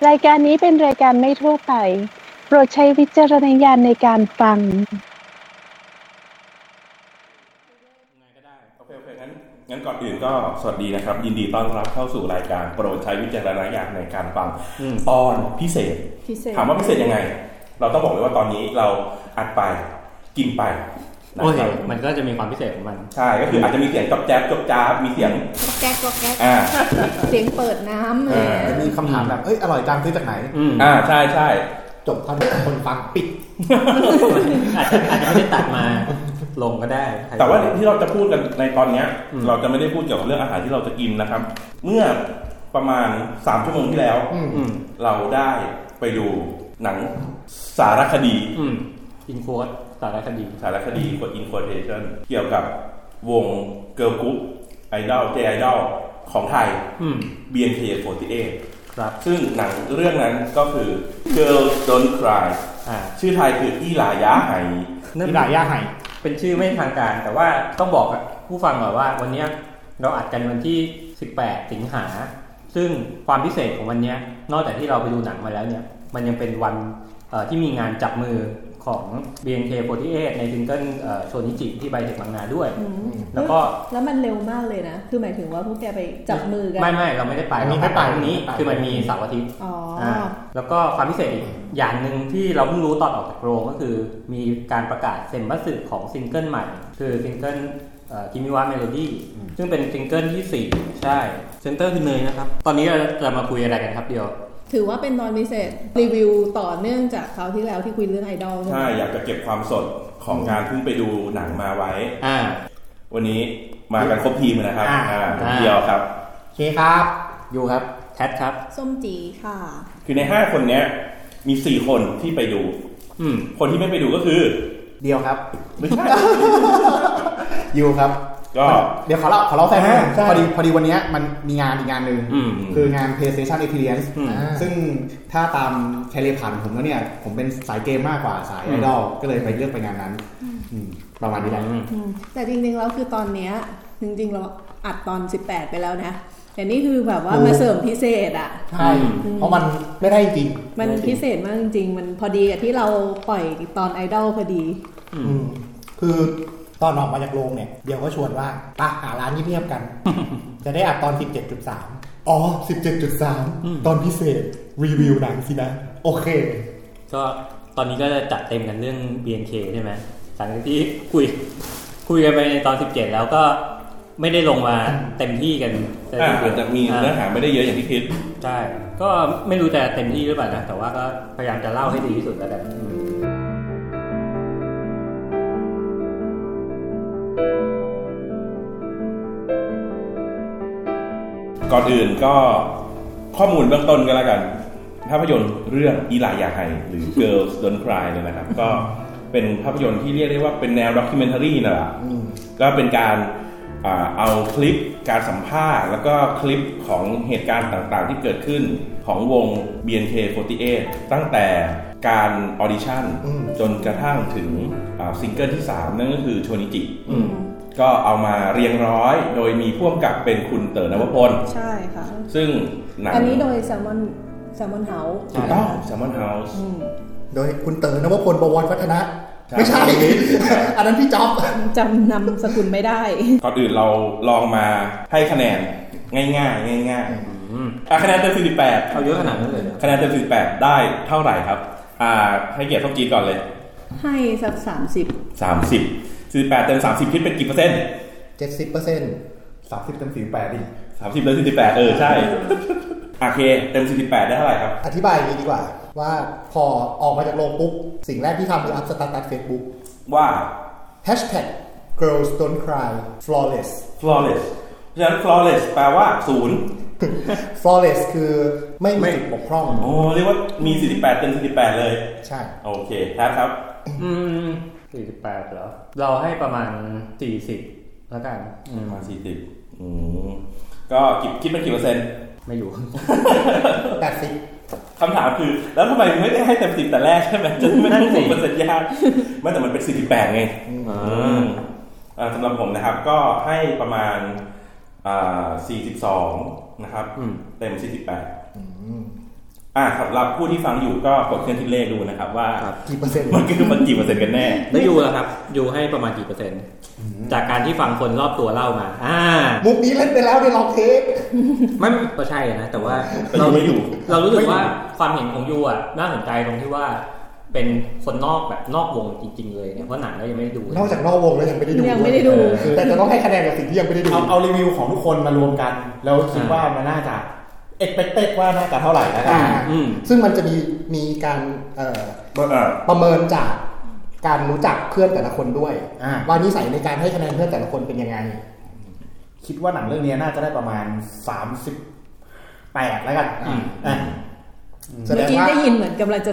รายการนี้เป็นรายการไม่ทั่วไปโปรดใช้วิจารณญาณในการฟังโอเคงั้นก่อนอื่นก็สวัสดีนะครับยินดีต้อนรับเข้าสู่รายการโปรดใช้วิจารณญาณในการฟังตอนพิเศษถามว่าพิเศษยังไงเราต้องบอกเลยว่าตอนนี้เราอัดไปกินไปนะครับมันก็จะมีความพิเศษของมันใช่ก็คืออาจจะมีเสียงจ๊อบแจ๊บจ๊อบจ๊าบมีเสียงแก๊กแก๊กเสียงเปิดน้ำมีคำถามแบบอร่อยจังซื้อจากไหนใช่ใช่จบคนฟังปิดอาจจะไม่ได้ตัดมาลงก็ได้แต่ว่าที่เราจะพูดกันในตอนนี้เราจะไม่ได้พูดเกี่ยวกับเรื่องอาหารที่เราจะกินนะครับเมื่อประมาณ3ชั่วโมงที่แล้วเราได้ไปดูหนังสารคดีอินโฟสสารคดีกดอินโฟเทชั่นเกี่ยวกับวงเกิร์ลกรุ๊ปไอดอลเจไอดอลของไทย BNK48 ครับซึ่งหนังเรื่องนั้นก็คือ Girls Don't Cry ชื่อไทยคืออีหลายะไหอีหลายะไหเป็นชื่อไม่ทางการแต่ว่าต้องบอกผู้ฟังก่อนว่าวันนี้เราอัดกันวันที่18สิงหาซึ่งความพิเศษของวันนี้นอกจากที่เราไปดูหนังมาแล้วเนี่ยมันยังเป็นวันที่มีงานจับมือของ BNK48 ในซิงเกิลโชนิจิที่ไบเทคบางนาด้วยแล้วมันเร็วมากเลยนะคือหมายถึงว่าพวกแกไปจับมือกันไม่เราไม่ได้ไปเราไปพรุ่งนี้คือมันมีเสาร์อาทิตย์แล้วก็ความพิเศษอีกอย่างนึงที่เราเพิ่งรู้ตอนออกจากโรงก็คือมีการประกาศเซ็นบัสสึของซิงเกิลใหม่คือซิงเกิลคิมิวะเมโลดี้ซึ่งเป็นซิงเกิลที่4ใช่เซนเตอร์คือเนยนะครับตอนนี้เราจะมาคุยอะไรกันครับเดียวถือว่าเป็นตอนพิเศษรีวิวต่อเนื่องจากคราวที่แล้วที่คุยเรื่องไอดอลใช่อยากจะเก็บความสดของงานเพิ่งไปดูหนังมาไว้วันนี้มากันครบทีมนะครับเดียวครับเคครับยูครับแททครับส้มจีค่ะคือใน5คนนี้มี4คนที่ไปดูคนที่ไม่ไปดูก็คือเดียวครับไม่ใช่ยูครับก็เดี๋ยวขอเล่าแฟนพอดีวันนี้มันมีงานอีกงานหนึ่งคืองาน PlayStation Experience ซึ่งถ้าตามแคเรียร์ผ่านผมแล้วเนี่ยผมเป็นสายเกมมากกว่าสายไอดอลก็เลยไปเลือกไปงานนั้นประมาณนี้แหละแต่จริงๆแล้วคือตอนเนี้ยจริงๆเราอัดตอน18ไปแล้วนะแต่นี่คือแบบว่ามาเสริมพิเศษอ่ะใช่เพราะมันไม่ได้จริงมันพิเศษมากจริงๆมันพอดีกับที่เราปล่อยตอนไอดอลพอดีคือตอนออกมาจากโรงเนี่ยเดี๋ยวก็ชวนว่าไปหาร้านเงียบๆกันจะได้อัดตอน 17.3 อ๋อ 17.3 ตอนพิเศษรีวิวหนังสินะโอเคก็ตอนนี้ก็จะจัดเต็มกันเรื่อง BNK ใช่ไหมหลังจากที่คุยกันไปในตอน17แล้วก็ไม่ได้ลงมาเต็มที่กันอาจจะมีเนื้อหาไม่ได้เยอะอย่างที่คิดใช่ก็ไม่รู้จะเต็มที่หรือเปล่านะแต่ว่าก็พยายามจะเล่าให้ดีที่สุดแล้วกันก่อนอื่นก็ข้อมูลเบื้องต้นกันแล้วกันภาพยนตร์เรื่องอีหลายาไฮหรือ Girls Don't Cry เนี่ยนะครับก็เป็นภาพยนตร์ที่เรียกได้ว่าเป็นแนวด็อกิวเมนทารีนั่นแหละก็เป็นการเอาคลิปการสัมภาษณ์แล้วก็คลิปของเหตุการณ์ต่างๆที่เกิดขึ้นของวง BNK48 ตั้งแต่การออดิชั่นจนกระทั่งถึงซิงเกิลที่3นั่นก็คือโชนิจิก็เอามาเรียงร้อยโดยมีผู้กำกับเป็นคุณเต๋อนวพลใช่ค่ะซึ่งหนังอันนี้โดยแซลมอนเฮาส์ถูกต้องแซลมอนเฮาส์โดยคุณเต๋อนวพลบวรวัฒนะไม่ใช่อันนั้นพี่จ๊อบจำนำสกุลไม่ได้ก่อนอื่นเราลองมาให้คะแนนง่ายคะแนนเต็ม48 เอาเยอะขนาดนั้นเลยคะแนนเต็ม48ได้เท่าไหร่ครับให้เกียรติส้มจีก่อนเลยให้สัก30 48เต็ม30คิดเป็นกี่เปอร์เซ็นต์ 70% 30เต็ม48ดิ 30เต็ม48ใช่โอเคเต็ม48ได้เท่าไหร่ครับอธิบายดีกว่าว่าพอออกมาจากโรงปุ๊บสิ่งแรกที่ทำคืออัพสตาตัส Facebook ว่า #Girls Don't Cry Flawless เพราะฉะนั้น flawless แปลว่า0 flawless คือไม่มีจุดบกพร่องเรียกว่ามี48เต็ม48เลยใช่โอเคครับ 48เหรอเราให้ประมาณ40แล้วกันประมาณ40ก็คิดเป็นกี่เปอร์เซ็นต์ไม่รู้ 80 คำถามคือแล้วทำไมไม่ได้ให้เต็ม10แต่แรกใช่ไหมจะไม่ต้องบอกเปอร์เซ็นต์ยากไม่แต่มันเป็น48ไงสำหรับผมนะครับก็ให้ประมาณ42นะครับเต็ม48 สำหรับผู้ที่ฟังอยู่ก็กดเครื่องคิดเลขดูนะครับว่ากี่เปอร์เซ็นต์มันกี่เปอร์เซ็นต์กันแน่แล้วอยู่ล่ะครับอยู่ให้ประมาณกี่เปอร์เซ็นต์จากการที่ฟังคนรอบตัวเล่ามามุกนี้เล่นไปแล้วในลองเทคไม่ก็ใช่นะแต่ว่าเรารู้สึกว่าความเห็นของยูอ่ะน่าสนใจตรงที่ว่าเป็นคนนอกแบบนอกวงจริงๆเลยเนี่ยเพราะหนังเรายังไม่ได้ดูนอกจากนอกวงแล้วยังไม่ได้ดูแต่จะต้องให้คะแนนกับสิ่งที่ยังไม่ได้ดูเอารีวิวของทุกคนมารวมกันแล้วคิดว่ามันน่าจะexpect ว่าน่าจะเท่าไหร่นะครับซึ่งมันจะมีการประเมินจากการรู้จักเพื่อนแต่ละคนด้วยว่านิสัยในการให้คะแนนเพื่อนแต่ละคนเป็นยังไงคิดว่าหนังเรื่องนี้น่าจะได้ประมาณ38แล้วกันเมื่อกี้ได้ยินเหมือนกำลังจะ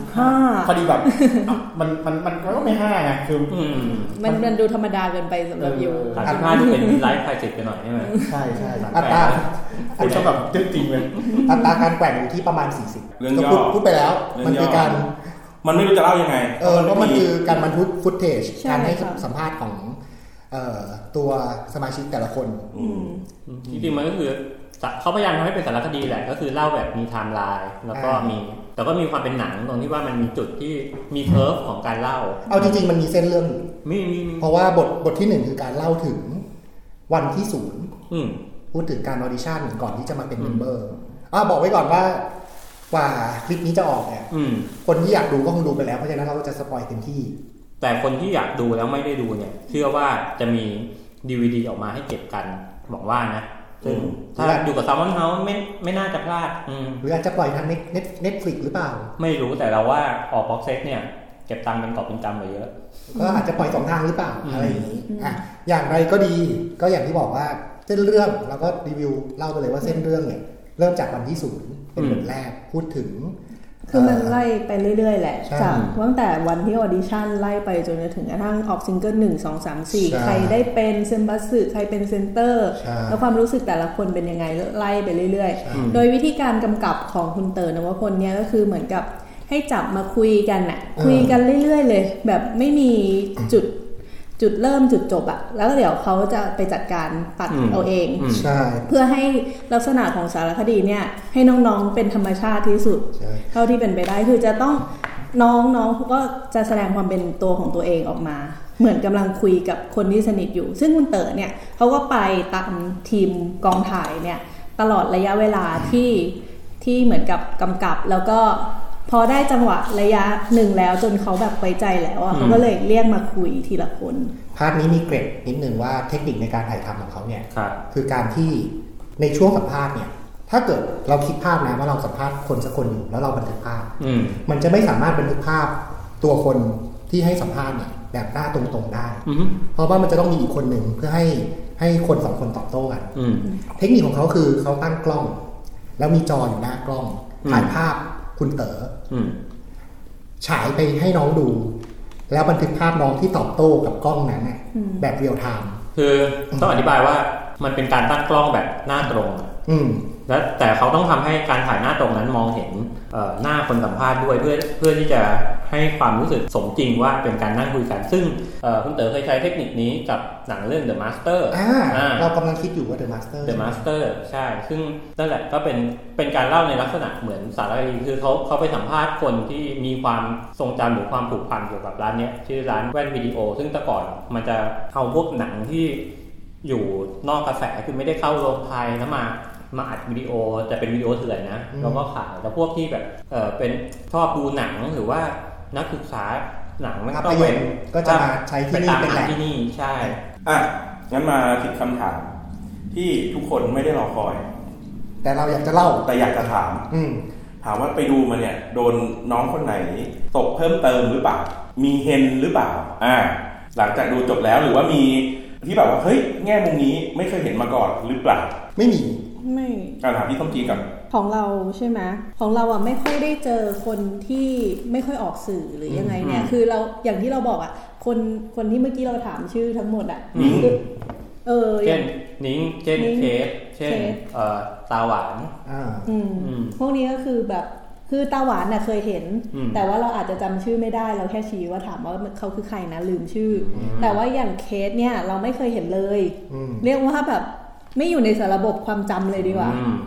35 พอดีแบบมันก็ไม่5ไงคือมันดูธรรมดาเกินไปสำหรับยู 35ดูเป็นไลฟ์ไพจิตไปหน่อยใช่ไหมใช่อัตราพูดชอบแบบจริงเลยอัตราการแกว่งอยู่ที่ประมาณ40 เรื่องย่อพูดไปแล้วมันคือการมันไม่รู้จะเล่ายังไงเพราะมันคือการบันทึกฟุตเทจการให้สัมภาษณ์ของตัวสมาชิกแต่ละคนจริงๆมันก็คือเขาพยายามทำให้เป็นสารคดีแหละก็คือเล่าแบบมีไทม์ไลน์แล้วก็มีความเป็นหนังตรงที่ว่ามันมีจุดที่มีเคิร์ฟของการเล่าเอาจริงๆมันมีเส้นเรื่องมีเพราะว่าบทที่1คือการเล่าถึงวันที่0พูดถึงการออดิชั่นก่อนที่จะมาเป็นเมมเบอร์บอกไว้ก่อนว่ากว่าคลิปนี้จะออกเนี่ยคนที่อยากดูก็คงดูไปแล้วเพราะฉะนั้นเราจะสปอยเต็มที่แต่คนที่อยากดูแล้วไม่ได้ดูเนี่ยเชื่อว่าจะมี DVD ออกมาให้เก็บกันบอกว่านะซึ่งถ้าอยู่กับ Salmon House ไม่น่าจะพลาดหรืออาจจะปล่อยทาง Netflix หรือเปล่าไม่รู้แต่เราว่าออก Box Set เนี่ยเก็บตังค์เป็นกอบเป็นกำมาเยอะก็อาจจะปล่อย2ทางหรือเปล่าอะไรอย่างนี้อย่างไรก็ดีก็อย่างที่บอกว่าเส้นเรื่องเราก็รีวิวเล่าไปเลยว่าเส้นเรื่องเนี่ยเริ่มจากวันที่0เป็นบทแรกพูดถึงคือมันไล่ไปเรื่อยๆแหละจากตั้งแต่วันที่ออดิชั่นไล่ไปจนถึงกระทั่งออกซิงเกิล1 2 3 4ใครได้เป็นเซมบัสใครเป็นเซนเตอร์แล้วความรู้สึกแต่ละคนเป็นยังไงไล่ไปเรื่อยๆโดยวิธีการกำกับของคุณเต๋อนวพลเนี่ยก็คือเหมือนกับให้จับมาคุยกันน่ะคุยกันเรื่อยๆเลยแบบไม่มีจุดเริ่มจุดจบอะแล้วเดี๋ยวเขาจะไปจัดการตัดเอาเองเพื่อให้ลักษณะของสารคดีเนี่ยให้น้องๆเป็นธรรมชาติที่สุดเท่าที่เป็นไปได้คือจะต้องน้องๆเขาก็จะแสดงความเป็นตัวของตัวเองออกมาเหมือนกำลังคุยกับคนที่สนิทอยู่ซึ่งคุณเต๋อเนี่ยเขาก็ไปตามทีมกองถ่ายเนี่ยตลอดระยะเวลาที่เหมือนกับกำกับแล้วก็พอได้จังหวะระยะหนึ่งแล้วจนเขาแบบไว้ใจแล้วเขาก็เลยเรียกมาคุยทีละคนพาร์ทนี้มีเกร็ดนิดนึงว่าเทคนิคในการถ่ายทำของเขาเนี่ยคือการที่ในช่วงสัมภาษณ์เนี่ยถ้าเกิดเราคิดภาพนะว่าเราสัมภาษณ์คนสักคนอยู่แล้วเราบันทึกภาพมันจะไม่สามารถบันทึกภาพตัวคนที่ให้สัมภาษณ์เนี่ยแบบหน้าตรงๆได้เพราะว่ามันจะต้องมีอีกคนหนึ่งเพื่อให้คน2คนตอบโต้กันเทคนิคของเขาคือเขาตั้งกล้องแล้วมีจออยู่หน้ากล้องถ่ายภาพคุณเต๋อฉายไปให้น้องดูแล้วบันทึกภาพน้องที่ตอบโต้กับกล้องนั้นแบบเรียลไทม์คือต้องอธิบายว่ามันเป็นการตั้งกล้องแบบหน้าตรงแล้วแต่เขาต้องทำให้การถ่ายหน้าตรงนั้นมองเห็นหน้าคนสัมภาษณ์ด้วยเพื่อที่จะให้ความรู้สึกสมจริงว่าเป็นการนั่งคุยกันซึ่งคุณเต๋อเคยใช้เทคนิคนี้กับหนังเรื่อง The Master เรากำลังคิดอยู่ว่า The Master ใช่ซึ่งนั่นแหละก็เป็นการเล่าในลักษณะเหมือนสารคดีคือเขาไปสัมภาษณ์คนที่มีความทรงจำหรือความผูกพันเกี่ยวกับร้านนี้ชื่อร้านแว่นวิดีโอซึ่งแต่ก่อนมันจะเอาพวกหนังที่อยู่นอกกระแสคือไม่ได้เข้าโรงไทยแล้วมาอัดวิดีโอจะเป็นวิดีโอเถื่อนนะแล้วก็ขายแล้วพวกที่แบบเป็นชอบดูหนังหรือว่านักศึกษาหนังก็จะมาใช้ที่นี่เป็นแหล่งที่นี่ใช่งั้นมาถึงคำถามที่ทุกคนไม่ได้รอคอยแต่เราอยากจะเล่าแต่อยากจะถามว่าไปดูมาเนี่ยโดนน้องคนไหนตกเพิ่มเติมหรือเปล่ามีเฮนหรือเปล่าหลังจากดูจบแล้วหรือว่ามีที่แบบว่าเฮ้ยแง่มุมนี้ไม่เคยเห็นมาก่อนหรือเปล่าไม่มีถามพี่ต้มจีกับของเราใช่ไหมของเราอ่ะไม่ค่อยได้เจอคนที่ไม่ค่อยออกสื่อหรือยังไงเนี่ยคือเราอย่างที่เราบอกอ่ะคนที่เมื่อกี้เราถามชื่อทั้งหมดอ่ะเช่นนิ้งเช่นเคสเช่นตาหวานพวกนี้ก็คือแบบคือตาหวานน่ะเคยเห็นแต่ว่าเราอาจจะจำชื่อไม่ได้เราแค่ชี้ว่าถามว่าเขาคือใครนะลืมชื่อแต่ว่าอย่างเคสเนี่ยเราไม่เคยเห็นเลยเรียกว่าแบบไม่อยู่ในสารระบบความจำเลยดีกว่า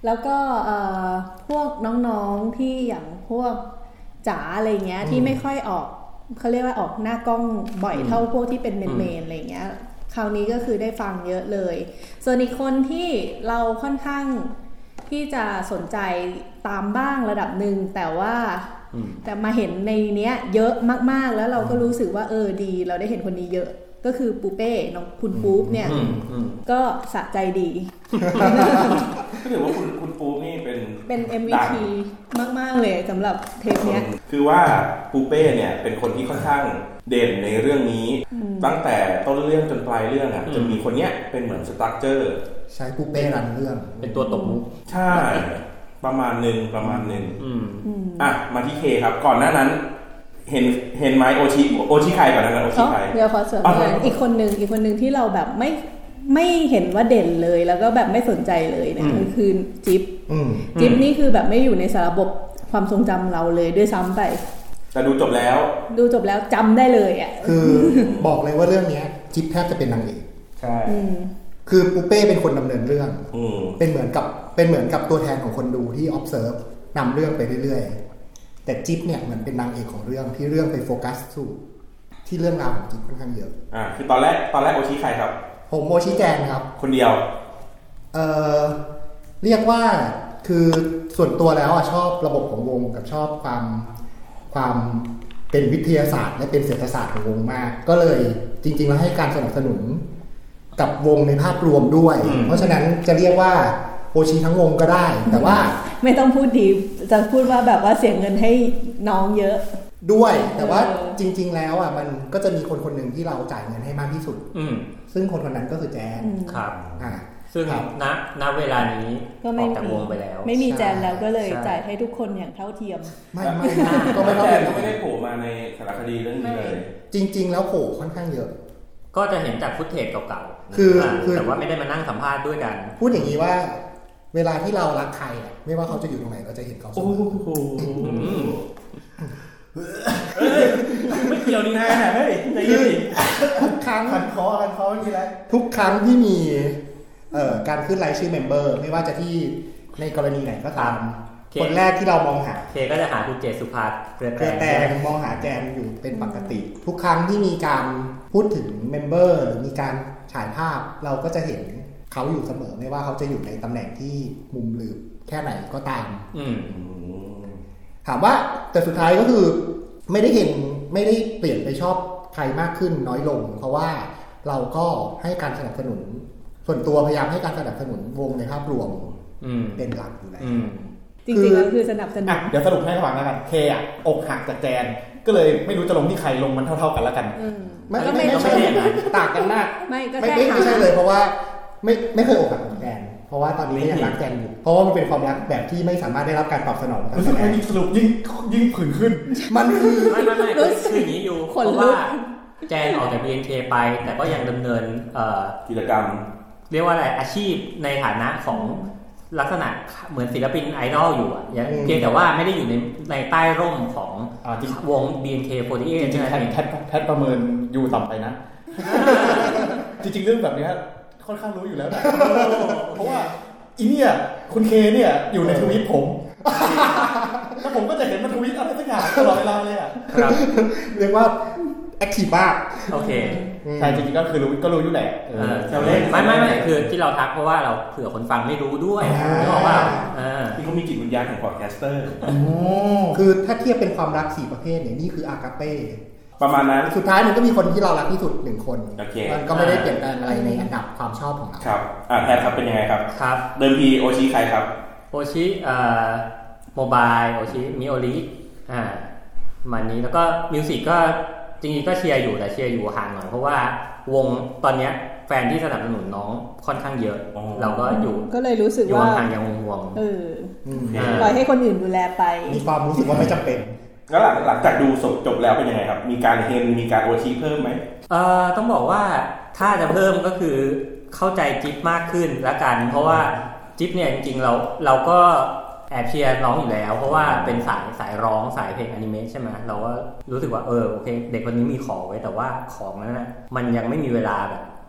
แล้วก็พวกน้องๆที่อย่างพวกจ๋าอะไรเงี้ยที่ไม่ค่อยออกเขาเรียกว่าออกหน้ากล้องบ่อยเท่าพวกที่เป็นเมนๆอะไรเงี้ยคราวนี้ก็คือได้ฟังเยอะเลยส่วนอีกคนที่เราค่อนข้างที่จะสนใจตามบ้างระดับหนึ่งแต่มาเห็นในเนี้ยเยอะมากๆแล้วเราก็รู้สึกว่าดีเราได้เห็นคนนี้เยอะก็คือปูเป้น้องคุณปู๊บเนี่ยก็สะใจดีก็ถือว่าคุณปู๊บนี่เป็น MVP มากๆเลยสำหรับเทปเนี้ยคือว่าปูเป้เนี่ยเป็นคนที่ค่อนข้างเด่นในเรื่องนี้ตั้งแต่ต้นเรื่องจนปลายเรื่องจะมีคนเนี้ยเป็นเหมือนสตรัคเจอร์ใช้ปูเป้รันเรื่องเป็นตัวตบมุกใช่ประมาณนึงมาที่เคครับก่อนหน้านั้นเห็นไหมโอชิใครก่อนนะโอชิใครเดี๋ยวขอเสริมอีกคนนึงที่เราแบบไม่เห็นว่าเด่นเลยแล้วก็แบบไม่สนใจเลยเนี่ยคือจิ๊บนี่คือแบบไม่อยู่ในสารบบความทรงจำเราเลยด้วยซ้ำไปแต่ดูจบแล้วจำได้เลยอ่ะคือบอกเลยว่าเรื่องนี้จิ๊บแทบจะเป็นนางเอกใช่คือปูเป้เป็นคนดำเนินเรื่องเป็นเหมือนกับตัวแทนของคนดูที่ observe นำเรื่องไปเรื่อยๆแต่จิ๊บเนี่ยเหมือนเป็นนางเอกของเรื่องที่เรื่องไปโฟกัสสู่ที่เรื่องราวของจิ๊บค่อนข้างเยอะคือตอนแรกโอชิใครครับผมโอชิแจนครับคนเดียวเรียกว่าคือส่วนตัวแล้วชอบระบบของวงกับชอบความเป็นวิทยาศาสตร์และเป็นเศรษฐศาสตร์ของวงมากก็เลยจริงๆแล้วให้การสนับสนุนกับวงในภาพรวมด้วยเพราะฉะนั้นจะเรียกว่าโอชิทั้งวงก็ได้แต่ว่าไม่ต้องพูดดีจะพูดว่าแบบว่าเสียเงินให้น้องเยอะด้วยแต่ว่าจริงๆแล้วมันก็จะมีคนหนึ่งที่เราจ่ายเงินให้มากที่สุดซึ่งคนนั้นก็คือแจนครับซึ่งณเวลานี้ออกจากวงไปแล้วไม่มีแจนแล้วก็เลยจ่ายให้ทุกคนอย่างเท่าเทียมไม่ก็ไม่ได้โผล่มาในสารคดีเรื่องนี้เลยจริงๆแล้วโผล่ค่อนข้างเยอะก็จะเห็นจากฟุตเทจเก่าๆคือแต่ว่าไม่ได้มานั่งสัมภาษณ์ด้วยกันพูดอย่างนี้ว่าเวลาที่เรารักใครไม่ว่าเขาจะอยู่ตรงไหนเราจะเห็นเขาเสมอไม่เกี่ยวนี่นะเฮ้ยใจเย็นทุกครั้งคันคออย่างนี้แหละทุกครั้งที่มีการขึ้นรายชื่อเมมเบอร์ไม่ว่าจะที่ในกรณีไหนก็ตามคนแรกที่เรามองหาเคก็จะหาคุณเจสุภาเกลือแตงมองหาแจนอยู่เป็นปกติทุกครั้งที่มีการพูดถึงเมมเบอร์หรือมีการฉายภาพเราก็จะเห็นเขาอยู่เสมอไม่ว่าเขาจะอยู่ในตำแหน่งที่มุมหรือแค่ไหนก็ตามถามว่าแต่สุดท้ายก็คือไม่ได้เปลี่ยนไปชอบใครมากขึ้นน้อยลงเพราะว่าเราก็ให้การสนับสนุนส่วนตัวพยายามให้การสนับสนุนวงในภาพรวมเป็นหลักอยู่แล้วจริงๆก็คือสนับสนุนเดี๋ยวสรุปให้ฟังแล้วกันเคอกหักจากแจนก็เลยไม่รู้จะลงที่ใครลงมันเท่าๆกันแล้วกันไม่ใช่ต่างกันมากไม่ใช่เลยเพราะว่าไม่เคยอกหักจากแจนเพราะว่าตอนนี้ยังรักแจนอยู่เพราะว่ามันเป็นความรักแบบที่ไม่สามารถได้รับการตอบสนองรู้สึกว่ายิ่งสรุปยิ่งผื่นขึ้นมันคือไม่คืออย่างนี้อยู่เพราะว่าแจนออกจาก BNK ไปแต่ก็ยังดำเนินกิจกรรมเรียกว่าอะไรอาชีพในฐานะของลักษณะเหมือนศิลปินไอดอลอยู่เพียงแต่ว่าไม่ได้อยู่ในใต้ร่มของวง BNK48 ใช่ไหมแพทประเมินอยู่ต่ำไปนะจริงๆเรื่องแบบนี้ค่อนข้างรู้อยู่แล้วนะเพราะว่าอีเนี่ยคุณเคเนี่ยอยู่ในทวิตผมแล้วผมก็จะเห็นมันทวิตอะไรสักอย่างตลอดเวลาเลยครับเรียกว่าแอคทีฟมากโอเคใช่จริงๆก็คือรู้อยู่แหละไม่คือที่เราทักเพราะว่าเราเผื่อคนฟังไม่รู้ด้วยบอกว่าที่เขามีจิตวิญญาณของพอดแคสเตอร์คือถ้าเทียบเป็นความรัก4ประเภทเนี่ยนี่คืออากาเป้ประมาณนั้นสุดท้ายมันก็มีคนที่เรารักที่สุด1คนมันก็ไม่ได้เปลี่ยนแปลงอะไรในอันดับความชอบของเราครับแพทครับเป็นยังไงครับครับเดิมทีโอชิใครครับโอชิโมบายโอชิมิโอริมันนี้แล้วก็มิวสิกก็จริงๆก็เชียร์อยู่แต่เชียร์อยู่ห่างหน่อยเพราะว่าวงตอนเนี้ยแฟนที่สนับสนุนน้องค่อนข้างเยอะเราก็อยู่ก็เลยรู้สึกว่าห่างยังห่วงปล่อยให้คนอื่นดูแลไปมีความรู้สึกว่าไม่จำเป็นแล้วหลังจากดูจบแล้วเป็นยังไงครับมีการมีการโอชีเพิ่มไหมต้องบอกว่าถ้าจะเพิ่มก็คือเข้าใจจิ๊บมากขึ้นละกันเพราะว่าจิ๊บเนี่ยจริงๆเราก็แอบเชียร์น้องอยู่แล้วเพราะว่าเป็นสายร้องสายเพลงอนิเมะใช่ไหมเราก็รู้สึกว่าโอเคเด็กคนนี้มีของไว้แต่ว่าของนั้นนะมันยังไม่มีเวลาแบบ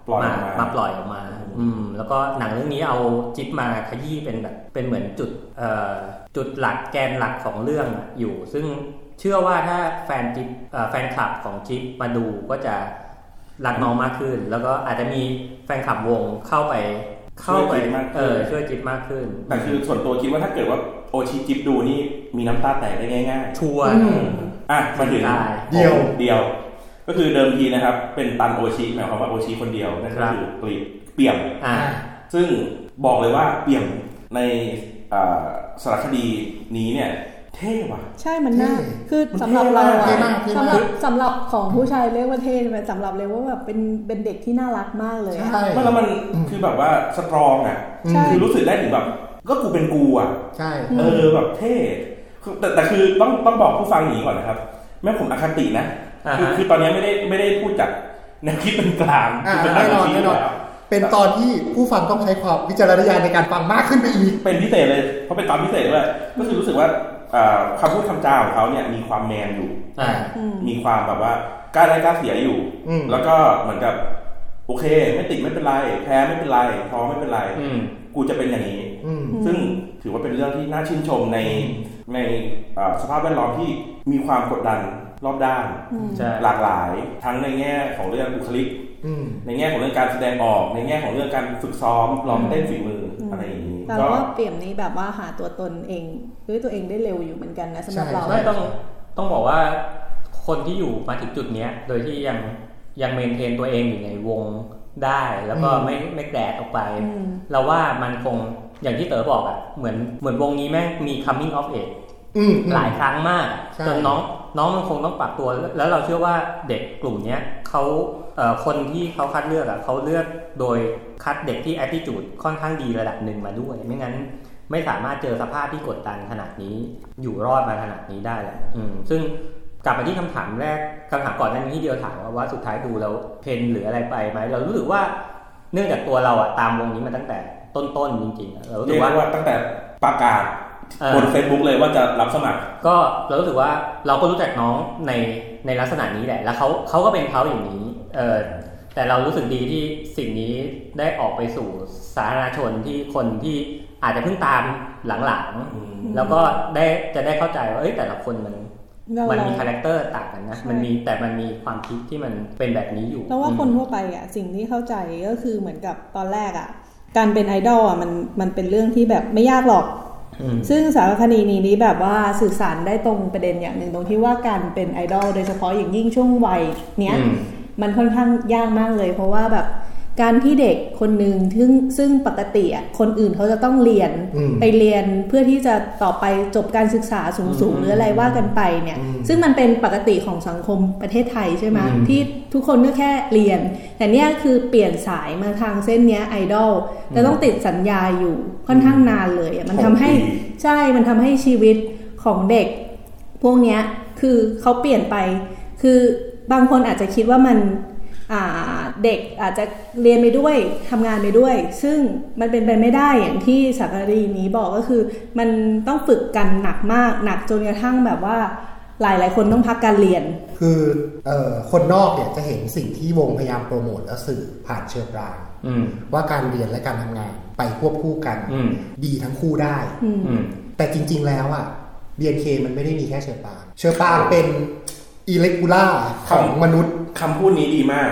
มาปล่อยออกมาแล้วก็หนังเรื่องนี้เอาจิ๊บมาขยี้เป็นแบบเป็นเหมือนจุดหลักแกนหลักของเรื่องอยู่ซึ่งเชื่อว่าถ้าแฟนคลับของจิ๊บมาดูก็จะรักน้องมากขึ้นแล้วก็อาจจะมีแฟนคลับวงเข้าไปช่วยจิ๊บมากขึ้นแต่คือส่วนตัวคิดว่าถ้าเกิดว่าโอชิจิ๊บดูนี่มีน้ำตาแตกได้ง่ายๆชัวร์มาถึงเดียวก็คือเดิมทีนะครับเป็นตันโอชิหมายความว่าโอชิคนเดียวนั่นก็คือเปี่ยมซึ่งบอกเลยว่าเปี่ยมในสารคดีนี้เนี่ยเท่ว่ะใช่มันน่าคือสำหรับเราสำหรับของผู้ชายเรียกว่าเท่ไหมสำหรับเลยว่าแบบเป็นเด็กที่น่ารักมากเลยใช่แล้วมันคือแบบว่าสตรองอ่ะคือรู้สึกได้ถึงแบบก็กูเป็นกูอ่ะใช่แบบเท่แต่คือต้องบอกผู้ฟังหนีก่อนนะครับแม้ผมอคตินะคือตอนนี้ไม่ได้พูดจากแนวคิดเป็นกลางแน่นอนเป็นตอนที่ผู้ฟังต้องใช้ความวิจารณญาณในการฟังมากขึ้นไปอีกเป็นพิเศษเลยเพราะเป็นตอนพิเศษด้วยก็คือรู้สึกว่าคำพูดคำจาของเขาเนี่ยมีความแมนอยู่มีความแบบว่ากล้าได้กล้าเสียอยู่แล้วก็เหมือนกับโอเคไม่ติดไม่เป็นไรแพ้ไม่เป็นไรท้อไม่เป็นไรกูจะเป็นอย่างนี้ซึ่งถือว่าเป็นเรื่องที่น่าชื่นชมในสภาพแวดล้อมที่มีความกดดันรอบด้านหลากหลายทั้งในแง่ของเรื่องบุคลิกในแง่ของเรื่องการแสดงออกในแง่ของเรื่องการฝึกซ้อมร้องเต้นฝีมืออะไรอย่างนี้แต่ว่าเปี่ยมนี้แบบว่าหาตัวตนเองด้วยตัวเองได้เร็วอยู่เหมือนกันนะสำหรับเราต้องบอกว่าคนที่อยู่มาถึงจุดนี้โดยที่ยังเมนเทนตัวเองอยู่ในวงได้แล้วก็ไม่แดดออกไปเราว่ามันคงอย่างที่เต๋อบอกอ่ะเหมือนวงนี้แม่งมี coming of age หลายครั้งมากจนน้องมันคงต้องปรับตัวแล้วเราเชื่อว่าเด็กกลุ่มนี้เขาคนที่เขาคัดเลือกอ่ะเขาเลือกโดยคัดเด็กที่ attitude ค่อนข้างดีระดับหนึ่งมาด้วยไม่งั้นไม่สามารถเจอสภาพที่กดดันขนาดนี้อยู่รอดมาขนาดนี้ได้แหละซึ่งกลับมาที่คำถามแรกคำถามก่อนหน้านี้ที่เดียวถามว่าสุดท้ายดูแล้วเพนหรืออะไรไปไหมเรารู้สึกว่าเนื่องจากตัวเราอ่ะตามวงนี้มาตั้งแต่ต้นจริงๆเรารู้สึกว่าตั้งแต่ประกาศบน Facebook เลยว่าจะรับสมัครก็เรารู้สึกว่าเราก็รู้จักน้องในลักษณะนี้แหละแล้วเขาก็เป็นเขาอย่างนี้แต่เรารู้สึกดีที่สิ่งนี้ได้ออกไปสู่สาธารณชนที่คนที่อาจจะเพิ่งตามหลังๆแล้วก็จะได้เข้าใจว่าแต่ละคนมันมีคาแรคเตอร์ต่างกันนะมันมีความคิดที่มันเป็นแบบนี้อยู่แล้วว่าคนทั่วไปอ่ะสิ่งที่เข้าใจก็คือเหมือนกับตอนแรกอ่ะการเป็นไอดอลอ่ะมันเป็นเรื่องที่แบบไม่ยากหรอกซึ่งสารคดีนี้แบบว่าสื่อสารได้ตรงประเด็นอย่างหนึ่งตรงที่ว่าการเป็นไอดอลโดยเฉพาะอย่างยิ่งช่วงวัยเนี้ยมันค่อนข้างยากมากเลยเพราะว่าแบบการที่เด็กคนหนึ่งซึ่งปกติอ่ะคนอื่นเขาจะต้องเรียนไปเรียนเพื่อที่จะต่อไปจบการศึกษาสูงหรืออะไรว่ากันไปเนี่ยซึ่งมันเป็นปกติของสังคมประเทศไทยใช่ไหมที่ทุกคนก็แค่เรียนแต่เนี่ยคือเปลี่ยนสายมาทางเส้นเนี้ยไอดอลจะต้องติดสัญญาอยู่ค่อนข้างนานเลยมันทำให้ใช่มันทำให้ชีวิตของเด็กพวกเนี้ยคือเขาเปลี่ยนไปคือบางคนอาจจะคิดว่ามันเด็กอาจจะเรียนไปด้วยทำงานไปด้วยซึ่งมันเป็นไปไม่ได้อย่างที่สารคดีนี้บอกก็คือมันต้องฝึกกันหนักมากหนักจนกระทั่งแบบว่าหลายคนต้องพักการเรียนคือคนนอกเนี่ยจะเห็นสิ่งที่วงพยายามโปรโมทและสื่อผ่านเชอปรางว่าการเรียนและการทำงานไปควบคู่กันดีทั้งคู่ได้แต่จริงๆแล้วอ่ะ BNK มันไม่ได้มีแค่เชอปรางเป็นอิเล็กคูล่าของมนุษย์คำพูดนี้ดีมาก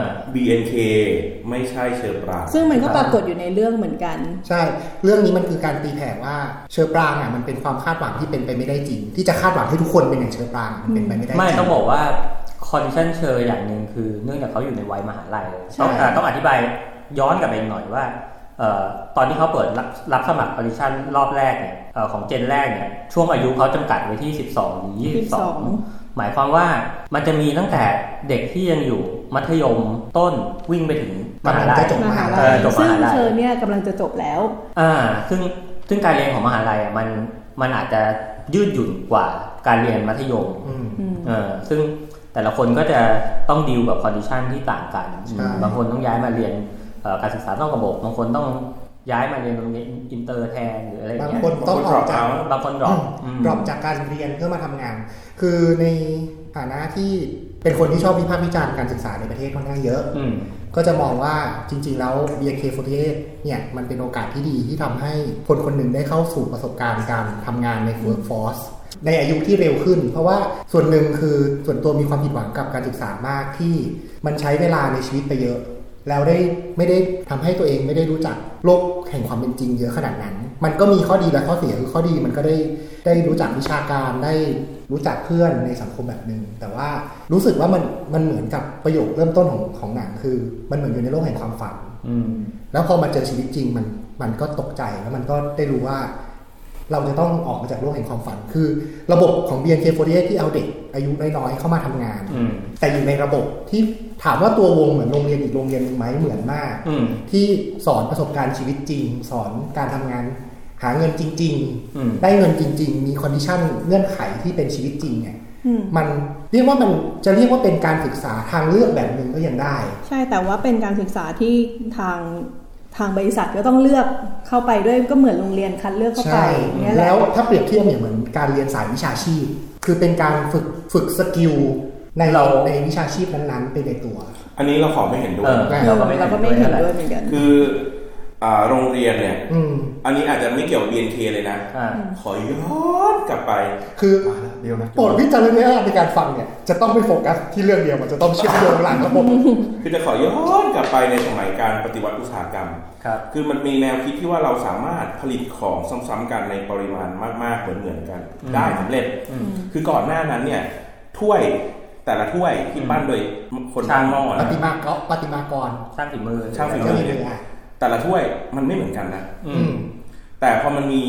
BNK ไม่ใช่เชอปรางซึ่งมันก็ปรากฏอยู่ในเรื่องเหมือนกันใช่เรื่องนี้มันคือการตีแผ่ว่าเชอปรางมันเป็นความคาดหวังที่เป็นไปไม่ได้จริงที่จะคาดหวังให้ทุกคนเป็นอย่างเชอปรางมันเป็นไปไม่ได้ไม่ต้องบอกว่าคอนดิชั่นเชออย่างนึงคือเนื่องจากเขาอยู่ในวัยมหาลัยต้องอธิบายย้อนกลับไปหน่อยว่าตอนที่เขาเปิดรับสมัครออดิชั่นรอบแรกเนี่ยของเจนแรกเนี่ยช่วงอายุเขาจำกัดไว้ที่12หรือ22หมายความว่ามันจะมีตั้งแต่เด็กที่ยังอยู่มัธยมต้นวิ่งไปถึงมหาลัยซึ่งเชอเนี่ยกำลังจะจบแล้วซึ่งการเรียนของมหาลัยมันอาจจะยืดหยุ่นกว่าการเรียนมัธยมซึ่งแต่ละคนก็จะต้องดีลกับคอนดิชันที่ต่างกันบางคนต้องย้ายมาเรียนการศึกษานอกระบบบางคนต้องย้ายมาเรียนโรงเรียนอินเตอร์แทนหรืออะไรอย่างเงี้ยบางคนต้องออกจากบางคนดรอปจากการเรียนเพื่อมาทำงานคือในฐานะที่เป็นคนที่ชอบวิพากษ์วิจารณ์การศึกษาในประเทศค่อนข้างเยอะก็จะมองว่าจริงๆแล้ว BNK48 เนี่ยมันเป็นโอกาสที่ดีที่ทำให้คนคนหนึ่งได้เข้าสู่ประสบการณ์การทำงานใน workforce ในอายุที่เร็วขึ้นเพราะว่าส่วนหนึ่งคือส่วนตัวมีความผิดหวังกับการศึกษามากที่มันใช้เวลาในชีวิตไปเยอะแล้วไม่ได้ทำให้ตัวเองไม่ได้รู้จักโลกแห่งความเป็นจริงเยอะขนาดนั้นมันก็มีข้อดีและข้อเสียคือข้อดีมันก็ได้รู้จักวิชาการได้รู้จักเพื่อนในสังคมแบบนึงแต่ว่ารู้สึกว่ามันเหมือนกับประโยคเริ่มต้นของหนังคือมันเหมือนอยู่ในโลกแห่งความฝันแล้วพอมาเจอชีวิตจริงมันก็ตกใจแล้วมันก็ได้รู้ว่าเราจะต้องออกมาจากโลกแห่งความฝันคือระบบของ BNK48 ที่เอาเด็กอายุน้อยๆเข้ามาทำงานแต่อยู่ในระบบที่ถามว่าตัววงเหมือนโรงเรียนอีกโรงเรียนนึงไหมเหมือนมากที่สอนประสบการณ์ชีวิตจริงสอนการทำงานหาเงินจริงๆได้เงินจริงๆมีคอนดิชั่นเงื่อนไขที่เป็นชีวิตจริงเนี่ยมันเรียกว่ามันจะเรียกว่าเป็นการศึกษาทางเลือกแบบนึงก็ยังได้ใช่แต่ว่าเป็นการศึกษาที่ทางบริษัทก็ต้องเลือกเข้าไปด้วยก็เหมือนโรงเรียนคัดเลือกเข้าไปเนี่ยแล้วถ้าเปรียบเทียบเนี่ยเหมือนการเรียนสายวิชาชีพคือเป็นการฝึกสกิลในวิชาชีพนั้นๆไปในตัวอันนี้เราขอไม่เห็นด้วยเราก็ไม่เห็นด้วยเหมือนกันคือโรงเรียนเนี่ยอันนี้อาจจะไม่เกี่ยวกับ BNK เลยนะขอย้อนกลับไปคือเดี๋ยวนะโปรดวิจารณญาณในการฟังเนี่ยจะต้องไม่โฟกัสที่เรื่องเดียวมันจะต้องเชื่อมโยงหลังระบบคือจะขอย้อนกลับไปในสมัยการปฏิวัติอุตสาหกรรมคือมันมีแนวคิดที่ว่าเราสามารถผลิตของซ้ำๆกันในปริมาณมากๆเหมือนกันได้สำเร็จคือก่อนหน้านั้นเนี่ยถ้วยแต่ละถ้วยที่ปั้นโดยคนช่างหม้อปฏิมากรช่างฝีมือแต่ละถ้วยมันไม่เหมือนกันนะแต่พอมันมี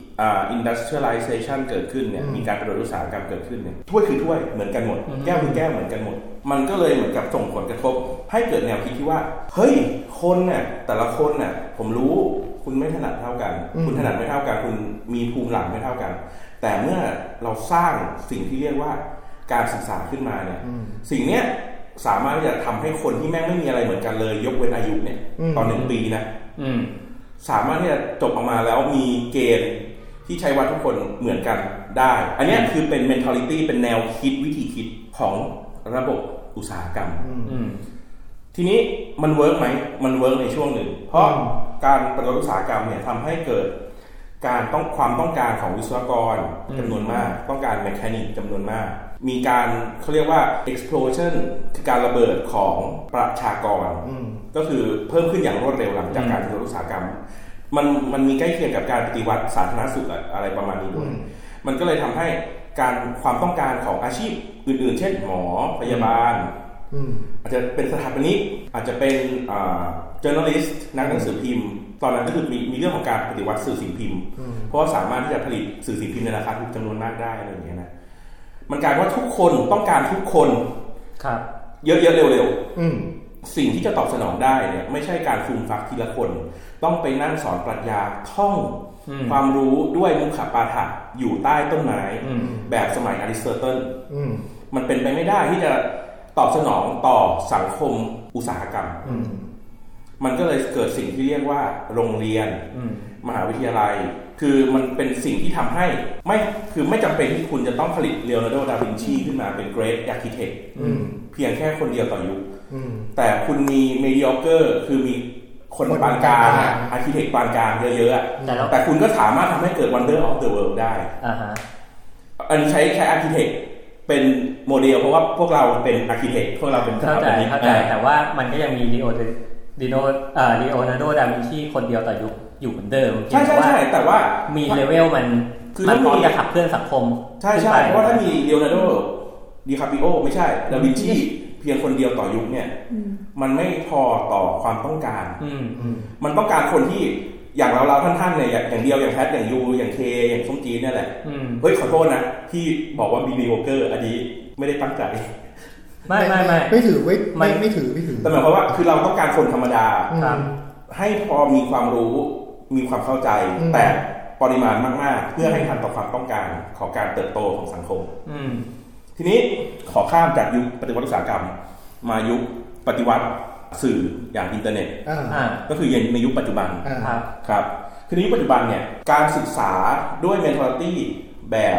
industrialization เกิดขึ้นเนี่ยมีการประกอบอุตสาหกรรมเกิดขึ้นเนี่ยถ้วยคือถ้วยเหมือนกันหมดแก้วคือแก้วเหมือนกันหมดมันก็เลยเหมือนกับส่งผลกระทบให้เกิดแนวคิดที่ว่าเฮ้ยคนเนี่ยแต่ละคนเนี่ยผมรู้คุณไม่ถนัดเท่ากันคุณถนัดไม่เท่ากันคุณมีภูมิหลังไม่เท่ากันแต่เมื่อเราสร้างสิ่งที่เรียกว่าการศึกษาขึ้นมาเนี่ยสิ่งเนี้ยสามารถที่จะทำให้คนที่แม่งไม่มีอะไรเหมือนกันเลยยกเว้นอายุเนี่ยตอน1 ปีนะสามารถที่จะจบออกมาแล้วมีเกณฑ์ที่ใช้วัดทุกคนเหมือนกันได้อันนี้คือเป็น mentality เป็นแนวคิดวิธีคิดของระบบอุตสาหกรรมทีนี้มันเวิร์กไหมมันเวิร์กในช่วงหนึ่งเพราะการประกอบอุตสาหกรรมเนี่ยทำให้เกิดความต้องการของวิศวกรจำนวนมากต้องการแมคานิกจำนวนมากมีการเขาเรียกว่า explosion คือการระเบิดของประชากรก็คือเพิ่มขึ้นอย่างรวดเร็วหลังจากการประกอบอุตสาหกรรมมันมีใกล้เคียงกับการปฏิวัติสาธารณสุขอะไรประมาณนี้ด้วยมันก็เลยทำให้ความต้องการของอาชีพอื่นๆเช่นหมอพยาบาลอาจจะเป็นสถาปนิกอาจจะเป็นjournalist นักหนังสือพิมพ์ตอนนั้นก็คือมีเรื่องของการปฏิวัติสื่อสิ่งพิมพ์เพราะว่าสามารถที่จะผลิตสื่อสิ่งพิมพ์ในราคาถูกจำนวนมากได้อะไรอย่างเงี้ยนะมันกลายว่าทุกคนต้องการทุกคนเยอะๆเร็วๆสิ่งที่จะตอบสนองได้เนี่ยไม่ใช่การฟูมฟักทีละคนต้องไปนั่งสอนปรัชญาท่องความรู้ด้วยมุขปาฐะอยู่ใต้ต้นไม้แบบสมัยอริสโตเติลมันเป็นไปไม่ได้ที่จะตอบสนองต่อสังคมอุตสาหกรรมมันก็เลยเกิดสิ่งที่เรียกว่าโรงเรียนมหาวิทยาลัยคือมันเป็นสิ่งที่ทำให้ไม่จำเป็นที่คุณจะต้องผลิตเลโอนาร์โด ดาวินชีขึ้นมาเป็น Great Architect เพียงแค่คนเดียวต่อยุคแต่คุณมี Mediocre คือมีคนปานกลางอาร์คิเทคปานกลางเยอะๆแต่คุณก็สามารถทำให้เกิด Wonder of the World ได้อันนี้ใช้อาร์คิเทคเป็นโมเดลเพราะว่าพวกเราเป็นอาร์คิเทคพวกเราเป็นเข้าใจแต่ว่ามันก็ยังมีลีโอนาร์โด ดาวินชีคนเดียวต่อยุคอยู่เหมือนเดิมใช่แต่ว่ามีเลเวลมันพร้อมจะขับเคลื่อนสังคมใช่เพราะว่าถ้ามีลีโอนาร์โด ดิคาปิโอไม่ใช่ดาวินชีเพียงคนเดียวต่อยุคเนี่ยมันไม่พอต่อความต้องการมันต้องการคนที่อย่างเราท่านๆเนี่ยอย่างเดียวอย่างแพทอย่างยูอย่างเคอย่างส้มจีนเนี่ยแหละเฮ้ยขอโทษนะที่บอกว่ามีดีโอเกอร์อันนี้ไม่ได้ตั้งใจไม่ถือไม่ถือแต่หมายความว่าคือเราต้องการคนธรรมดาให้พอมีความรู้มีความเข้าใจแต่ปริมาณมากๆเพื่อให้ทันต่อความต้องการของการเติบโตของสังคมทีนี้ขอข้ามจากยุคปฏิวัติอุตสาหกรรมมายุคปฏิวัติสื่ออย่างอินเทอร์เน็ตก็คือในยุคปัจจุบันครับคือในยุคปัจจุบันเนี่ยการศึกษาด้วย mentality แบบ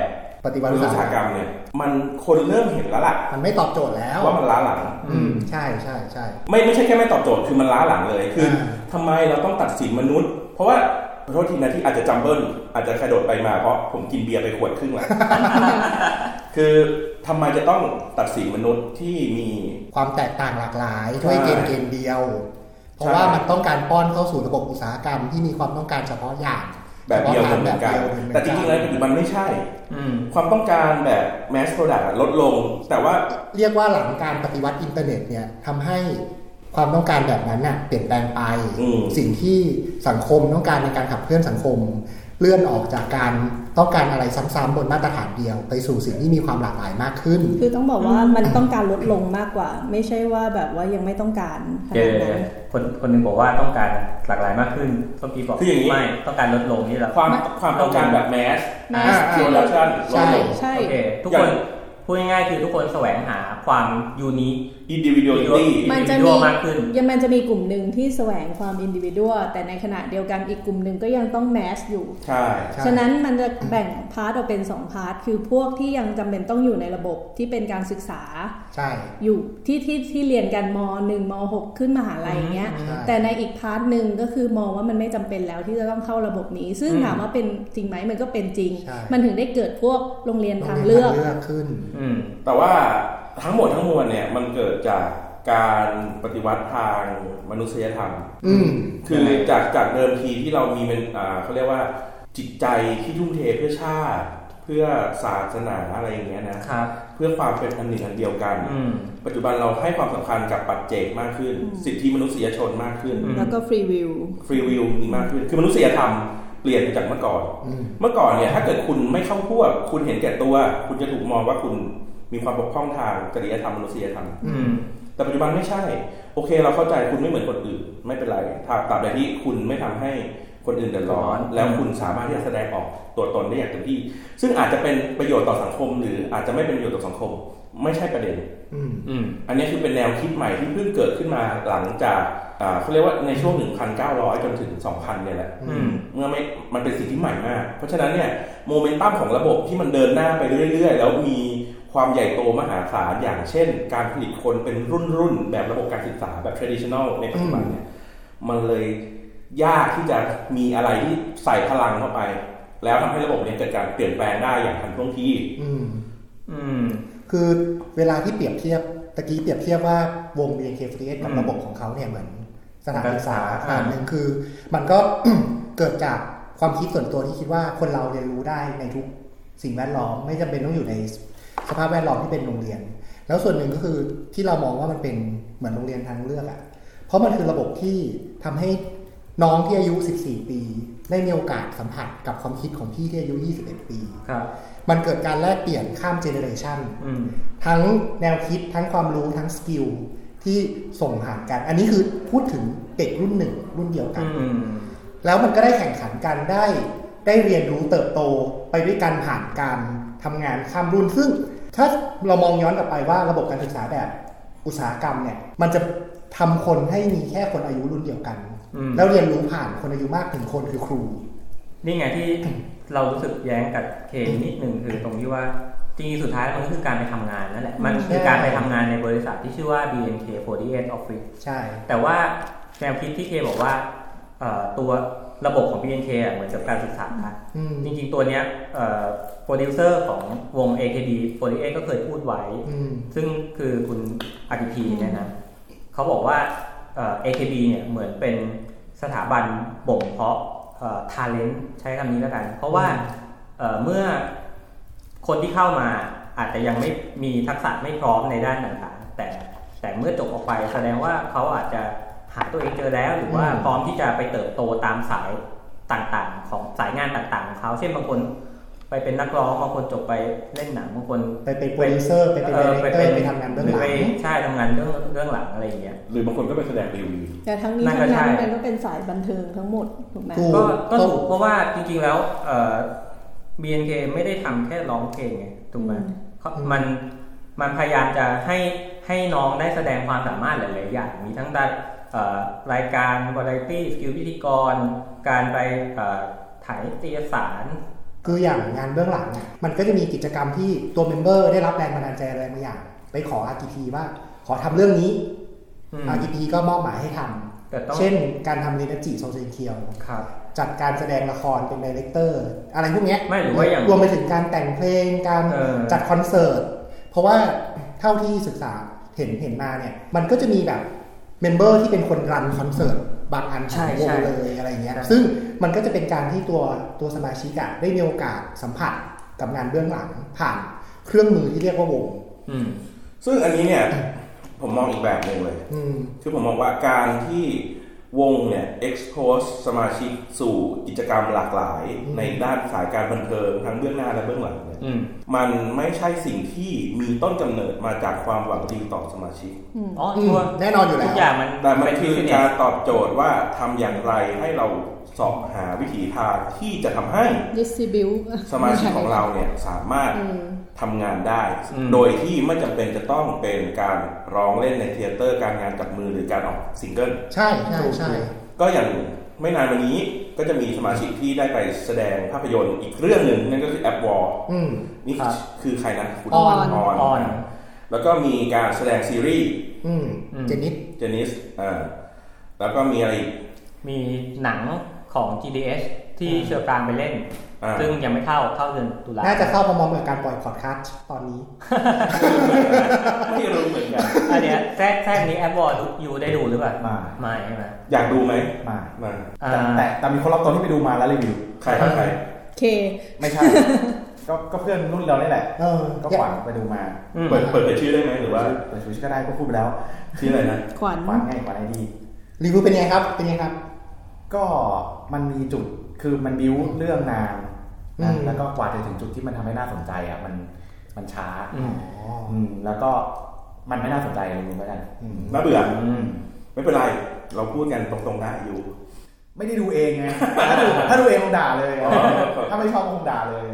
ปฏิวัติอุตสาหกรรมเนี่ยมันคนเริ่มเห็นแล้วล่ะมันไม่ตอบโจทย์แล้วว่ามันล้าหลังใช่ใช่ใช่ไม่ใช่แค่ไม่ตอบโจทย์คือมันล้าหลังเลยคือทำไมเราต้องตัดสินมนุษย์เพราะว่าขอโทษทีนะที่อาจจะจัมเบิลอาจจะกระโดดไปมาเพราะผมกินเบียร์ไปขวดครึ่งแล้วคือทำไมจะต้องตัดสินมนุษย์ที่มีความแตกต่างหลากหลายด้วยเกณฑ์เดียวเพราะว่ามันต้องการป้อนเข้าสู่ระบบอุตสาหกรรมที่มีความต้องการเฉพาะอย่างแบบเดียวกันเหมือนกันแต่จริงๆแล้วปัจจุบันไม่ใช่ความต้องการแบบ mass product ลดลงแต่ว่าเรียกว่าหลังการปฏิวัติอินเทอร์เน็ตเนี่ยทำให้ความต้องการแบบนั้นน่ะเปลี่ยนแปลงไปสิ่งที่สังคมต้องการในการขับเคลื่อนสังคมเลื่อนออกจากการต้องการอะไรซ้ำๆบนมาตรฐานเดียวไปสู่สิ่งที่มีความหลากหลายมากขึ้นคือต้องบอกว่ามันต้องการลดลงมากกว่าไม่ใช่ว่าแบบว่ายังไม่ต้องการขนาดนั้นคนนึงบอกว่าต้องการหลากหลายมากขึ้นต้องกี้บอกไม่ต้องการลดลงนี่แหละความต้องการแบบแมสโปรดักชั่นใช่โอเคทุกคนพูดง่ายๆคือทุกคนแสวงหาความยูนิค individuality มันจะมีกลุ่มหนึ่งที่แสวงความ individual แต่ในขณะเดียวกันอีกกลุ่มหนึ่งก็ยังต้องแมสอยู่ใช่ฉะนั้นมันจะแบ่งพาร์ทออกเป็น2พาร์ทคือพวกที่ยังจำเป็นต้องอยู่ในระบบที่เป็นการศึกษาใช่อยู่ที่เรียนกันม.1 ม.6 ขึ้นมหาลัยอย่างเงี้ยแต่ในอีกพาร์ทนึงก็คือมองว่ามันไม่จำเป็นแล้วที่จะต้องเข้าระบบนี้ซึ่งถามว่าเป็นจริงไหมมันก็เป็นจริงมันถึงได้เกิดพวกโรงเรียนทางเลือกขึ้นแต่ว่าทั้งหมดทั้งมวลเนี่ยมันเกิดจากการปฏิวัติทางมนุษยธรรมคือจากเดิมทีที่เรามีเป็นเขาเรียกว่าจิตใจที่ทุ่มเทเพื่อชาติเพื่อศาสนาอะไรอย่างเงี้ยนะเพื่อความเป็นอันหนึ่งอันเดียวกันปัจจุบันเราให้ความสำคัญกับปัจเจกมากขึ้นสิทธิมนุษยชนมากขึ้นแล้วก็ฟรีวิวมีมากขึ้นคือมนุษยธรรมเปลี่ยนไปจากเมื่อก่อนเนี่ยถ้าเกิดคุณไม่เข้าพวกคุณเห็นแก่ตัวคุณจะถูกมองว่าคุณมีความบกพร่องทางจริยธรรมมนุษยธรรมแต่ปัจจุบันไม่ใช่โอเคเราเข้าใจคุณไม่เหมือนคนอื่นไม่เป็นไรตราบใดที่คุณไม่ทำให้คนอื่นเดือดร้อนแล้วคุณสามารถที่จะแสดงออกตัวตนได้อย่างเต็มที่ซึ่งอาจจะเป็นประโยชน์ต่อสังคมหรืออาจจะไม่เป็นประโยชน์ต่อสังคมไม่ใช่ประเด็นอันนี้คือเป็นแนวคิดใหม่ที่เพิ่งเกิดขึ้นมาหลังจากเขาเรียกว่าในช่วง 1,900 จนถึง 2,000 เนี่ยแหละเมื่อมันเป็นสิ่งที่ใหม่มากเพราะฉะนั้นเนี่ยโมเมนตัมของระบบที่มันเดินหน้าไปเรื่อยๆแล้วมีความใหญ่โตมหาศาลอย่างเช่นการผลิตคนเป็นรุ่นแบบระบบการศึกษาแบบ traditional ในปัจจุบันเนี่ยมันเลยยากที่จะมีอะไรที่ใส่พลังเข้าไปแล้วทำให้ระบบนี้เกิดการเปลี่ยนแปลงได้อย่างทันท่วงทีคือเวลาที่เปรียบเทียบตะกี้เปรียบเทียบว่าวง BNK48 กับระบบของเขาเนี่ยเหมือนสถานศึกษาอันนึงคือมันก็ เกิดจากความคิดส่วนตัวที่คิดว่าคนเราเรียนรู้ได้ในทุกสิ่งแวดล้อมไม่จำเป็นต้องอยู่ในสภาพแวดล้อมที่เป็นโรงเรียนแล้วส่วนหนึ่งก็คือที่เรามองว่ามันเป็นเหมือนโรงเรียนทางเลือกอ่ะเพราะมันคือระบบที่ทำให้น้องที่อายุ14ปีได้มีโอกาสสัมผัสกับความคิดของพี่ที่อายุ21ปีมันเกิดการแลกเปลี่ยนข้ามเจเนอเรชันทั้งแนวคิดทั้งความรู้ทั้งสกิลที่ส่งผ่านกันอันนี้คือพูดถึงเด็กรุ่นหนึ่งรุ่นเดียวกันแล้วมันก็ได้แข่งขันกันได้เรียนรู้เติบโตไปด้วยกันผ่านการทำงานข้ามรุ่นซึ่งถ้าเรามองย้อนกลับไปว่าระบบการศึกษาแบบอุตสาหกรรมเนี่ยมันจะทำคนให้มีแค่คนอายุรุ่นเดียวกันแล้วเรียนรู้ผ่านคนอายุมากถึงคนคือครูนี่ไงที่เรารู้สึกแย้งกับเคนิดนึงคือตรงที่ว่าจริงๆสุดท้ายมันก็คือการไปทำงานนั่นแหละมันคือการไปทำงานในบริษัทที่ชื่อว่า BNK48 Office ใช่แต่ว่าแนวคิดที่เคบอกว่าตัวระบบของ BNK เหมือนกับการศึกษาจริงๆตัวเนี้ยโปรดิวเซอร์ของวง AKB48 ก็เคยพูดไว้ซึ่งคือคุณอดิพีเนี่ยนะเขาบอกว่าAKB เนี่ยเหมือนเป็นสถาบันบ่มเพาะtalent ใช้คำนี้แล้วกันเพราะว่าเมื่อคนที่เข้ามาอาจจะยังไม่มีทักษะไม่พร้อมในด้านต่างๆแต่เมื่อจบออกไปแสดงว่าเขาอาจจะหาตัวเองเจอแล้วหรือว่าพร้อมที่จะไปเติบโตตามสายต่างๆของสายงานต่างๆของเขาเช่นบางคนไปเป็นนักร้องบางคนจบไปเล่นหนังบางคนไปเป็นโปรดิวเซอร์ไปเป็นดีเรคเตอร์ไปทำงานเบื้องหลังใช่ทำงานเรื่องหลังอะไรอย่างเงี้ยหรือบางคนก็ไปแสดงรีวิวแต่ทั้งนี้ทั้งนั้นมันก็เป็นสายบันเทิงทั้งหมดถูกไหมก็ถูกเพราะว่าจริงๆแล้วBNK ไม่ได้ทำแค่ร้องเพลงไงถูกไหมมันพยายามจะให้น้องได้แสดงความสามารถหลายๆอย่างมีทั้งด้านรายการวาไรตี้สกิลพิธีกรการไปถ่ายนิตยสารคืออย่างงานเบื้องหลังเนี่ยมันก็จะมีกิจกรรมที่ตัวเมมเบอร์ได้รับแรงบันดาลใจอะไรบางอย่างไปขอ RTP ว่าขอทำเรื่องนี้ RTP ก็มอบหมายให้ทำเช่นการทำเรนจิโซเซนเคียวจัดการแสดงละครเป็นไดเรคเตอร์อะไรพวกนี้ไม่หรือว่าอย่างรวมไปถึงการแต่งเพลงการจัดคอนเสิร์ตเพราะว่าเท่าที่ศึกษาเห็นมาเนี่ยมันก็จะมีแบบเมมเบอร์ที่เป็นคนรันคอนเสิร์ตบางอันของวงเลยอะไรเงี้ยซึ่งมันก็จะเป็นการที่ตัวสมาชิกได้มีโอกาสสัมผัสกับงานเบื้องหลังผ่านเครื่องมือที่เรียกว่าวงซึ่งอันนี้เนี่ยผมมองอีกแบบนึงเลยคือผมมองว่าการที่วงเนี่ย expose สมาชิกสู่กิจกรรมหลากหลายในด้านสายการบันเทิงทั้งเบื้องหน้าและเบื้องหลังเนี่ยมันไม่ใช่สิ่งที่มีต้นกำเนิดมาจากความหวังดีต่อสมาชิกแน่นอนอยู่แล้วทุกอย่างแต่มันคือการตอบโจทย์ว่าทำอย่างไรให้เราสอบหาวิถีทางที่จะทำให้ distribute สมาชิกของเราเนี่ยสามารถทำงานได้โดยที่ไม่จำเป็นจะต้องเป็นการร้องเล่นในเธียเตอร์การงานจับมือหรือการออกซิงเกิลใช่ใช่ใช่ก็อย่างไม่นานวันนี้ก็จะมีสมาชิกที่ได้ไปแสดงภาพยนตร์อีกเรื่องหนึ่งนั่นก็คือแอปวอลนี่คือใครนะคุณออนแล้วก็มีการแสดงซีรีส์เจนิสแล้วก็มีอะไรมีหนังของ GDS ที่เชอร์ปรางไปเล่นซึ่งยังไม่เข้าเดือนตุลาน่าจะเข้าพร้อมๆกับการปล่อยพอดคาสต์ตอนนี้ไม่รู้เหมือนกันอันเนี้ยแทรกนี้แอปวอร์ดอยู่ได้ดูหรือเปล่าไม่ใช่ไหมอยากดูไหมมาแต่มีคนรอบตัวที่ไปดูมาแล้วรีวิวใครเคไม่ใช่ก็เพื่อนรุ่นเรานี่แหละก็ขวัญไปดูมาเปิดชื่อได้ไหมหรือว่าเปิดชื่อก็ได้ก็พูดไปแล้วชื่ออะไรนะขวัญไงขวัญไอดีรีวิวเป็นไงครับก็มันมีจุดคือมันบิ้วเรื่องนานนะแล้วก็กว่าจะถึงจุดที่มันทำให้น่าสนใจอ่ะมันช้าแล้วก็มันไม่น่าสนใจเลยมึงแล้วกันน่าเบื่อไม่เป็นไรเราพูดกันตรงๆได้อยู่ไม่ได้ดูเองไงถ้าดูเองคงด่าเลยถ้าไม่ชอบคงด่าเลย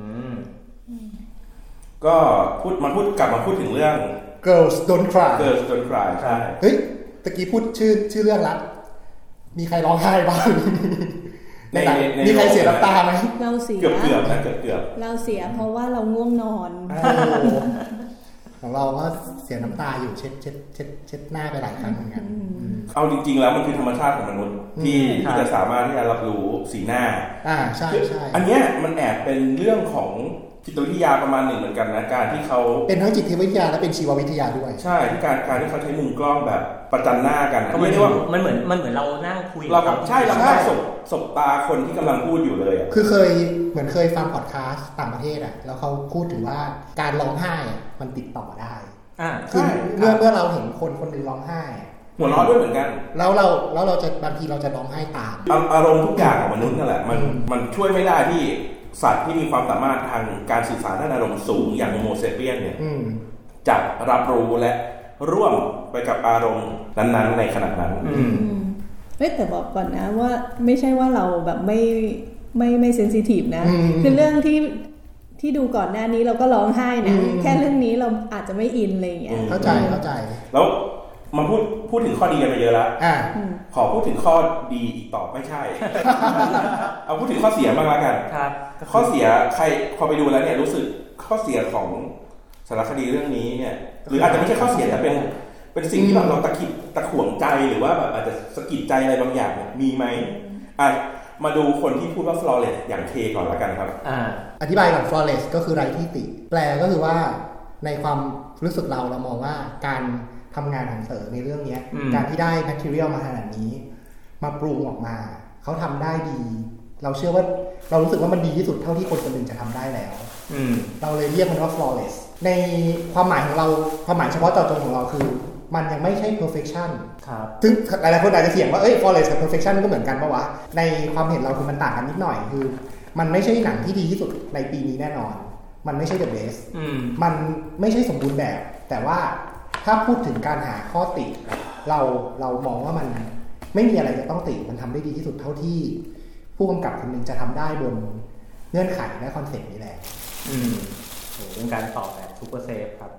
ก็กลับมาพูดถึงเรื่อง Girls Don't Cry ใช่เฮ้ยตะกี้พูดชื่อเรื่องละมีใครร้องไห้บ้างมีใครเสียน้ำตาไหมเราเสียเกือบเราเสียเพราะว่าเราง่วงนอนของเราก็เสียน้ำตาอยู่เช็ดหน้าไปหลายครั้งเหมือนกันเอาจริงๆแล้วมันคือธรรมชาติของมนุษย์ที่จะสามารถที่จะรับรู้สีหน้าใช่อันเนี้ยมันแอบเป็นเรื่องของจิตวิทยาประมาณหนึ่งเหมือนกันนะการที่เขาเป็นทั้งจิตวิทยาและเป็นชีววิทยาด้วยใช่ที่การที่เขาใช้มุมกล้องแบบประจันหน้ากันไม่ได้ว่ามันเหมือนเรานั่งคุยเราใช่เราสบตาคนที่กำลังพูดอยู่เลยคือเคยฟังพอดคาสต์ต่างประเทศอ่ะแล้วเขาพูดถึงว่าการร้องไห้มันติดต่อได้คือเมื่อเราเห็นคนนึงร้องไห้หัวเราะด้วยเหมือนกันแล้วเราจะบางทีเราจะร้องไห้ตามอารมณ์ทุกอย่างของมนุษย์นั่นแหละมันช่วยไม่ได้ที่สัตว์ที่มีความสามารถทางการสื่อสารด้านอารมณ์สูงอย่างโฮโมเซเปียนเนี่ยจะรับรู้และร่วมไปกับอารมณ์นั้นๆในขณะนั้นแต่บอกก่อนนะว่าไม่ใช่ว่าเราแบบไม่เซนซิทีฟนะคือเรื่องที่ดูก่อนหน้านี้เราก็ร้องไห้นะแค่เรื่องนี้เราอาจจะไม่อินอะไรอย่างเงี้ยเข้าใจแล้วมาพูดถึงข้อดีกันไปเยอะแล้วขอพูดถึงข้อดีอีกต่อไม่ใช่ เอาพูดถึงข้อเสียบ้างละกันข้อเสียใครพอไปดูแล้วเนี่ยรู้สึกข้อเสียของสารคดีเรื่องนี้เนี่ยหรืออาจจะไม่ใช่ข้อเสียแต่เป็นสิ่งที่เราตะขวงใจหรือว่าแบบอาจจะสะกิดใจอะไรบางอย่างมีไหมมาดูคนที่พูดว่า flawless อย่างเคก่อนละกันครับอธิบายก่อน flawless ก็คือไร้ที่ติแปลก็คือว่าในความรู้สึกเรามองว่าการทำงานของเต๋อในเรื่องนี้การที่ได้ material มาขนาดนี้มาปรุงออกมาเขาทำได้ดีเราเชื่อว่าเรารู้สึกว่ามันดีที่สุดเท่าที่คนคนหนึ่งจะทำได้แล้วเราเลยเรียกมันว่า flawless ในความหมายของเราความหมายเฉพาะเจาะจงของเราคือมันยังไม่ใช่ perfection ซึ่งหลายๆคนอาจจะเถียงว่าflawless กับ perfection ก็เหมือนกันปะวะในความเห็นเราคือมันต่างกันนิดหน่อยคือมันไม่ใช่หนังที่ดีที่สุดในปีนี้แน่นอนมันไม่ใช่ the best มันไม่ใช่สมบูรณ์แบบแต่ว่าถ้าพูดถึงการหาข้อติเรามองว่ามันไม่มีอะไรจะต้องติมันทำได้ดีที่สุดเท่าที่ผู้กำกับคนหนึ่งจะทำได้บนเงื่อนไขและคอนเซ็ปต์นี้แหละเป็นการตอบแบบซูเปอร์เซฟครับ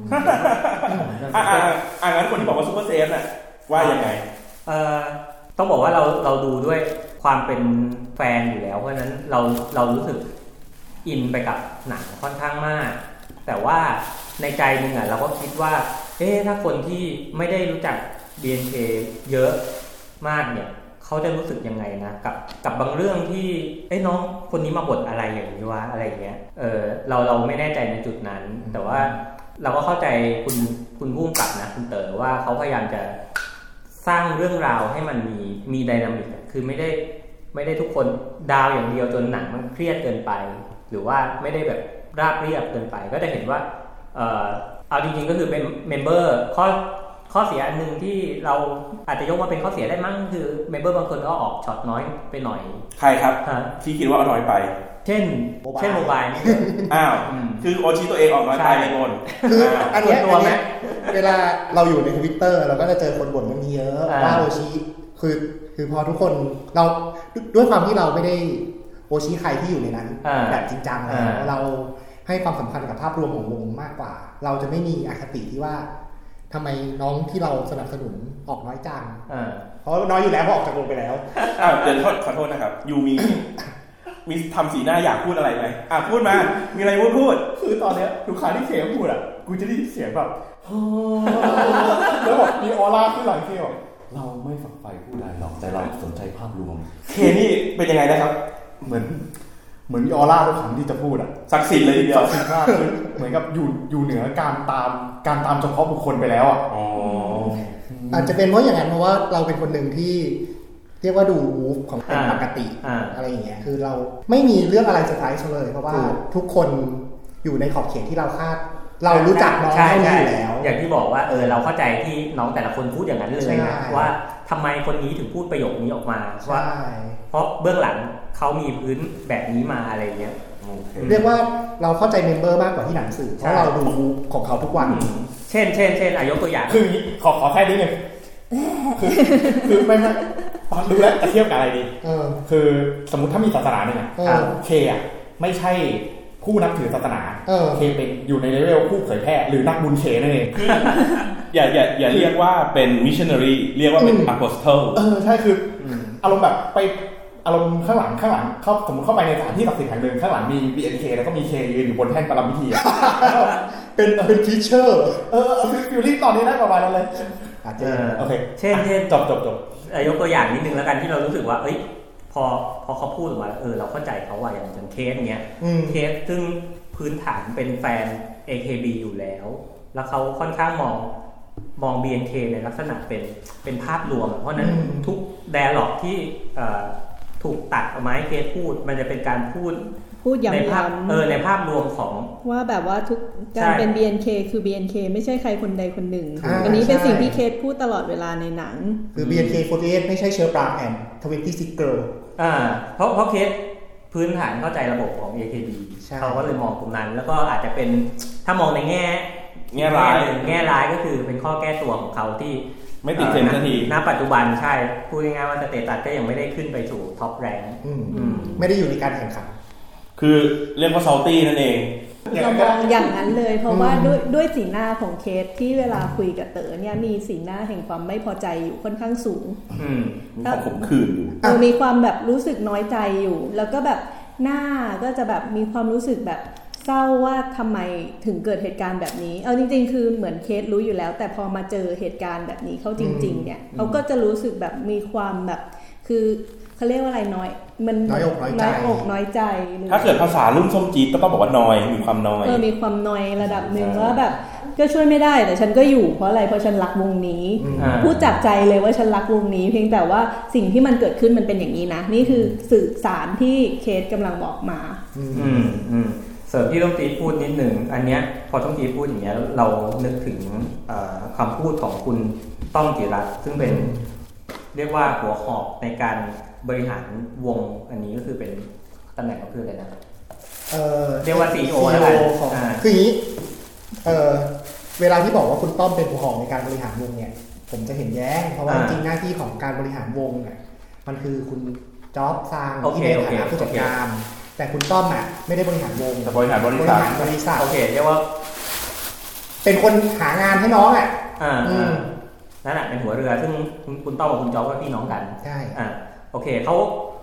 งั้นคนที่บอกว่าซูเปอร์เซฟน่ะว่ายังไงต้องบอกว่าเราดูด้วยความเป็นแฟนอยู่แล้วเพราะฉะนั้นเรารู้สึกอินไปกับหนังค่อนข้างมากแต่ว่าในใจนึงเราก็คิดว่าถ้าคนที่ไม่ได้รู้จัก BNK เยอะมากเนี่ยเขาจะรู้สึกยังไงนะกับบางเรื่องที่น้องคนนี้มาบ่นอะไรอย่างนี้วะอะไรอย่างเงี้ยเราไม่แน่ใจในจุดนั้นแต่ว่าเราก็เข้าใจคุณผู้กำกับนะคุณเต๋อว่าเขาพยายามจะสร้างเรื่องราวให้มันมีไดนามิกคือไม่ได้ทุกคนดาวอย่างเดียวจนหนังมันเครียดเกินไปหรือว่าไม่ได้แบบราบเรียบเกินไปก็จะเห็นว่าเอาจริงๆก็คือเป็นเมมเบอร์ข้อเสียอันนึงที่เราอาจจะยกมาเป็นข้อเสียได้มั้งคือเมมเบอร์บางคนก็ออกช็อตน้อยไปหน่อยใครครับที่คิดว่าน้อยไปเช่นโมบายอ้าวคือโอชิตัวเองออกน้อยไปเลยบ่นคืออันนี้เวลาเราอยู่ใน Twitter เราก็จะเจอคนบ่นกันเยอะว่าโอชิคือพอทุกคนเราด้วยความที่เราไม่ได้โอชิใครที่อยู่ในนั้นแบบจริงจังเราให้ความสำคัญกับภาพรวมของวงมากกว่าเราจะไม่มีอคติที่ว่าทำไมน้องที่เราสนับสนุนออกน้อยจังเพราะน้อยอยู่แล้วเพราะออกจากวงไปแล้วเดี๋ยวขอโทษนะครับยูมีทำสีหน้าอยากพูดอะไรไหมพูดมามีอะไรพูดคือตอนเนี้ยทุกครั้งที่เคพูดกูจะได้ยินเสียงแบบแล้วแบบมีออร่าขึ้นหลังเคเราไม่ฝักใฝ่ผู้ใดหรอกแต่เราสนใจภาพรวมเคนี่เป็นยังไงนะครับเหมือนมีออร่าทุกครั้งที่จะพูดศักดิ์สิทธิ์เลยทีเดียวศักดิ์สิทธิ์มากเหมือนกับอยู่เหนือการตามเฉพาะบุคคลไปแล้วอาจจะเป็นเพราะอย่างนั้นเพราะว่าเราเป็นคนหนึ่งที่เรียกว่าดูวูฟของเป็นปกติอะไรอย่างเงี้ยคือเราไม่มีเรื่องอะไรเซอร์ไพรส์เลยเพราะว่าทุกคนอยู่ในขอบเขตที่เราคาดเรารู้จักน้องเขาอยู่แล้วอย่างที่บอกว่าเราเข้าใจที่น้องแต่ละคนพูดอย่างนั้นเลยนะว่าทำไมคนนี้ถึงพูดประโยคนี้ออกมาว่าเพราะเบื้องหลังเขามีพื้นแบบนี้มาอะไรเงี้ยเรียกว่าเราเข้าใจเมมเบอร์มากกว่าที่หนังสือเพราะเราดูของเขาทุกวันเช่นยกตัวอย่างคือขอแค่นี้นึงคือไม่ตอนรู้แล้วจะเทียบกับอะไรดีคือสมมุติถ้ามีศาสนาหนึ่งเคไม่ใช่ผู้นับถือศาสนาเคเป็นอยู่ในเลเวลผู้เผยแพร่หรือนักบุญเคนั่นเองอย่าเรียกว่าเป็นมิชชันนารีเรียกว่าเป็นอะโพสเทิลใช่คืออารมณ์แบบไปอารมณ์ข้างหลังเข้าสมมติเข้าไปในสถานที่ศักดิ์สิทธิ์แห่งหนึ่งข้างหลังมี BNK แล้วก็มีเคยืนอยู่บนแท่นปรมิธีเป็นฟีเจอร์ฟิลลิ่งตอนนี้ได้ประมาณนั้นเลยโอเคเช่นจบยกตัวอย่างนิดนึงแล้วกันที่เรารู้สึกว่าพอเขาพูดออกมาเราเข้าใจเขาว่าอย่างเคสเงี้ยเคสซึ่งพื้นฐานเป็นแฟน AKB อยู่แล้วเขาค่อนข้างมอง BNK ในลักษณะเป็นภาพรวมเพราะนั้นทุกไดอะล็อกที่ถูกตัดออกมาให้เคสพูดมันจะเป็นการพูดอย่างในภาพรวมของว่าแบบว่าทุกการเป็น BNK คือ BNK ไม่ใช่ใครคนใดคนหนึ่งอันนี้เป็นสิ่งที่เคสพูดตลอดเวลาในหนังคือ BNK48 ไม่ใช่เชอร์ปรางแอนด์26 Girl เพราะเคสพื้นฐานเข้าใจระบบของ AKB เขาก็เลยมองตรงนั้นแล้วก็อาจจะเป็นถ้ามองในแง่ร้ายก็คือเป็นข้อแก้ตัวของเขาที่ไม่ติดเทรนด์ทันทีณปัจจุบันใช่พูดง่ายๆว่าสเตตัสก็ยังไม่ได้ขึ้นไปสู่ท็อปแรงค์ไม่ได้อยู่ในการแข่งขันคือเรียกว่าซอลตี้นั่นเองเรามองอย่างนั้นเลยเพราะว่าด้วยสีหน้าของเคสที่เวลาคุยกับเต๋อเนี่ยมีสีหน้าแห่งความไม่พอใจอยู่ค่อนข้างสูงถ้าผมคืนอยู่มีความแบบรู้สึกน้อยใจอยู่แล้วก็แบบหน้าก็จะแบบมีความรู้สึกแบบเศร้าว่าทำไมถึงเกิดเหตุการณ์แบบนี้เอาจริงๆคือเหมือนเคสรู้อยู่แล้วแต่พอมาเจอเหตุการณ์แบบนี้เขาจริงๆเนี่ยเขาก็จะรู้สึกแบบมีความแบบคือเขาเรียกว่าอะไรน้อยมันน้อยอกน้อยใจถ้าเกิดภาษารุ่นส้มจี๊ดก็ต้องบอกว่าน้อยมีความน้อยมีความน้อยระดับหนึ่งว่าแบบก็ช่วยไม่ได้แต่ฉันก็อยู่เพราะอะไรเพราะฉันรักวงนี้พูดจากใจเลยว่าฉันรักวงนี้เพียงแต่ว่าสิ่งที่มันเกิดขึ้นมันเป็นอย่างนี้นะนี่คือสื่อสารที่เคสกำลังบอกมาเสริมที่ต้องตีพูดนิดหนึ่งอันเนี้ยพอต้องตีพูดอย่างเงี้ยเรานึกถึงคำพูดของคุณต้องจิรัตน์ซึ่งเป็นเรียกว่าหัวหอกในการบริหารวงอันนี้ก็คือเป็นตำแหน่งก็คืออะไรนะเรียกว่า CEO แล้วกันคืออย่างนี้เวลาที่บอกว่าคุณต้อมเป็นหัวหอกในการบริหารวงเนี่ยผมจะเห็นแย้งเพราะว่าจริงหน้าที่ของการบริหารวงเนี่ยมันคือคุณจ๊อบซางที่ในฐานะผู้จัดการแต่คุณต้อมไม่ได้บริหารวงแต่บริหารบริษัทโอเคเรียกว่าเป็นคนหางานให้น้องนั่นแหละเป็นหัวเรือซึ่งคุณต้อมกับคุณจ๊อบก็พี่น้องกันใช่โอเคเขา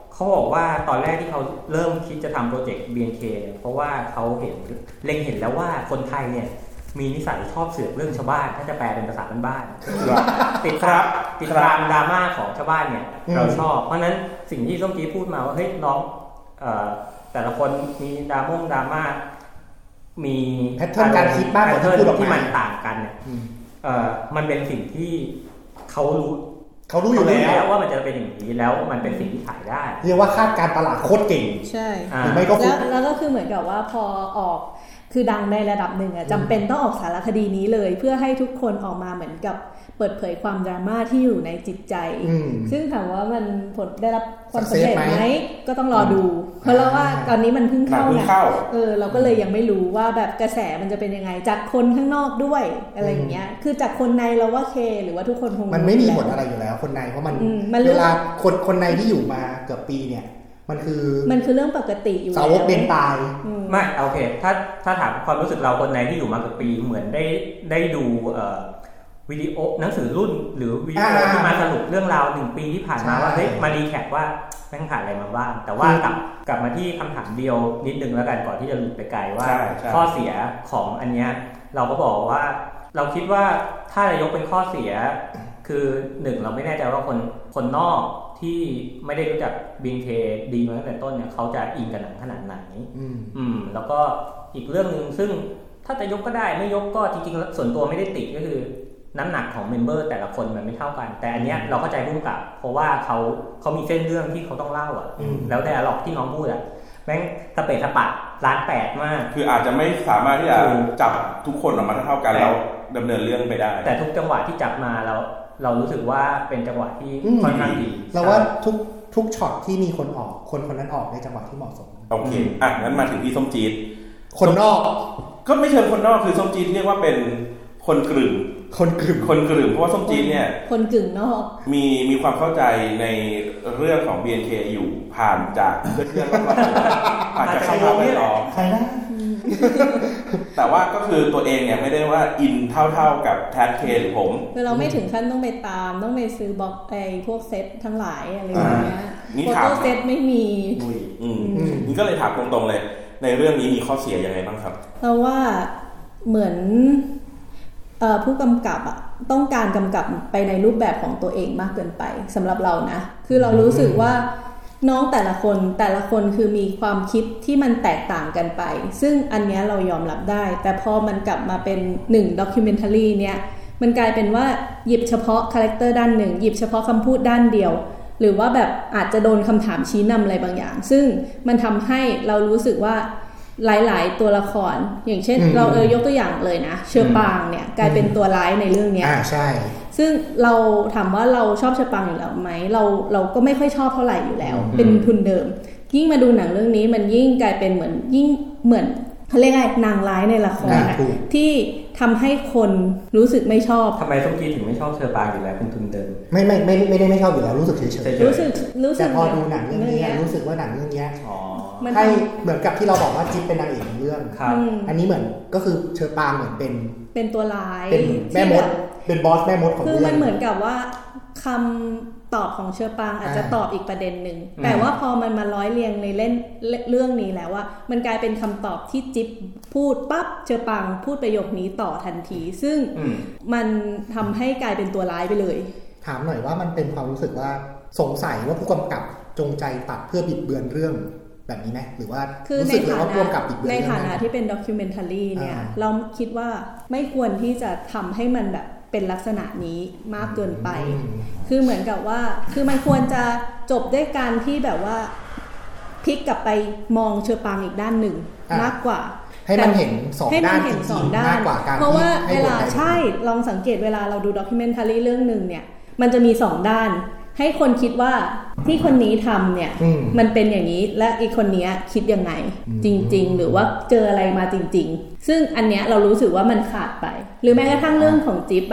เขาบอกว่าตอนแรกที่เขาเริ่มคิดจะทำโปรเจกต์ BNK เนี่ยเพราะว่าเขาเล็งเห็นแล้วว่าคนไทยเนี่ยมีนิสัยชอบเสือกเรื่องชาวบ้านถ้าจะแปลเป็นภาษาบ้านๆติดตามดราม่าของชาวบ้านเนี่ยเราชอบเพราะนั้นสิ่งที่ส้มจีพูดมาว่าเฮ้ยน้องแต่ละคนมีดราม่ามีแพทเทิร์นการคิดบ้างที่มันต่างกันเนี่ยมันเป็นสิ่งที่เขารู้อยู่แล้วว่ามันจะเป็นอย่างนี้แล้วมันเป็นสิ่งที่ขายได้เรียกว่าคาดการตลาดโคตรเก่งใช่หรือไม่ก็แล้วก็คือเหมือนกับว่าพอออกคือดังในระดับหนึ่งจำเป็นต้องออกสารคดีนี้เลยเพื่อให้ทุกคนออกมาเหมือนกับเปิดเผยความดราม่าที่อยู่ในจิตใจซึ่งถามว่ามันผลได้รับความสำเร็จไหมก็ต้องรอดูเพราะว่าตอนนี้มันเพิ่งเข้าไงเราก็เลยยังไม่รู้ว่าแบบกระแสมันจะเป็นยังไงจากคนข้างนอกด้วยอะไรอย่างเงี้ยคือจากคนในเราว่าเคหรือว่าทุกคนคงมันไม่มีผลอะไรอยู่แล้วคนในเพราะมันเวลาคนในที่อยู่มาเกือบปีเนี่ยมันคือเรื่องปกติอยู่สาวกเดนตายไม่โอเคถ้าถามความรู้สึกเราคนในที่อยู่มาเกือบปีเหมือนได้ดูวิดีโอหนังสือรุ่นหรือวิดีโอที่มาสรุปเรื่องราว1ปีที่ผ่านมาว่าเฮ้ยมารีแคปว่าแม่งผ่านอะไรมาบ้างแต่ว่ากลับมาที่คำถามเดียวนิดนึงแล้วกันก่อนที่จะหลุดไปไกลว่าข้อเสียของอันเนี้ยเราก็บอกว่าเราคิดว่าถ้าจะยกเป็นข้อเสียคือ1เราไม่แน่ใจว่าคนนอกที่ไม่ได้รู้จัก BNK ดีมาตั้งแต่ต้นเนี่ยเขาจะอินกับหนังขนาดไหนแล้วก็อีกเรื่องนึงซึ่งถ้าจะยกก็ได้ไม่ยกก็จริงๆส่วนตัวไม่ได้ติดก็คือน้ำหนักของเมมเบอร์แต่ละคนมันไม่เท่ากันแต่อันเนี้ยเราเข้าใจพุ่งกับเพราะว่าเขามีเส้นเรื่องที่เขาต้องเล่าแล้วแต่หลอกที่น้องพูดแม่งสเปซสปะ1,800,000 มากคืออาจจะไม่สามารถที่จะจับทุกคนออกมาเท่ากันแล้วดำเนินเรื่องไปได้แต่ทุกจังหวะที่จับมาเรารู้สึกว่าเป็นจังหวะที่ค่อนข้างดีเราว่าทุกช็อตที่มีคนออกคนนั้นออกในจังหวะที่เหมาะสมโอเคงั้นมาถึงที่ส้มจี๊ดคนนอกก็ไม่เชิงคนนอกคือส้มจี๊ดเรียกว่าเป็นคนกลึ่งเพราะว่าส้มจี๊ดเนี่ยคนกึ่งนอกมีความเข้าใจในเรื่องของ BNK อยู่ผ่านจากเพื่อนๆผ่านจากสภาพแวดล้อมใช่นะแต่ว่าก็คือตัวเองเนี่ยไม่ได้ว่าอินเท่ากับแทสเคหรือผมคือเราไม่ถึงขั้นต้องไปตามต้องไปซื้อบล็อกพวกเซตทั้งหลายอะไรอย่างเงี้ยโฟโต้เซตไม่มีนี่ก็เลยถามตรงๆเลยในเรื่องนี้มีข้อเสียยังไงบ้างครับเราว่าเหมือนผู้กำกับต้องการกำกับไปในรูปแบบของตัวเองมากเกินไปสำหรับเรานะคือเรารู้สึกว่าน้องแต่ละคนคือมีความคิดที่มันแตกต่างกันไปซึ่งอันนี้เรายอมรับได้แต่พอมันกลับมาเป็น1 documentary เนี่ยมันกลายเป็นว่าหยิบเฉพาะคาแรคเตอร์ด้านหนึ่งหยิบเฉพาะคำพูดด้านเดียวหรือว่าแบบอาจจะโดนคำถามชี้นำอะไรบางอย่างซึ่งมันทำให้เรารู้สึกว่าหลายๆตัวละครอย่างเช่นเรายกตัวอย่างเลยนะเชอปางเนี่ยกลายเป็นตัวร้ายในเรื่องนี้ใช่ซึ่งเราถามว่าเราชอบเชอปางอยู่แล้วไหมเราก็ไม่ค่อยชอบเท่าไหร่อยู่แล้วเป็นทุนเดิมยิ่งมาดูหนังเรื่องนี้มันยิ่งกลายเป็นเหมือนเขาเรียกไงนางร้ายในละครที่ทำให้คนรู้สึกไม่ชอบทำไมส้มจีถึงไม่ชอบเชอปางอยู่แล้วเป็นทุนเดิมไม่ได้ไม่ชอบอยู่แล้วรู้สึกเฉยๆรู้สึกแต่พอดูหนังเรื่องนี้รู้สึกว่าหนังเรื่องนี้ให้เหมือนกับที่เราบอกว่าจิ๊บเป็นนางเอกของเรื่องอันนี้เหมือนก็คือเชอปางเหมือนเป็นตัวร้ายเป็นแม่มดเป็นบอสแม่มดของเรื่องคือมันเหมือนกับว่าคำตอบของเชอปางอาจจะตอบอีกประเด็นหนึ่งแต่ว่าพอมันมาร้อยเรียงในเล่นเรื่องนี้แล้วว่ามันกลายเป็นคำตอบที่จิ๊บพูดปั๊บเชอปางพูดประโยคนี้ต่อทันทีซึ่งมันทำให้กลายเป็นตัวร้ายไปเลยถามหน่อยว่ามันเป็นความรู้สึกว่าสงสัยว่าผู้กำกับจงใจตัดเพื่อบิดเบือนเรื่องแบบนี้ไหมหรือว่ารู้สึกว่าร่วมกับอีกในฐานะที่เป็นด็อกิวเมนทัรีเนี่ยเราคิดว่าไม่ควรที่จะทำให้มันแบบเป็นลักษณะนี้มากเกินไปคือเหมือนกับว่าคือมันควรจะจบด้วยการที่แบบว่าพลิกกลับไปมองเชอปางอีกด้านหนึ่งมากกว่าให้มันเห็น2ด้านจริงๆมากกว่าการเพราะว่าเวลาใช่ลองสังเกตเวลาเราดูด็อกิวเมนทัรีเรื่องนึงเนี่ยมันจะมี2ด้านให้คนคิดว่าที่คนนี้ทำเนี่ยมันเป็นอย่างนี้และอีกคนนี้คิดยังไงจริงๆหรือว่าเจออะไรมาจริงๆซึ่งอันเนี้ยเรารู้สึกว่ามันขาดไปหรือแม้กระทั่งเรื่องของจิ๊บอะ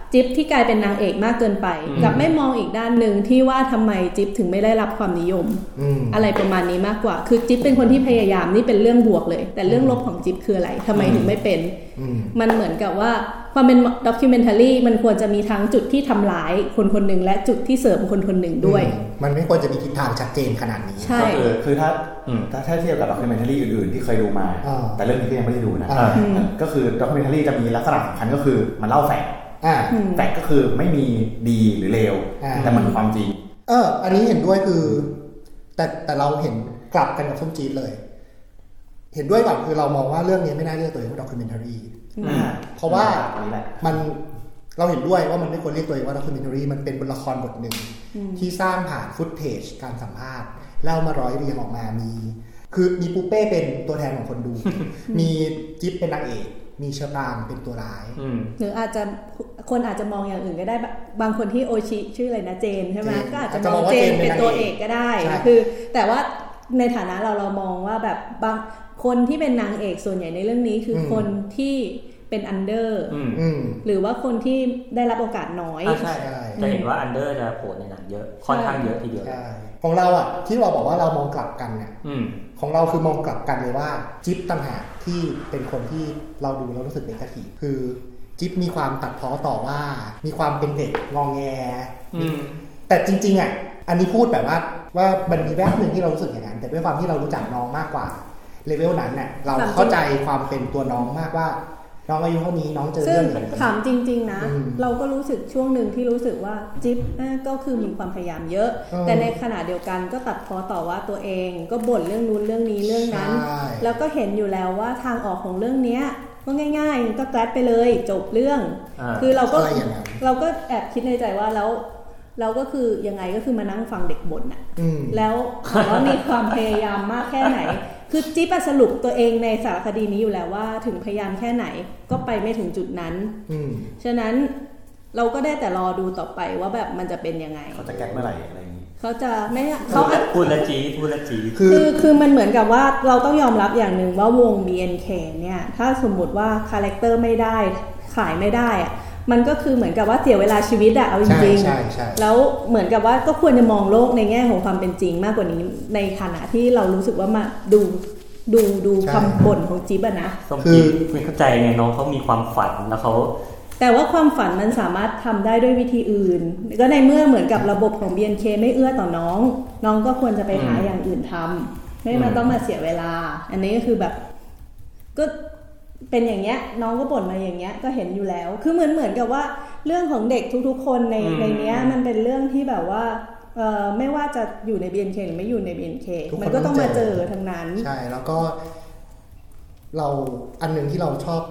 จิ๊บที่กลายเป็นนางเอกมากเกินไปกับไม่มองอีกด้านนึงที่ว่าทำไมจิ๊บถึงไม่ได้รับความนิยมอะไรประมาณนี้มากกว่าคือจิ๊บเป็นคนที่พยายามนี่เป็นเรื่องบวกเลยแต่เรื่องลบของจิ๊บคืออะไรทำไมถึงไม่เป็นมันเหมือนกับว่าความเป็นด็อกิเมนทารีมันควรจะมีทั้งจุดที่ทำร้ายคนคนหนึ่งและจุดที่เสริมคนคนหนึ่งด้วยมันไม่ควรจะมีทิศทางชัดเจนขนาดนี้ใช่คือถ้าเทียบกับด็อกิเมนทารีอื่นๆที่เคยดูมาแต่เรื่องนี้ก็ยังไม่ได้ดูนะก็คือด็อกิเมนทารีจะมีลักษณะสำคัญก็คือมันเล่าแฝงก็คือไม่มีดีหรือเลวแต่มันความจริงอันนี้เห็นด้วยคือแต่เราเห็นกลับกันกับส้มจี๊ดเลยเห็นด้วยแบบคือเรามองว่าเรื่องนี้ไม่น่าเรียกตัวเองว่าด็อกิเมนทารีเพราะว่ามันเราเห็นด้วยว่ามันไม่ควรเรียกตัวเองว่าด็อกิเมนทารีมันเป็นบทละครบทหนึ่งที่สร้างผ่านฟุตเทจการสัมภาษณ์แล้วมาร้อยเรียงออกมามีปูเป้เป็นตัวแทนของคนดูมีจิ๊บเป็นนางเอกมีเชอปรางเป็นตัวร้ายหรืออาจจะคนอาจจะมองอย่างอื่นก็ได้บางคนที่โอชิชื่ออะไรนะเจนใช่ไหมก็อาจจะมองเจนเป็นตัวเอกก็ได้คือแต่ว่าในฐานะเรามองว่าแบบบางคนที่เป็นนางเอกส่วนใหญ่ในเรื่องนี้คือคนที่เป็นอันเดอร์หรือว่าคนที่ได้รับโอกาสน้อยใช่จะเห็นว่าอันเดอร์จะโผล่ในหนังเยอะค่อนข้างเยอะทีเดียวของเราอ่ะที่เราบอกว่าเรามองกลับกันเนี่ยของเราคือมองกลับกันเลยว่าจิ๊บต่างหากที่เป็นคนที่เราดูแล้วรู้สึกเนกาทีฟคือจิ๊บมีความตัดพ้อต่อว่ามีความเป็นเด็กงอแงแต่จริงๆอ่ะอันนี้พูดแบบว่ามันมีแวบนึงที่เรารู้สึกอย่างนั้นแต่ด้วยความที่เรารู้จักน้องมากกว่าเลเวลนั้นเนี่ยเราเข้าใจความเป็นตัวน้องมากว่าน้องอายุเท่านี้น้องเจอเรื่องนี้ถามจริงๆนะเราก็รู้สึกช่วงหนึ่งที่รู้สึกว่าจิ๊บก็คือมีความพยายามเยอะแต่ในขณะเดียวกันก็ตัดพ้อต่อว่าตัวเองก็บ่นเรื่องนู้นเรื่องนี้เรื่องนั้นแล้วก็เห็นอยู่แล้วว่าทางออกของเรื่องนี้ก็ง่ายๆก็แกลดไปเลยจบเรื่องคือเราก็แอบคิดในใจว่าแล้วเราก็คือยังไงก็คือมานั่งฟังเด็กบ่นน่ะแล้วว่ามีความพยายามมากแค่ไหนคือจิ๊บสรุปตัวเองในสารคดีนี้อยู่แล้วว่าถึงพยายามแค่ไหนก็ไปไม่ถึงจุดนั้นฉะนั้นเราก็ได้แต่รอดูต่อไปว่าแบบมันจะเป็นยังไงเขาจะแก้เมื่อไหร่อะไรอย่างนี้เขาจะไม่เขาพูดละจีคือมันเหมือนกับว่าเราต้องยอมรับอย่างหนึ่งว่าวง BNK เนี่ยถ้าสมมุติว่าคาแรคเตอร์ไม่ได้ขายไม่ได้อะมันก็คือเหมือนกับว่าเสียเวลาชีวิตอะเอาจริงๆแล้วเหมือนกับว่าก็ควรจะมองโลกในแง่ของความเป็นจริงมากกว่านี้ในขณะที่เรารู้สึกว่ามาดูคำบ่นของจิ๊บอะนะคือไม่เข้าใจไงน้องเขามีความฝันแล้วเขาแต่ว่าความฝันมันสามารถทำได้ด้วยวิธีอื่นก็ในเมื่อเหมือนกับระบบของ BNK ไม่เอื้อต่อน้องก็ควรจะไปหาอย่างอื่นทำไม่มันต้องมาเสียเวลาอันนี้ก็คือแบบก็เป็นอย่างเงี้ยน้องก็บ่นมาอย่างเงี้ยก็เห็นอยู่แล้วคือเหมือนกับว่าเรื่องของเด็กทุกๆคนในเนี้ยมันเป็นเรื่องที่แบบว่าไม่ว่าจะอยู่ใน BNK หรือไม่อยู่ใน BNK มันก็ต้องมาเจอทั้งนั้นใช่แล้วก็เราอันนึงที่เราชอบ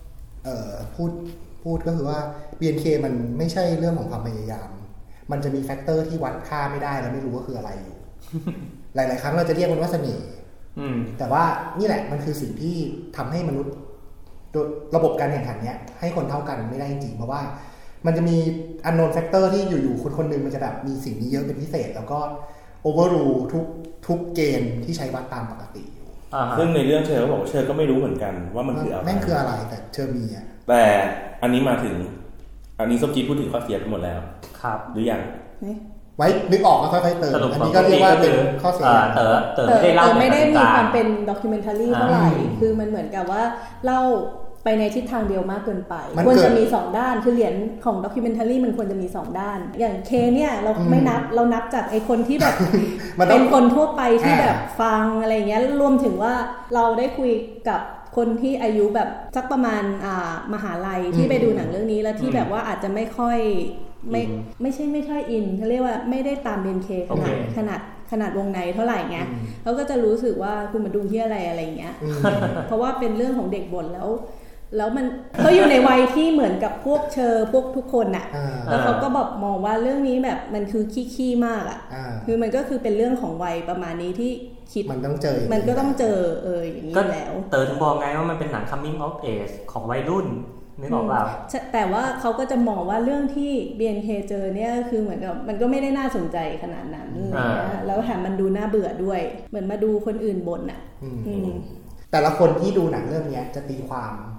พูดก็คือว่า BNK มันไม่ใช่เรื่องของความพยายามมันจะมีแฟกเตอร์ที่วัดค่าไม่ได้แล้วไม่รู้ว่าคืออะไรอยู่ หลายๆครั้งเราจะเรียกมันว่าเสน่ห์แต่ว่านี่แหละมันคือสิ่งที่ทำให้มนุษย์ระบบการแข่งขันเนี้ยให้คนเท่ากันไม่ได้จริงเพราะว่ามันจะมี unknown factor ที่อยู่ๆคนนึงมันจะแบบมีสิ่งนี้เยอะเป็นพิเศษแล้วก็ overrule ทุกเกณฑ์ที่ใช้วัดตามปกติอยู่ซึ่งในเรื่องเชอร์ก็บอกเชอร์ก็ไม่รู้เหมือนกันว่ามันคืออะไรแม่งคืออะไรแต่เชอร์มีอ่ะแต่อันนี้มาถึงอันนี้ส้มจีพูดถึงข้อเสียไปหมดแล้วครับหรือยังไว้นึกออกแล้วค่อยๆเติมอันนี้ก็เรียกว่าเป็นข้อเสียไม่ได้มีความเป็นด็อกิเมนทารีเท่าไหร่คือมันเหมือนกับว่าเล่าไปในทิศทางเดียวมากเกินไปควรจะมี2ด้านคือเหรียญของด็อกิเมนทารีมันควรจะมี2ด้านอย่างเคเนี่ยเราไม่นับเรานับจากไอ้คนที่แบบเป็นคนทั่วไปที่แบบฟังอะไรเงี้ยรวมถึงว่าเราได้คุยกับคนที่อายุแบบสักประมาณมหาลัยที่ไปดูหนังเรื่องนี้แล้วที่แบบว่าอาจจะไม่ค่อยไม่ใช่ไม่ค่อยอินเขาเรียกว่าไม่ได้ตาม BNK ขนาดวงในเท่าไหร่ไงเขาก็จะรู้สึกว่าคุณมาดูที่อะไรอย่างเงี้ยเพราะว่าเป็นเรื่องของเด็กบ่นแล้วมันเขาอยู่ในวัยที่เหมือนกับพวกเชอพวกทุกคนน่ะแล้วเขาก็แบบมองว่าเรื่องนี้แบบมันคือขี้มากอ่ะคือมันก็คือเป็นเรื่องของวัยประมาณนี้ที่คิดมันต้องเจอมันก็ต้องเจออย่างนี้แล้วถึงบอกไงว่ามันเป็นหนัง coming of age ของวัยรุ่นนึกออกเปล่าแต่ว่าเขาก็จะมองว่าเรื่องที่ BNK เจอเนี่ยคือเหมือนกับมันก็ไม่ได้น่าสนใจขนาดนั้นแล้วแถมมันดูน่าเบื่อด้วยเหมือนมาดูคนอื่นบ่นอ่ะแต่ละคนที่ดูหนังเรื่องนี้จะตีความ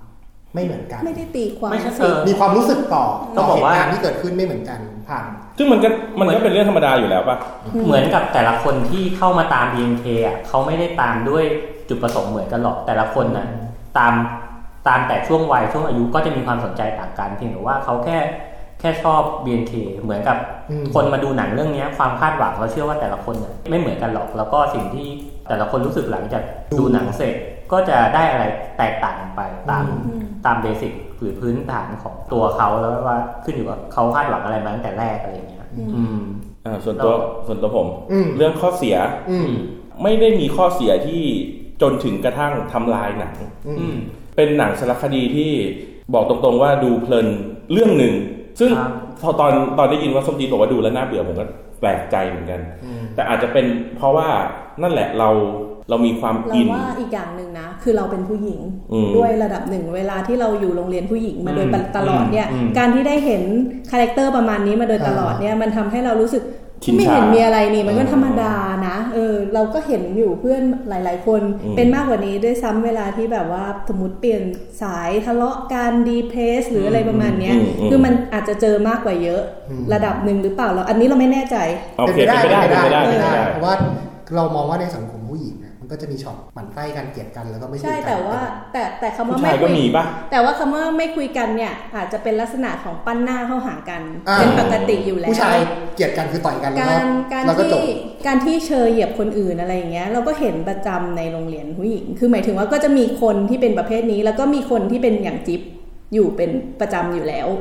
ไม่เหมือนกันไม่ได้ตีความมีความรู้สึกต่อเหตุการณ์ที่เกิดขึ้นไม่เหมือนกันผ่านซึ่งมันก็เป็นเรื่องธรรมดาอยู่แล้วป่ะเหมือนกับแต่ละคนที่เข้ามาตาม BNK อ่ะเขาไม่ได้ตามด้วยจุดประสงค์เหมือนกันหรอกแต่ละคนน่ะตามแต่ช่วงวัยช่วงอายุก็จะมีความสนใจต่างกันเพียงแต่ว่าเขาแค่ชอบ BNK เหมือนกับคนมาดูหนังเรื่องนี้ความคาดหวังเราเชื่อว่าแต่ละคนเนี่ยไม่เหมือนกันหรอกแล้วก็สิ่งที่แต่ละคนรู้สึกหลังจากดูหนังเสร็จก็จะได้อะไรแตกต่างกันไปตามเบสิกหรือพื้นฐานของตัวเขาแล้วว่าขึ้นอยู่กับเขาคาดหวังอะไรมาตั้งแต่แรกอะไรอย่างเงี้ยส่วนตัวผมเรื่องข้อเสียไม่ได้มีข้อเสียที่จนถึงกระทั่งทำลายหนังเป็นหนังสารคดีที่บอกตรงๆว่าดูเพลินเรื่องหนึ่งซึ่งตอนได้ยินว่าส้มจีบอกว่าดูแล้วน่าเบื่อผมก็แปลกใจเหมือนกันแต่อาจจะเป็นเพราะว่านั่นแหละเรามีความอินเราว่าอีกอย่างหนึ่งนะคือเราเป็นผู้หญิงด้วยระดับหนึ่งเวลาที่เราอยู่โรงเรียนผู้หญิงมาโดยตลอดเนี่ยการที่ได้เห็นคาแรคเตอร์ประมาณนี้มาโดยตลอดเนี่ยมันทำให้เรารู้สึกไม่เห็นมีอะไรนี่มันก็ธรรมดานะเราก็เห็นอยู่เพื่อนหลายๆคนเป็นมากกว่านี้ด้วยซ้ำเวลาที่แบบว่าสมมติเปลี่ยนสายทะเลาะกันดีเพรสหรืออะไรประมาณนี้คือมันอาจจะเจอมากกว่าเยอะระดับหนึ่งหรือเปล่าอันนี้เราไม่แน่ใจเป็นไปได้เพราะว่าเรามองว่าในสังคมผู้หญิงก็จะมีช็อตหมั่นไส้กันเกลียดกันแล้วก็ไม่คุยกันใช่แต่ว่าแต่คำว่าไม่คุยแต่ว่าคำว่าไม่คุยกันเนี่ยอาจจะเป็นลักษณะของปั้นหน้าเข้าหากันเป็นปกติอยู่แล้วผู้ชายเกลียดกันคือต่อยกันแล้วก็จบการที่เชยเหยียบคนอื่นอะไรอย่างเงี้ยเราก็เห็นประจำในโรงเรียนผู้หญิงคือหมายถึงว่าก็จะมีคนที่เป็นประเภทนี้แล้วก็มีคนที่เป็นอย่างจิ๊บอยู่เป็นประจำอยู่แล้ว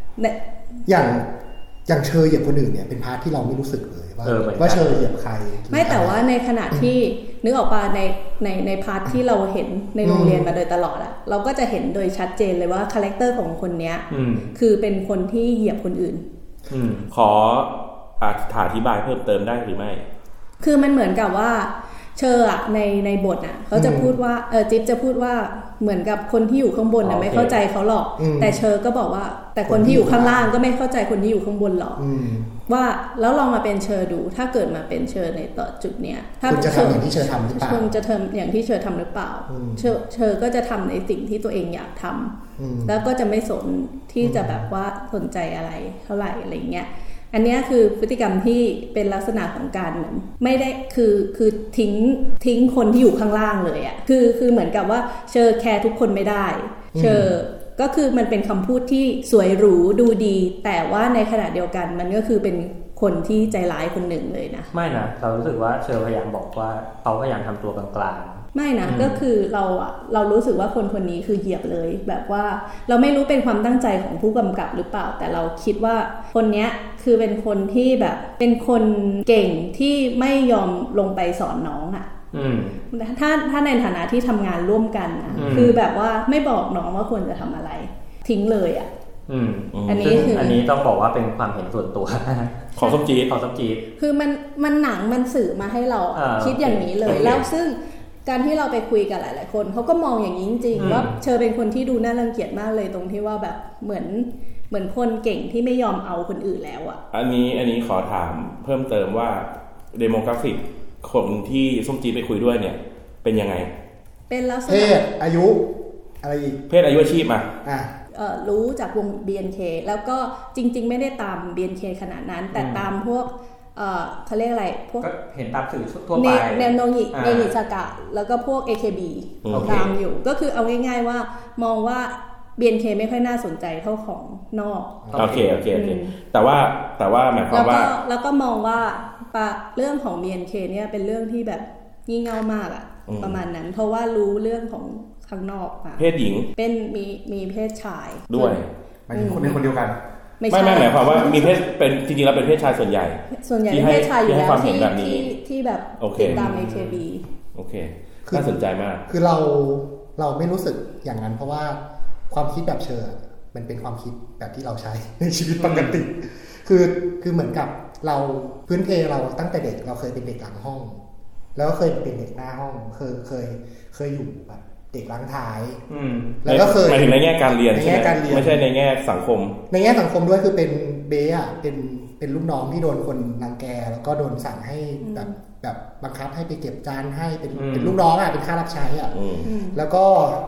อย่างเชยเหยียบคนอื่นเนี่ยเป็นพาร์ทที่เราไม่รู้สึกเลยว่าเชยเหยียบใครไม่แต่ว่าในขณะที่นึกออกป่ะในพาร์ทที่เราเห็นในโรงเรียนมาโดยตลอดอะเราก็จะเห็นโดยชัดเจนเลยว่าคาแรคเตอร์ของคนเนี้ยคือเป็นคนที่เหยียบคนอื่นขออธิบายเพิ่มเติมได้หรือไม่คือมันเหมือนกับว่าเชออะในบทอ่ะเขาจะพูดว่าจิ๊บจะพูดว่าเหมือนกับคนที่อยู่ข้างบนน่ะไม่เข้าใจเขาหรอกแต่เชอก็บอกว่าแต่คนที่อยู่ข้างล่างก็ไม่เข้าใจคนที่อยู่ข้างบนหรอกว่าแล้วลองมาเป็นเชอดูถ้าเกิดมาเป็นเชอในต่อจุดเนี้ยถ้าคุณจะทำอย่างที่เชอทำหรือเปล่าคุณจะทำอย่างที่เชอทำหรือเปล่าเชอก็จะทำในสิ่งที่ตัวเองอยากทำแล้วก็จะไม่สนที่จะแบบว่าสนใจอะไรเท่าไหร่อะไรเงี้ยอันนี้คือพฤติกรรมที่เป็นลักษณะของการเหมือนไม่ได้คือทิ้งคนที่อยู่ข้างล่างเลยอ่ะคือเหมือนกับว่าเชอแคร์ทุกคนไม่ได้เชอก็คือมันเป็นคำพูดที่สวยหรูดูดีแต่ว่าในขณะเดียวกันมันก็คือเป็นคนที่ใจร้ายคนหนึ่งเลยนะไม่นะเรารู้สึกว่าเชอพยายามบอกว่าเขาพยายามทำตัวกลางไม่นะก็คือเรารู้สึกว่าคนนี้คือเหยียบเลยแบบว่าเราไม่รู้เป็นความตั้งใจของผู้กำกับหรือเปล่าแต่เราคิดว่าคนเนี้ยคือเป็นคนที่แบบเป็นคนเก่งที่ไม่ยอมลงไปสอนน้องอ่ะถ้าในฐานะที่ทำงานร่วมกันนะคือแบบว่าไม่บอกน้องว่าควรจะทำอะไรทิ้งเลยอ่ะอันนี้ต้องบอกว่าเป็นความเห็นส่วนตัวของส้มจี๊ดคือมันหนังมันสื่อมาให้เราคิดอย่างนี้เลยแล้วซึ่งการที่เราไปคุยกับหลายๆคนเขาก็มองอย่างนี้จริงๆว่าเชอเป็นคนที่ดูน่ารังเกียจมากเลยตรงที่ว่าแบบเหมือนคนเก่งที่ไม่ยอมเอาคนอื่นแล้วอ่ะอันนี้ขอถามเพิ่มเติมว่าเดโมกราฟิกคนที่ส้มจีไปคุยด้วยเนี่ยเป็นยังไงเป็นลักษณะเพศอายุอะไรอีกเพศอายุอาชีพมารู้จากวง BNK แล้วก็จริงๆไม่ได้ตาม BNK ขนาดนั้นแต่ตามพวกเขาเรียกอะไรพวกเห็นตามสื่อทั่วไปแนวโนงิเนนิซากะแล้วก็พวก AKB ตามอยู่ก็คือเอาง่ายๆว่ามองว่า BNK ไม่ค่อยน่าสนใจเท่าของนอกโอเคแต่ว่าหมายความว่าแล้วก็มองว่าเรื่องของ BNK เนี่ยเป็นเรื่องที่แบบงี่เง่ามากอะประมาณนั้นเพราะว่ารู้เรื่องของข้างนอกเพศหญิงเป็นมีเพศชายด้วยหมายถึงคนเป็นคนเดียวกันไม่หมายความว่ามีเพศเป็นจริงๆแล้วเป็นเพศชายส่วนใหญ่เป็นเพศชายอยู่แล้วที่แบบติดตาม AKB โอเคน่าสนใจมากคือเราไม่รู้สึกอย่างนั้นเพราะว่าความคิดแบบเชอมันเป็นความคิดแบบที่เราใช้ในชีวิตปกติคือเหมือนกับเราพื้นเพเราตั้งแต่เด็กเราเคยเป็นเด็กหลังห้องแล้วก็เคยเป็นเด็กหน้าห้องเคยอยู่แบบเด็กล้างท้ายแล้วก็เคยหมายถึงในแง่การเรียนใช่ไหมไม่ใช่ในแง่สังคมในแง่สังคมด้วยคือเป็นเบ้อะเป็นลูกน้องที่โดนคนรังแกแล้วก็โดนสั่งให้แบบบังคับให้ไปเก็บจานให้เป็นลูกน้องอะเป็นข้ารับใช้อะแล้วก็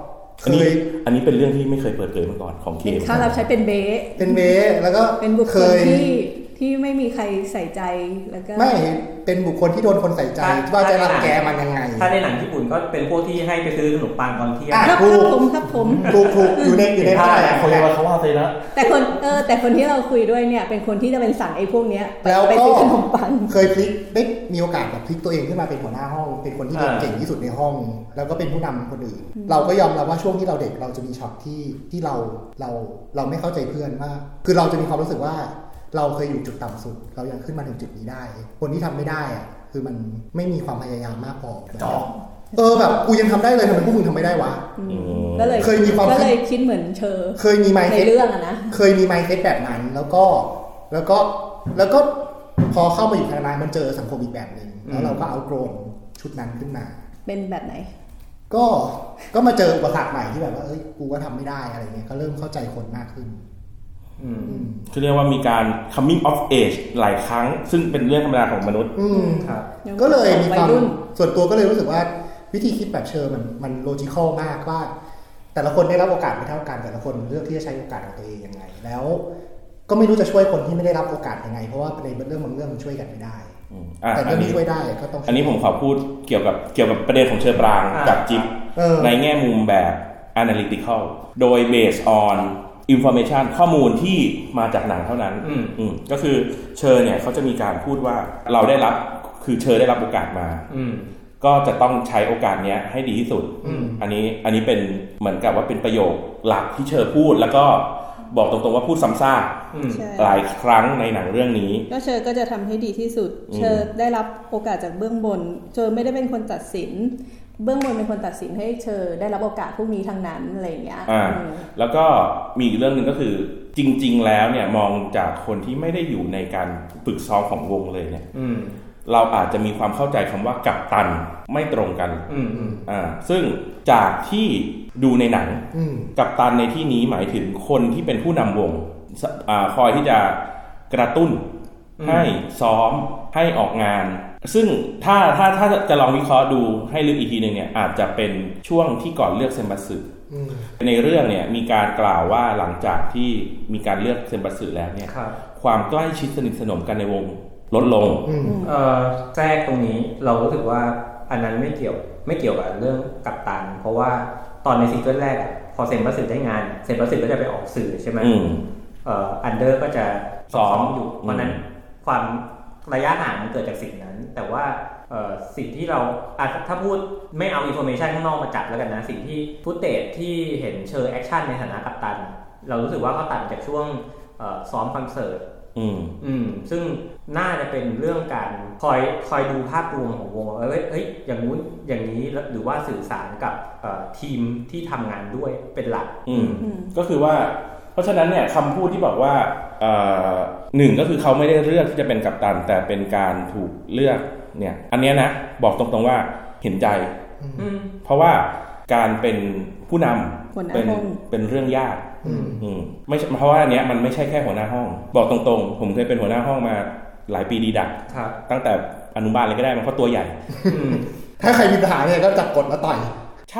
อันนี้เป็นเรื่องที่ไม่เคยเปิดเผยมาก่อนของเคมถ้าเราใช้เป็นเบสแล้วก็เป็นบุคคลที่ไม่มีใครใส่ใจแล้วก็ไม่เป็นบุคคลที่โดนคนใส่ใจว่าจะรังแกมันยังไงถ้าในหนังญี่ปุ่นก็เป็นพวกที่ให้ไปซื้อขนมปังตอนเที่ยงครับผมถูกอยู่ในท่าเขาเรียกว่าเขาว่าไปแล้วแต่คนที่เราคุยด้วยเนี่ยเป็นคนที่จะเป็นสั่งไอ้พวกเนี้ยไปซื้อขนมปังเคยพลิกได้มีโอกาสแบบพลิกตัวเองขึ้นมาเป็นหัวหน้าห้องเป็นคนที่เก่งที่สุดในห้องแล้วก็เป็นผู้นำคนอื่นเราก็ยอมรับว่าช่วงที่เราเด็กเราจะมีช็อตที่เราไม่เข้าใจเพื่อนว่าคือเราจะมีความรู้สึกว่าเราเคยอยู่จุดต่ำสุดเรายังขึ้นมาถึงจุดนี้ได้คนที่ทำไม่ได้อะคือมันไม่มีความพยายามมากพอแบบกูยังทำได้เลยทำไมพวกมึงทำไม่ได้วะก็เลยคิดเหมือนเชอเคยมีไมค์ในเรื่องอะนะเคยมีไมค์เซตแบบนั้นแล้วก็พอเข้ามาอยู่คณะมันเจอสังคมอีกแบบนึงแล้วเราก็เอาโกรนชุดนั้นขึ้นมาเป็นแบบไหนก็มาเจออุปสรรคใหม่ที่แบบว่าเอ้ยกูก็ทำไม่ได้อะไรเงี้ยก็เริ่มเข้าใจคนมากขึ้นคือเรียกว่ามีการ coming of age หลายครั้งซึ่งเป็นเรื่องธรรมดาของมนุษย์ครับก็เลยมีความส่วนตัวก็เลยรู้สึกว่าวิธีคิดแบบเชอร์มันโลจิคอลมากว่าแต่ละคนได้รับโอกาสไม่เท่ากันแต่ละคนเลือกที่จะใช้โอกาสของตัวเองยังไงแล้วก็ไม่รู้จะช่วยคนที่ไม่ได้รับโอกาสยังไงเพราะว่าในเรื่องบางเรื่องมันช่วยกันไม่ได้แต่ถ้าช่วยได้ก็ต้องอันนี้ผมขอพูดเกี่ยวกับประเด็นของเชอร์ปรางกับจิ๊บในแง่มุมแบบ analytical โดย based on information ข้อมูลที่มาจากหนังเท่านั้นก็คือเชอร์เนี่ยเขาจะมีการพูดว่าเราได้รับคือเชอร์ได้รับโอกาสมาก็จะต้องใช้โอกาสนี้ให้ดีที่สุดอันนี้เป็นเหมือนกับว่าเป็นประโยคหลักที่เชอร์พูดแล้วก็บอกตรงๆว่าพูดซ้ำซากหลายครั้งในหนังเรื่องนี้ก็เชอร์ก็จะทำให้ดีที่สุดเชอร์ได้รับโอกาสจากเบื้องบนเชอร์ไม่ได้เป็นคนตัดสินเบื้องบนเป็นคนตัดสินให้เชอร์ได้รับโอกาสพวกนี้ทั้งนั้นอะไรอย่างเงี้ยแล้วก็มีอีกเรื่องนึงก็คือจริงๆแล้วเนี่ยมองจากคนที่ไม่ได้อยู่ในการฝึกซ้อมของวงเลยเนี่ยเราอาจจะมีความเข้าใจคำว่ากัปตันไม่ตรงกันซึ่งจากที่ดูในหนังกัปตันในที่นี้หมายถึงคนที่เป็นผู้นำวงคอยที่จะกระตุ้นให้ซ้อมให้ออกงานซึ่งถ้าจะลองวิเคราะห์ดูให้ลึกอีกทีนึงเนี่ยอาจจะเป็นช่วงที่ก่อนเลือกเซนบัสึในเรื่องเนี่ยมีการกล่าวว่าหลังจากที่มีการเลือกเซนบัสึแล้วเนี่ยความใกล้ชิดสนิทสนมกันในวงลดลงแทรกตรงนี้เรารู้สึกว่าอันนั้นไม่เกี่ยวกับเรื่องกัปตันเพราะว่าตอนในซิงเกิลแรกพอเซนบัสึได้งานเซนบัสึก็จะไปออกสื่อใช่ไหมอันเดอร์ก็จะซ้อมอยู่เพราะนั้นความระยะห่างมันเกิดจากสิ่งนั้นแต่ว่าสิ่งที่เราถ้าพูดไม่เอาอินโฟเมชันข้างนอกมาจับแล้วกันนะสิ่งที่ฟุตเตจที่เห็นเชอร์แอคชั่นในฐานะกัปตันเรารู้สึกว่าเขาตัดจากช่วงซ้อมคอนเสิร์ตซึ่งน่าจะเป็นเรื่องการคอยดูภาพรวมของวงว่าเฮ้ยอย่างนู้นอย่างนี้หรือว่าสื่อสารกับทีมที่ทำงานด้วยเป็นหลักก็คือว่าเพราะฉะนั้นเนี่ยคำพูดที่บอกว่าหนึ่งก็คือเขาไม่ได้เลือกที่จะเป็นกัปตันแต่เป็นการถูกเลือกเนี่ยอันนี้นะบอกตรงๆว่าเห็นใจเพราะว่าการเป็นผู้นำเป็นเรื่องยากไม่เพราะว่าอันเนี้ยมันไม่ใช่แค่หัวหน้าห้องบอกตรงๆผมเคยเป็นหัวหน้าห้องมาหลายปีดีดักตั้งแต่อนุบาลเลยก็ได้มันเพราะตัวใหญ่ถ้าใครมีปัญหาเนี่ยก็จับกดมาต่อยใช่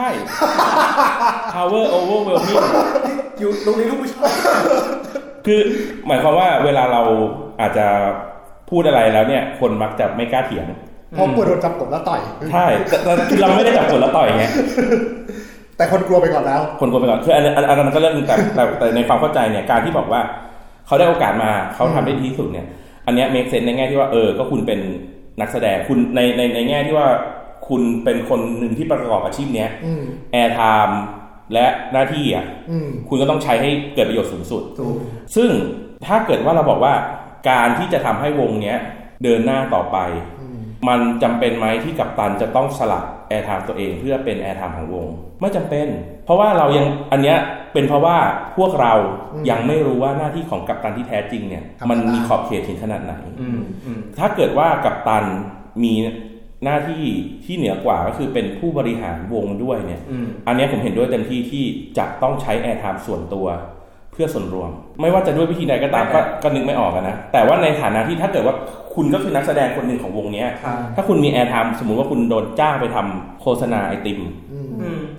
power overwhelming อยู่ตรงนี้ลูกผู้ชายคือหมายความว่าเวลาเราอาจจะพูดอะไรแล้วเนี่ยคนมักจะไม่กล้าเถียงเพราะกลัวโดนจับกดแล้วต่อยใช่แต่คือเราไม่ได้จับกดแล้วต่อยไงแต่คนกลัวไปก่อนแล้วคนกลัวไปก่อนคืออันนั้นก็เรื่องนึงแต่ในความเข้าใจเนี่ยการที่บอกว่าเขาได้โอกาสมาเขาทำได้ดีที่สุดเนี่ยอันเนี้ย make sense ในแง่ที่ว่าก็คุณเป็นนักแสดงคุณในแง่ที่ว่าคุณเป็นคนหนึ่งที่ประกอบอาชีพเนี้ยแอร์ไทม์และหน้าที่คุณก็ต้องใช้ให้เกิดประโยชน์สูงสุดซึ่งถ้าเกิดว่าเราบอกว่าการที่จะทำให้วงเนี้ยเดินหน้าต่อไปมันจำเป็นไหมที่กัปตันจะต้องสลับแอร์ไทม์ตัวเองเพื่อเป็นแอร์ไทม์ของวงไม่จำเป็นเพราะว่าเรายังอันเนี้ยเป็นเพราะว่าพวกเรายังไม่รู้ว่าหน้าที่ของกัปตันที่แท้จริงเนี่ยมันมีขอบเขตถึงขนาดไหนถ้าเกิดว่ากัปตันมีหน้าที่ที่เหนือกว่าก็คือเป็นผู้บริหารวงด้วยเนี่ยอันนี้ผมเห็นด้วยเต็มที่ที่จะต้องใช้แอร์ไทม์ส่วนตัวเพื่อส่วนรวมไม่ว่าจะด้วยวิธีใดก็ตามก็นึกไม่ออกนะแต่ว่าในฐานะที่ถ้าเกิดว่าคุณก็คือนักแสดงคนหนึ่งของวงนี้ถ้าคุณมีแอร์ไทม์สมมุติว่าคุณโดนจ้างไปทำโฆษณาไอติมคุ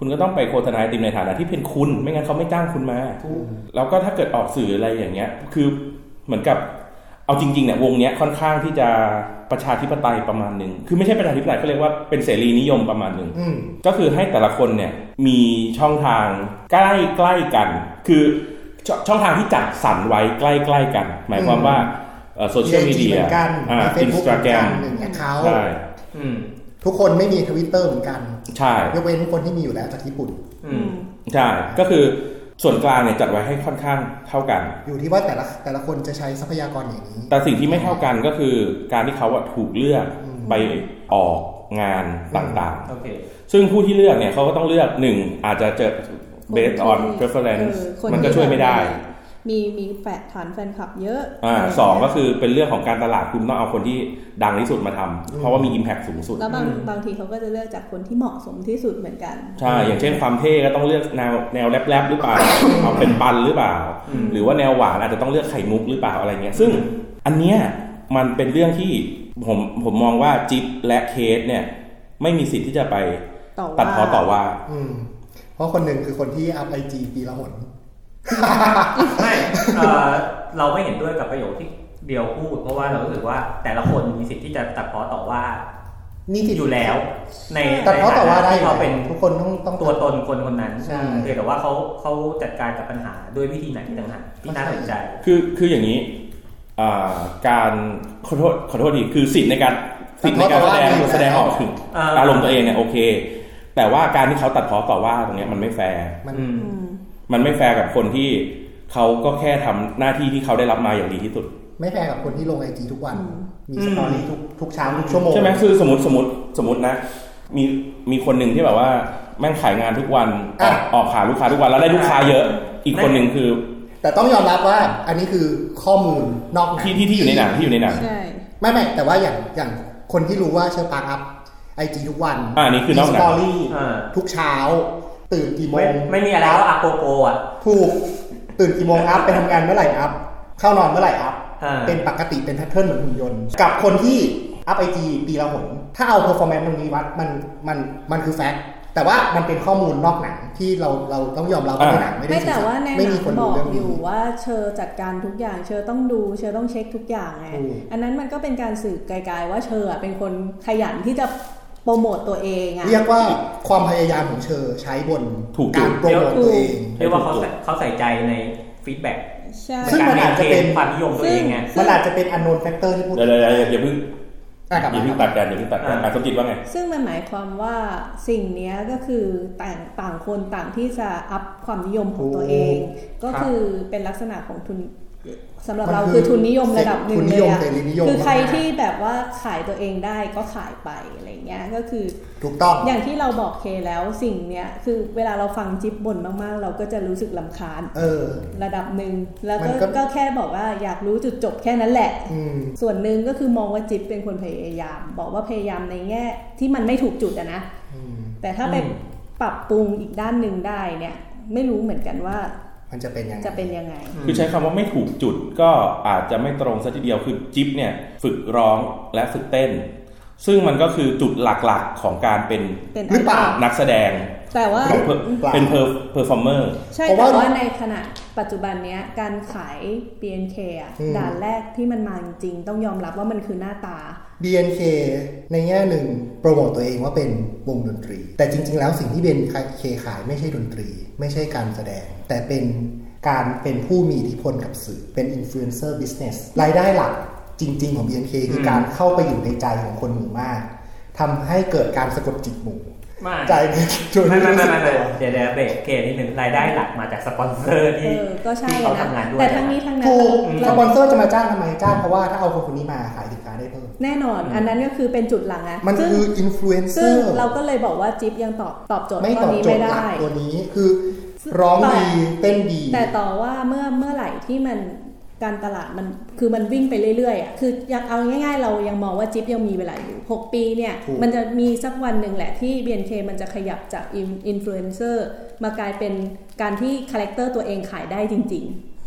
คุณก็ต้องไปโฆษณาไอติมในฐานะที่เป็นคุณไม่งั้นเขาไม่จ้างคุณมาแล้วก็ถ้าเกิดออกสื่ออะไรอย่างเงี้ยคือเหมือนกับเอาจริงๆเนี่ยวงเนี้ยค่อนข้างที่จะประชาธิปไตยประมาณนึงคือไม่ใช่ประชาธิปไตยเขาเรียกว่าเป็นเสรีนิยมประมาณนึงก็คือให้แต่ละคนเนี่ยมีช่องทางใกล้ๆกันคือช่องทางที่จัดสรรไว้ใกล้ๆกันหมายความว่าโซเชียลมีเดียInstagram ใช่ทุกคนไม่มี Twitter เหมือนกันใช่ยกเว้นทุกคนที่มีอยู่แล้วจากญี่ปุ่นใช่ก็คือส่วนกลางเนี่ยจัดไว้ให้ค่อนข้างเท่ากันอยู่ที่ว่าแต่ละคนจะใช้ทรัพยากรอย่างนี้แต่สิ่งที่ไม่เท่ากันก็คือการที่เขาถูกเลือกไปออกงานต่างๆซึ่งผู้ที่เลือกเนี่ยเขาก็ต้องเลือก1อาจจะเจอ based on preference มันก็ช่วยไม่ได้มีฐานแฟนคลับเยอะ 2ก็คือเป็นเรื่องของการตลาดคุณต้องเอาคนที่ดังที่สุดมาทำเพราะว่ามี impact สูงสุดแล้วบางทีเขาก็จะเลือกจากคนที่เหมาะสมที่สุดเหมือนกันใช่อย่างเช่นความเท่ก็ต้องเลือกแนวแรปหรือเปล่า เอาเป็นปันหรือเปล่าหรือว่าแนวหวานอาจจะต้องเลือกไข่มุกหรือเปล่าอะไรเงี้ยซึ่งอันเนี้ยมันเป็นเรื่องที่ผมมองว่าจิ๊บและเคสเนี่ยไม่มีสิทธิ์ที่จะไปตัดพ้อต่อว่าเพราะคนหนึ่งคือคนที่อัพ IG ปีละหนไม่เราไม่เห็นด้วยกับประโยคที่เดียวพูดเพราะว่าเรารู้สึกว่าแต่ละคนมีสิทธิ์ที่จะตัดพ้อต่อว่านี่ที่อยู่แล้วในตัดพ้อต่อว่าได้เขาเป็นทุกคนต้องตัวตนคนนั้นเพียงแต่ว่าเขาจัดการกับปัญหาด้วยวิธีไหนต่างหากที่น่าสนใจคืออย่างนี้การขอโทษดีคือสิทธิ์ในการแสดงออกถึงอารมณ์ตัวเองเนี่ยโอเคแต่ว่าการที่เขาตัดพ้อต่อว่าตรงนี้มันไม่แฟร์มันไม่แฟร์กับคนที่เขาก็แค่ทำหน้าที่ที่เขาได้รับมาอย่างดีที่สุดไม่แฟร์กับคนที่ลง IG ทุกวันมีสตอรี่ทุกเช้าทุกชั่วโมงใช่ไหมคือสมมตินะมีคนหนึ่งที่แบบว่าแม่งขายงานทุกวันออกหาลูกค้าทุกวันแล้วได้ลูกค้าเยอะอีกคนหนึ่งคือแต่ต้องยอมรับว่าอันนี้คือข้อมูลนอกหนังที่อยู่ในหนังใช่ไม่แต่ว่าอย่างคนที่รู้ว่าเชอร์ปาร์คอัพ IG ทุกวันนี่คือนอกหนังสตอรี่ทุกเช้าตื่นกี่โมงไม่มีอะไรแล้วอัพโกอ่ะถูกตื่นกี่โมงอัพไปทำงานเมื่อไหร่อัพเข้านอนเมื่อไหร่อัพเป็นปกติเป็นแพทเทิร์นเหมือนหุ่นยนต์กับคนที่อัพ IG ปีละหนถ้าเอาเพอร์ฟอร์แมนซ์มันมีวัดมันคือแฟกต์แต่ว่ามันเป็นข้อมูลนอกหนังที่เราต้องยอมรับว่าในหนังไม่ได้แต่ว่าในหนังบอกอยู่ว่าเชอจัดการทุกอย่างเชอต้องดูเชอต้องเช็คทุกอย่างไงอันนั้นมันก็เป็นการสื่อไกลๆว่าเชอเป็นคนขยันที่จะโปรโมตตัวเองเรียกว่าความพยายามของเชอใช้บนการโปรโมตตัวเองเรียกว่าเขาใส่ใจในฟีดแบ็กซึ่งมันอาจจะเป็นความนิยมตัวเองไงมันอาจจะเป็น unknown factor ที่พูดอย่าเพิ่งตัดกันสมจิตว่าไงซึ่งมันหมายความว่าสิ่งนี้ก็คือต่างคนต่างที่จะอัพความนิยมของตัวเองก็คือเป็นลักษณะของทุนสำหรับเราคือทุนนิยมระดับหนึ่งเลยอะคือใครที่แบบว่าขายตัวเองได้ก็ขายไปอะไรเงี้ยก็คือถูกต้องอย่างที่เราบอกเคแล้วสิ่งเนี้ยคือเวลาเราฟังจิ๊บบ่นมากๆเราก็จะรู้สึกรำคาญระดับหนึ่งแล้วก็แค่บอกว่าอยากรู้จุดจบแค่นั้นแหละส่วนหนึ่งก็คือมองว่าจิ๊บเป็นคนพยายามบอกว่าพยายามในแง่ที่มันไม่ถูกจุดอะนะแต่ถ้าไปปรับปรุงอีกด้านหนึ่งได้เนี่ยไม่รู้เหมือนกันว่ามันจะเป็นยังไงคือใช้คำว่าไม่ถูกจุดก็อาจจะไม่ตรงซะทีเดียวคือจิ๊บเนี่ยฝึกร้องและฝึกเต้นซึ่งมันก็คือจุดหลักๆของการเป็นหรือเปล่านักแสดงแต่ว่าเป็นเพอร์ฟอร์เมอร์ใช่แต่ว่าในขณะปัจจุบันเนี้ยการขาย BNK อ่ะด่านแรกที่มันมาจริงต้องยอมรับว่ามันคือหน้าตา BNK ในแง่หนึ่งโปรโมตตัวเองว่าเป็นวงดนตรีแต่จริงๆแล้วสิ่งที่ BNK ขายไม่ใช่ดนตรีไม่ใช่การแสดงแต่เป็นการเป็นผู้มีอิทธิพลกับสื่อเป็น influencer business รายได้หลักจริงๆของ BNK คือการเข้าไปอยู่ในใจของคนหมู่มากทำให้เกิดการสะกดจิตหมู่ใจจนไม่เดี๋ยวเบรกเคนิดนึงรายได้หลักมาจากสปอนเซอร์ที่เขาทำงานด้วยแต่ทั้งนี้ทั้งนั้นสปอนเซอร์จะมาจ้างทำไมจ้างเพราะว่าถ้าเอาคนนี้มาขายสินค้าได้เพิ่มแน่นอนอันนั้นก็คือเป็นจุดหลักนะมันคือ influencer ซึ่งเราก็เลยบอกว่าจิ๊บยังตอบโจทย์ข้อนี้ไม่ได้ตัวนี้คือร้องดีเต้นดีแต่ต่อว่าเมื่อไหร่ที่มันการตลาดมันคือมันวิ่งไปเรื่อยๆอ่ะคือเอาง่ายๆเรายังมองว่าจิ๊บยังมีเวลาอยู่6ปีเนี่ยมันจะมีสักวันหนึ่งแหละที่ BNK มันจะขยับจากอินฟลูเอนเซอร์มากลายเป็นการที่คาแรคเตอร์ตัวเองขายได้จริงๆ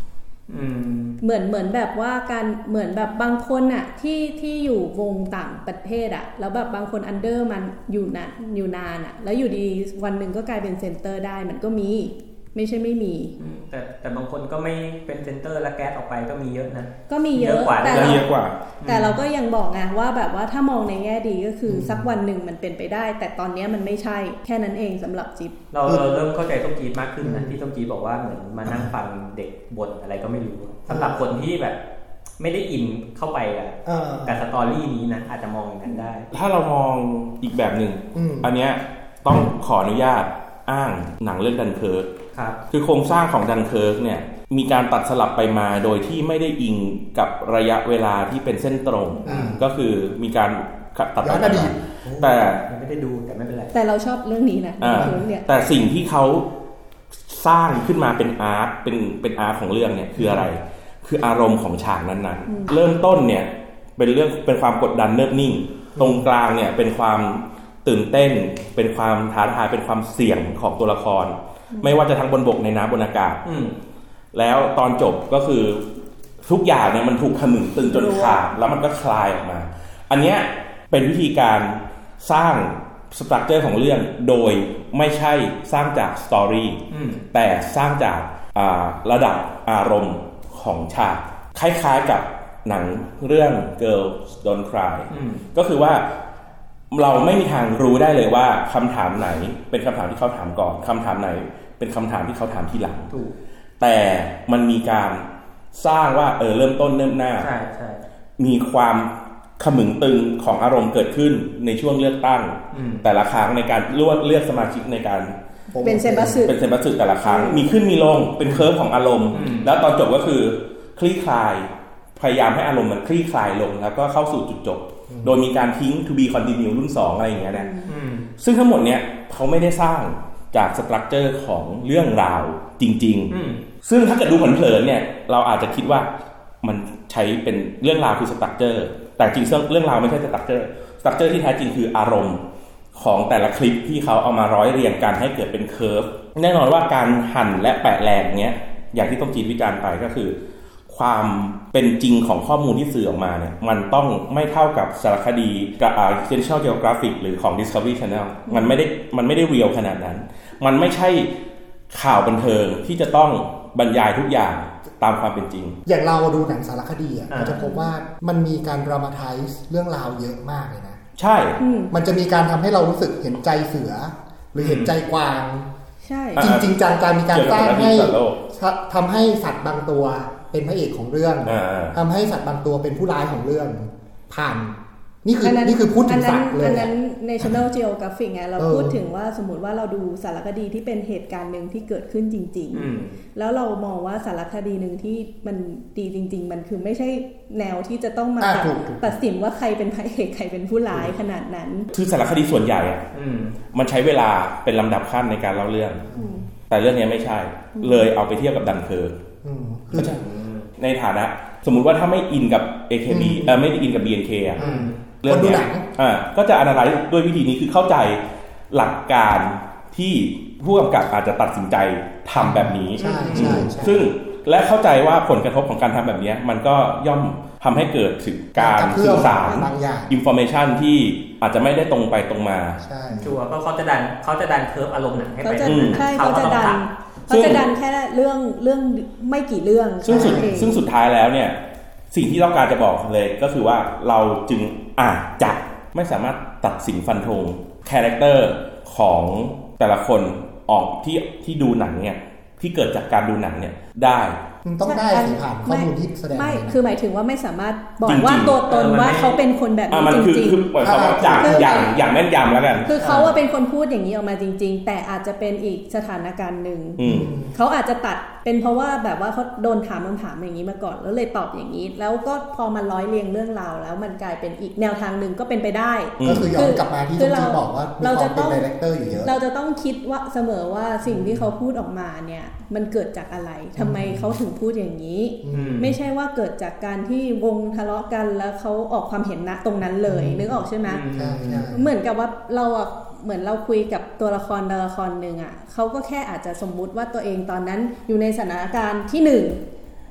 เหมือนแบบว่าการเหมือนแบบบางคนอ่ะที่อยู่วงต่างประเทศอ่ะแล้วแบบบางคนอันเดอร์มันอยู่นานอ่ะแล้วอยู่ดีวันหนึ่งก็กลายเป็นเซนเตอร์ได้มันก็มีไม่ใช่ไม่มีแต่บางคนก็ไม่เป็นเซนเตอร์แล้วแก๊สออกไปก็มีเยอะนะก็มีเยอะแต่เราก็ยังบอกไงว่าแบบว่าถ้ามองในแง่ดีก็คือสักวันหนึ่งมันเป็นไปได้แต่ตอนนี้มันไม่ใช่แค่นั้นเองสำหรับจิ๊บเราเริ่มเข้าใจต้มจี๊ดมากขึ้นนะที่ต้มจี๊ดบอกว่าเหมือนมานั่งฟังเด็กบ่นอะไรก็ไม่รู้สำหรับคนที่แบบไม่ได้อินเข้าไปกับสตอรี่นี้นะอาจจะมองอย่างนั้นได้ถ้าเรามองอีกแบบหนึ่งอันเนี้ยต้องขออนุญาตอ้างหนังเรื่องดันเคิร์กคือโครงสร้างของดันเคิร์กเนี่ยมีการตัดสลับไปมาโดยที่ไม่ได้อิงกับระยะเวลาที่เป็นเส้นตรงก็คือมีการตัดย้อนอดีตแต่ไม่ได้ดูแต่ไม่เป็นไรแต่เราชอบเรื่องนี้นะแต่สิ่งที่เขาสร้างขึ้นมาเป็นอาร์ตเป็นอาร์ตของเรื่องเนี่ยคืออะไรคืออารมณ์ของฉากนั้นๆเริ่มต้นเนี่ยเป็นความกดดันเนิบนิ่งตรงกลางเนี่ยเป็นความตื่นเต้นเป็นความท้าทายเป็นความเสี่ยงของตัวละครไม่ว่าจะทั้งบนบกในน้ำบนอากาศแล้วตอนจบก็คือทุกอย่างเนี่ยมันถูกขมึงตึงจนขาดแล้วมันก็คลายออกมาอันเนี้ยเป็นวิธีการสร้างสตรัคเจอร์ของเรื่องโดยไม่ใช่สร้างจากสตอรี่แต่สร้างจากระดับอารมณ์ของฉากคล้ายๆกับหนังเรื่อง Girls Don't Cry ก็คือว่าเราไม่มีทางรู้ได้เลยว่าคำถามไหนเป็นคำถามที่เขาถามก่อนคำถามไหนเป็นคำถามที่เขาถามทีหลังแต่มันมีการสร้างว่าเริ่มต้นเริ่มหน้ามีความขมึงตึงของอารมณ์เกิดขึ้นในช่วงเลือกตั้งแต่ละครั้งในการเลือกสมาชิกในการเป็นเซนบัสสึแต่ละครั้งมีขึ้นมีลงเป็นเคอร์ฟของอารมณ์แล้วตอนจบก็คือคลี่คลายพยายามให้อารมณ์มันคลี่คลายลงแล้วก็เข้าสู่จุดจบโดยมีการทิ้ง to be continue รุ่น2อะไรอย่างเงี้ยนะซึ่งทั้งหมดเนี้ยเขาไม่ได้สร้างจากสตรัคเจอร์ของเรื่องราวจริงๆซึ่งถ้าเกิดดูเผินๆเนี่ยเราอาจจะคิดว่ามันใช้เป็นเรื่องราวคือสตรัคเจอร์แต่จริงๆเรื่องราวไม่ใช่สตรัคเจอร์ที่แท้จริงคืออารมณ์ของแต่ละคลิปที่เขาเอามาร้อยเรียงกันให้เกิดเป็นเคอร์ฟแน่นอนว่าการหั่นและแปะแรงเงี้ยอย่างที่ต้มจีนวิจารณ์ไปก็คือความเป็นจริงของข้อมูลที่สื่อออกมาเนี่ยมันต้องไม่เท่ากับสารคดีกับNational Geographic หรือของ Discovery Channel มันไม่ได้เรียลขนาดนั้นมันไม่ใช่ข่าวบันเทิงที่จะต้องบรรยายทุกอย่างตามความเป็นจริงอย่างเราดูหนังสารคดีเราจะพบว่ามันมีการดรามาไทซ์เรื่องราวเยอะมากเลยนะใช่มันจะมีการทำให้เรารู้สึกเห็นใจเสือหรือเห็นใจกวางใช่จริงๆจังๆมีการสร้างให้ทำให้สัตว์บางตัวเป็นพระเอกของเรื่องทำให้สัตว์บางตัวเป็นผู้ร้ายของเรื่องผ่านนี่คือพูดถึงสัตว์เลยอันนั้น National Geographic ไงเราพูดถึงว่าสมมติว่าเราดูสารคดีที่เป็นเหตุการณ์หนึ่งที่เกิดขึ้นจริงๆแล้วเรามองว่าสารคดีหนึ่งที่มันดีจริงๆมันคือไม่ใช่แนวที่จะต้องมาตัดสินว่าใครเป็นพระเอกใครเป็นผู้ร้ายขนาดนั้นคือสารคดีส่วนใหญ่อะมันใช้เวลาเป็นลำดับขั้นในการเล่าเรื่องแต่เรื่องนี้ไม่ใช่เลยเอาไปเทียบกับดันเคิร์กในฐานะสมมุติว่าถ้าไม่อินกับ AKB ไม่ได้อินกับ BNK อ่ะเรื่องนี้ก็จะ analyze ด้วยวิธีนี้คือเข้าใจหลักการที่ผู้กำกับอาจจะตัดสินใจทำแบบนี้ซึ่งและเข้าใจว่าผลกระทบของการทำแบบนี้มันก็ย่อมทำให้เกิดถึงการสื่อสาร information ที่อาจจะไม่ได้ตรงไปตรงมาชัวร์ก็เขาจะดันเคิร์ฟอารมณ์หนังให้ไปเขาจะดันแค่เรื่องไม่กี่เรื่องซึ่งสุดท้ายแล้วเนี่ยสิ่งที่ต้องการจะบอกเลยก็คือว่าเราจึงอาจจะไม่สามารถตัดสินฟันธงคาแรคเตอร์ของแต่ละคนออกที่ดูหนังเนี่ยที่เกิดจากการดูหนังเนี่ยได้ต้องได้สิผ่านข้อมูลที่แสดงไม่คือหมายถึงว่าไม่สามารถบอกว่าตัวตนว่าเขาเป็นคนแบบนี้จริงๆคือเขาจากอย่างแม่นยำแล้วกันคือเขาเป็นคนพูดอย่างนี้ออกมาจริงๆแต่อาจจะเป็นอีกสถานการณ์หนึ่งเขาอาจจะตัดเป็นเพราะว่าแบบว่าเขาโดนถามคำถามอย่างนี้มาก่อนแล้วเลยตอบอย่างนี้แล้วก็พอมันร้อยเรียงเรื่องราวแล้วมันกลายเป็นอีกแนวทางหนึ่งก็เป็นไปได้ก็คือย้อนกลับมาที่ที่บอกว่าเราจะต้องเป็นไดเรคเตอร์อยู่เยอะเราจะต้องคิดว่าเสมอว่าสิ่งที่เขาพูดออกมาเนี่ยมันเกิดจากอะไรทำไมเขาถึงพูดอย่างนี้ไม่ใช่ว่าเกิดจากการที่วงทะเลาะกันแล้วเขาออกความเห็นณตรงนั้นเลยนึกออกใช่ไหมเหมือนกับว่าเราเหมือนเราคุยกับตัวละครตัวละครหนึ่งเขาก็แค่อาจจะสมมุติว่าตัวเองตอนนั้นอยู่ในสถานการณ์ที่1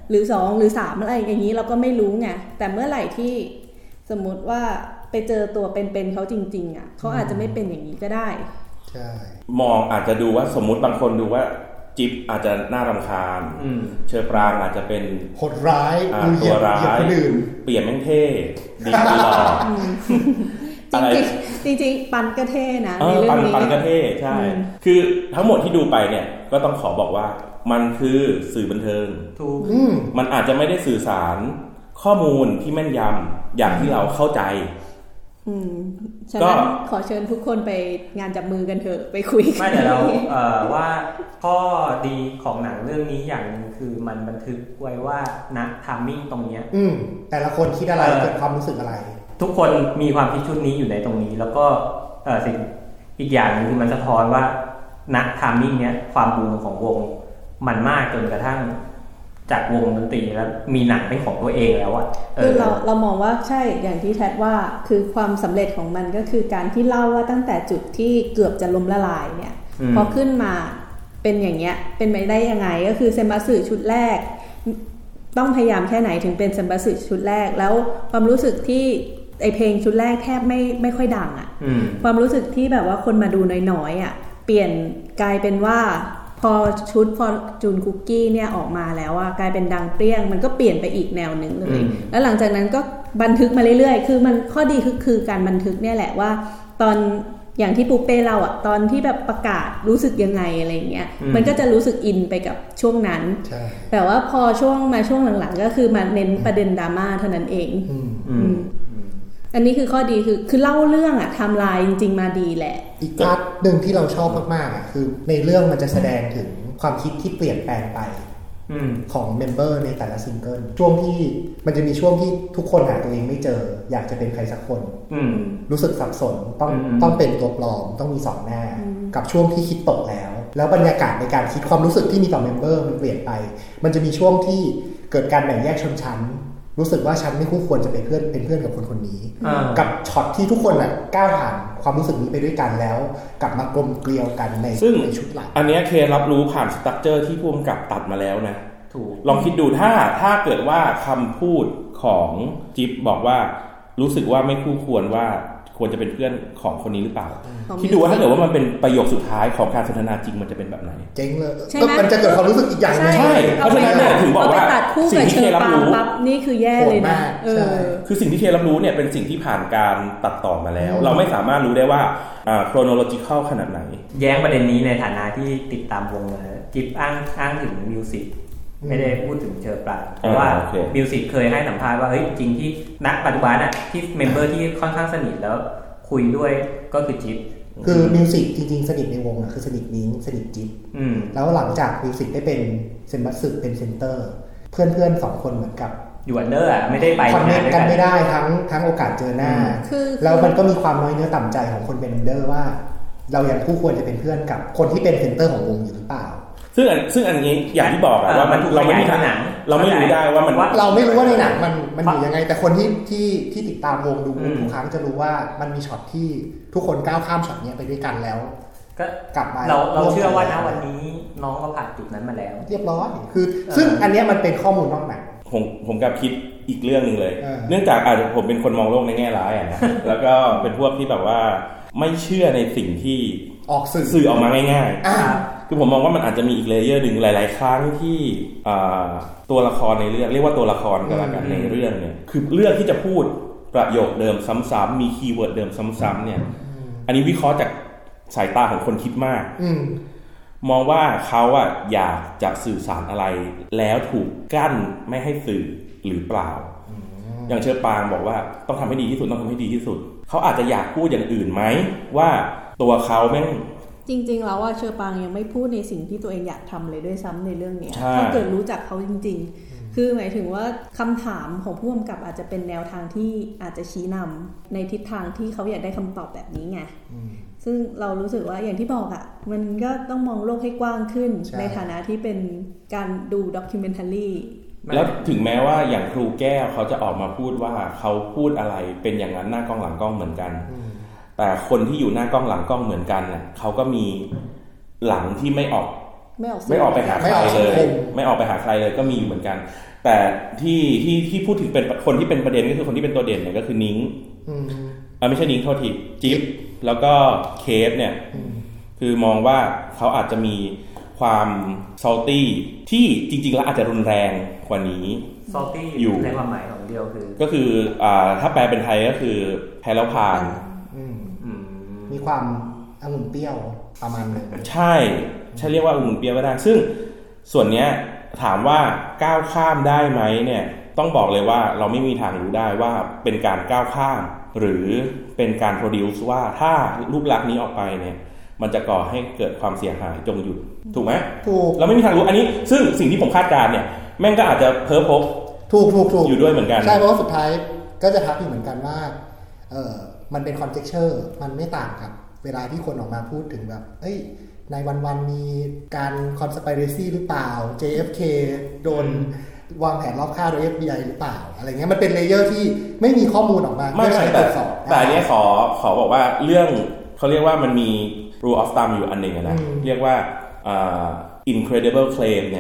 หรือ2หรือ3อะไรอย่างนี้เราก็ไม่รู้ไงแต่เมื่อไหร่ที่สมมติว่าไปเจอตัวเป็นๆเขาจริงๆอ่ะเขาอาจจะไม่เป็นอย่างนี้ก็ได้ใช่มองอาจจะดูว่าสมมุติบางคนดูว่าจิ๊บอาจจะน่ารำคาญเชอปรางอาจจะเป็นโหดร้ายตัวร้ายเปลี่ยนแม่งเท่ดีหล่อจริงปันก็เท่นะในเรื่องนี้ปันก็เท่ใช่คือทั้งหมดที่ดูไปเนี่ยก็ต้องขอบอกว่ามันคือสื่อบันเทิงถูกมันอาจจะไม่ได้สื่อสารข้อมูลที่แม่นยำอย่างที่เราเข้าใจฉะนั้นขอเชิญทุกคนไปงานจับมือกันเถอะไปคุยกันไม่แต่เราว่าข้อดีของหนังเรื่องนี้อย่างนึงคือมันบันทึกไว้ว่าณไทมิ่งตรงเนี้ยแต่ละคนคิดอะไรเกิดความรู้สึกอะไรทุกคนมีความคิดชุดนี้อยู่ในตรงนี้แล้วก็สิ่งอีกอย่างนึงคือมันสะท้อนว่าณไทมิ่งเนี้ยความบูมของวงมันมากจนกระทั่งจากวงดนตรีแล้วมีหนังเป็นของตัวเองแล้วอ่ะคือเรามองว่าใช่อย่างที่แท็ดว่าคือความสำเร็จของมันก็คือการที่เล่าว่าตั้งแต่จุดที่เกือบจะล้มละลายเนี่ยพอขึ้นมาเป็นอย่างเงี้ยเป็นไปได้ยังไงก็คือเซมบัสสึชุดแรกต้องพยายามแค่ไหนถึงเป็นเซมบัสสึชุดแรกแล้วความรู้สึกที่ไอเพลงชุดแรกแทบไม่ค่อยดังอ่ะความรู้สึกที่แบบว่าคนมาดูน้อยๆอ่ะเปลี่ยนกลายเป็นว่าพอชุดพอจูนคุกกี้เนี่ยออกมาแล้วอ่ะกลายเป็นดังเปรี้ยงมันก็เปลี่ยนไปอีกแนวหนึ่งเลยแล้วหลังจากนั้นก็บันทึกมาเรื่อยๆคือมันข้อดีคือการบันทึกเนี่ยแหละว่าตอนอย่างที่ปูเป้เราอ่ะตอนที่แบบประกาศรู้สึกยังไงอะไรเงี้ยมันก็จะรู้สึกอินไปกับช่วงนั้นแต่ว่าพอช่วงหลังๆก็คือมาเน้นประเด็นดราม่าเท่านั้นเองอันนี้คือข้อดีคือเล่าเรื่องอะไทม์ไลน์จริงๆมาดีแหละอีกพาร์ทหนึ่งที่เราชอบมากๆอะคือในเรื่องมันจะแสดงถึงความคิดที่เปลี่ยนแปลงไปของเมมเบอร์ในแต่ละซิงเกิลช่วงที่มันจะมีช่วงที่ทุกคนหาตัวเองไม่เจออยากจะเป็นใครสักคนรู้สึกสับสนต้องเป็นตัวปลอมต้องมีสองหน้ากับช่วงที่คิดตกแล้วบรรยากาศในการคิดความรู้สึกที่มีต่อเมมเบอร์มันเปลี่ยนไปมันจะมีช่วงที่เกิดการแบ่งแยกชนชั้นรู้สึกว่าฉันไม่คู่ควรจะเป็นเพื่อนกับคนนี้กับช็อตที่ทุกคนน่ะก้าวผ่านความรู้สึกนี้ไปด้วยกันแล้วกลับมากลมเกลียวกันในชุดหลักอันนี้เครับรู้ผ่านสตรัคเจอร์ที่ผู้กำกับตัดมาแล้วนะลองคิดดูถ้าเกิดว่าคำพูดของจิ๊บบอกว่ารู้สึกว่าไม่คู่ควรว่าควรจะเป็นเพื่อนของคนนี้หรือเปล่าคิดดูว่าถ้าเกิดว่ามันเป็นประโยคสุดท้ายของการสนทนาจริงมันจะเป็นแบบไหนเจ๊งเลยมันจะเกิดความรู้สึกอีกอย่างนึงใช่เพราะฉะนั้นเนี่ยถึงบอกว่าสิ่งที่เครับรู้นี่คือแย่เลยนะคือสิ่งที่เครับรู้เนี่ยเป็นสิ่งที่ผ่านการตัดต่อมาแล้วเราไม่สามารถรู้ได้ว่าchronological ขนาดไหนแย้งประเด็นนี้ในฐานะที่ติดตามวงนะจิ๊บอ้างถึงมิวสิกไม่ได้พูดถึงเชอปรางเพราะว่ามิวสิกเคยให้สัมภาษณ์ว่าเฮ้ยจริงที่ณปัจจุบันน่ะที่เมมเบอร์ที่ค่อนข้างสนิทแล้วคุยด้วยก็คือจิ๊บคือมิวสิกจริงๆสนิทในวงอ่ะคือสนิทนิ้งสนิทจิ๊บแล้วหลังจากมิวสิกได้เป็นเซนบัสสึเป็นเซนเตอร์เพื่อนๆ2คนเหมือนกับอยู่อันเดอร์อ่ะไม่ได้ไปคอนเนคกันไม่ได้ทั้งโอกาสเจอหน้าแล้วมันก็มีความน้อยเนื้อต่ำใจของคนเป็นอันเดอร์ว่าเรายังคู่ควรจะเป็นเพื่อนกับคนที่เป็นเซนเตอร์ของวงอยู่หรือเปล่าซึ่งอันนี้อย่างที่บอกว่ามันเราไม่มีหนังเราไม่รู้ได้ว่ามันเราไม่รู้ว่าในหนังมันอยู่ยังไงแต่คนที่ติดตามวงดูทุกครั้งจะรู้ว่ามันมีช็อตที่ทุกคนก้าวข้ามช็อตนี้ไปด้วยกันแล้วก็กลับมาเราเชื่อว่าณวันนี้น้องก็ผ่านจุดนั้นมาแล้วเรียบร้อยคือซึ่งอันนี้มันเป็นข้อมูลนอกหนังผมกับคิดอีกเรื่องนึงเลยเนื่องจากผมเป็นคนมองโลกในแง่ร้ายนะแล้วก็เป็นพวกที่แบบว่าไม่เชื่อในสิ่งที่ออกสื่อออกมาง่ายๆคือผมมองว่ามันอาจจะมีอีกเลเยอร์นึงหลายๆครั้งที่ตัวละครในเรื่องเรียกว่าตัวละครก็แล้วกันในเรื่องเนี่ยคือเรื่องที่จะพูดประโยคเดิมซ้ำๆมีคีย์เวิร์ดเดิมซ้ำๆเนี่ยอันนี้วิเคราะห์จากสายตาของคนคิดมากมองว่าเขาอยากจะสื่อสารอะไรแล้วถูกกั้นไม่ให้สื่อหรือเปล่าอย่างเชอปางบอกว่าต้องทำให้ดีที่สุดต้องทำให้ดีที่สุดเขาอาจจะอยากพูดอย่างอื่นไหมว่าตัวเขาแม่งจริงๆแล้วเชอปางยังไม่พูดในสิ่งที่ตัวเองอยากทำเลยด้วยซ้ำในเรื่องนี้ถ้าเกิดรู้จักเขาจริงๆคือหมายถึงว่าคำถามของผู้กำกับอาจจะเป็นแนวทางที่อาจจะชี้นำในทิศทางที่เขาอยากได้คำตอบแบบนี้ไงซึ่งเรารู้สึกว่าอย่างที่บอกมันก็ต้องมองโลกให้กว้างขึ้นในฐานะที่เป็นการดูด็อกิเมนทารีแล้วถึงแม้ว่าอย่างครูแก้วเขาจะออกมาพูดว่าเขาพูดอะไรเป็นอย่างนั้นหน้ากล้องหลังกล้องเหมือนกันแต่คนที่อยู่หน้ากล้องหลังกล้องเหมือนกันน่ะเขาก็มีหลังที่ไม่ออกไม่ออกไปหาใครเลยไม่ออกไปหาใครเลยก็มีเหมือนกันแต่ที่พูดถึงเป็นคนที่เป็นประเด็นก็คือคนที่เป็นตัวเด่นเนี่ยก็คือนิ้งไม่ใช่นิ้งโทษทีจิ๊บแล้วก็เคสเนี่ยคือมองว่าเขาอาจจะมีความซอลตี้ที่จริงๆแล้วอาจจะรุนแรงกว่านี้ซอลตี้อยู่ในความหมายของเดียวคือก็คือถ้าแปลเป็นไทยก็คือแพ้แล้วพานมีความองุ่นเปรี้ยวประมาณนึงใช่เรียกว่าองุ่นเปรี้ยวก็ได้ซึ่งส่วนเนี้ยถามว่าก้าวข้ามได้ไหมเนี่ยต้องบอกเลยว่าเราไม่มีทางรู้ได้ว่าเป็นการก้าวข้ามหรือเป็นการโปรดิวซ์ว่าถ้ารูปลักษณ์นี้ออกไปเนี่ยมันจะก่อให้เกิดความเสียหายจงหยุดถูกไหมถูกเราไม่มีทางรู้อันนี้ซึ่งสิ่งที่ผมคาดการณ์เนี่ยแม่งก็อาจจะเพ้อพกถูกอยู่ด้วยเหมือนกันใช่เพราะว่าสุดท้ายก็จะทักอยู่เหมือนกันว่ามันเป็นคอนเจคเชอร์มันไม่ต่างกับเวลาที่คนออกมาพูดถึงแบบในวันมีการคอนสไปเรซี่หรือเปล่า JFK โดนวางแผนรอบฆ่าโดย FBI หรือเปล่าอะไรเงี้ยมันเป็นเลเยอร์ที่ไม่มีข้อมูลออกมาไม่ใช่แต่อันนี้ขอบอกว่าเรื่องเขาเรียกว่ามันมี rule of thumb อยู่อันหนึ่งนะเรียกว่าincredible claim เนี่ย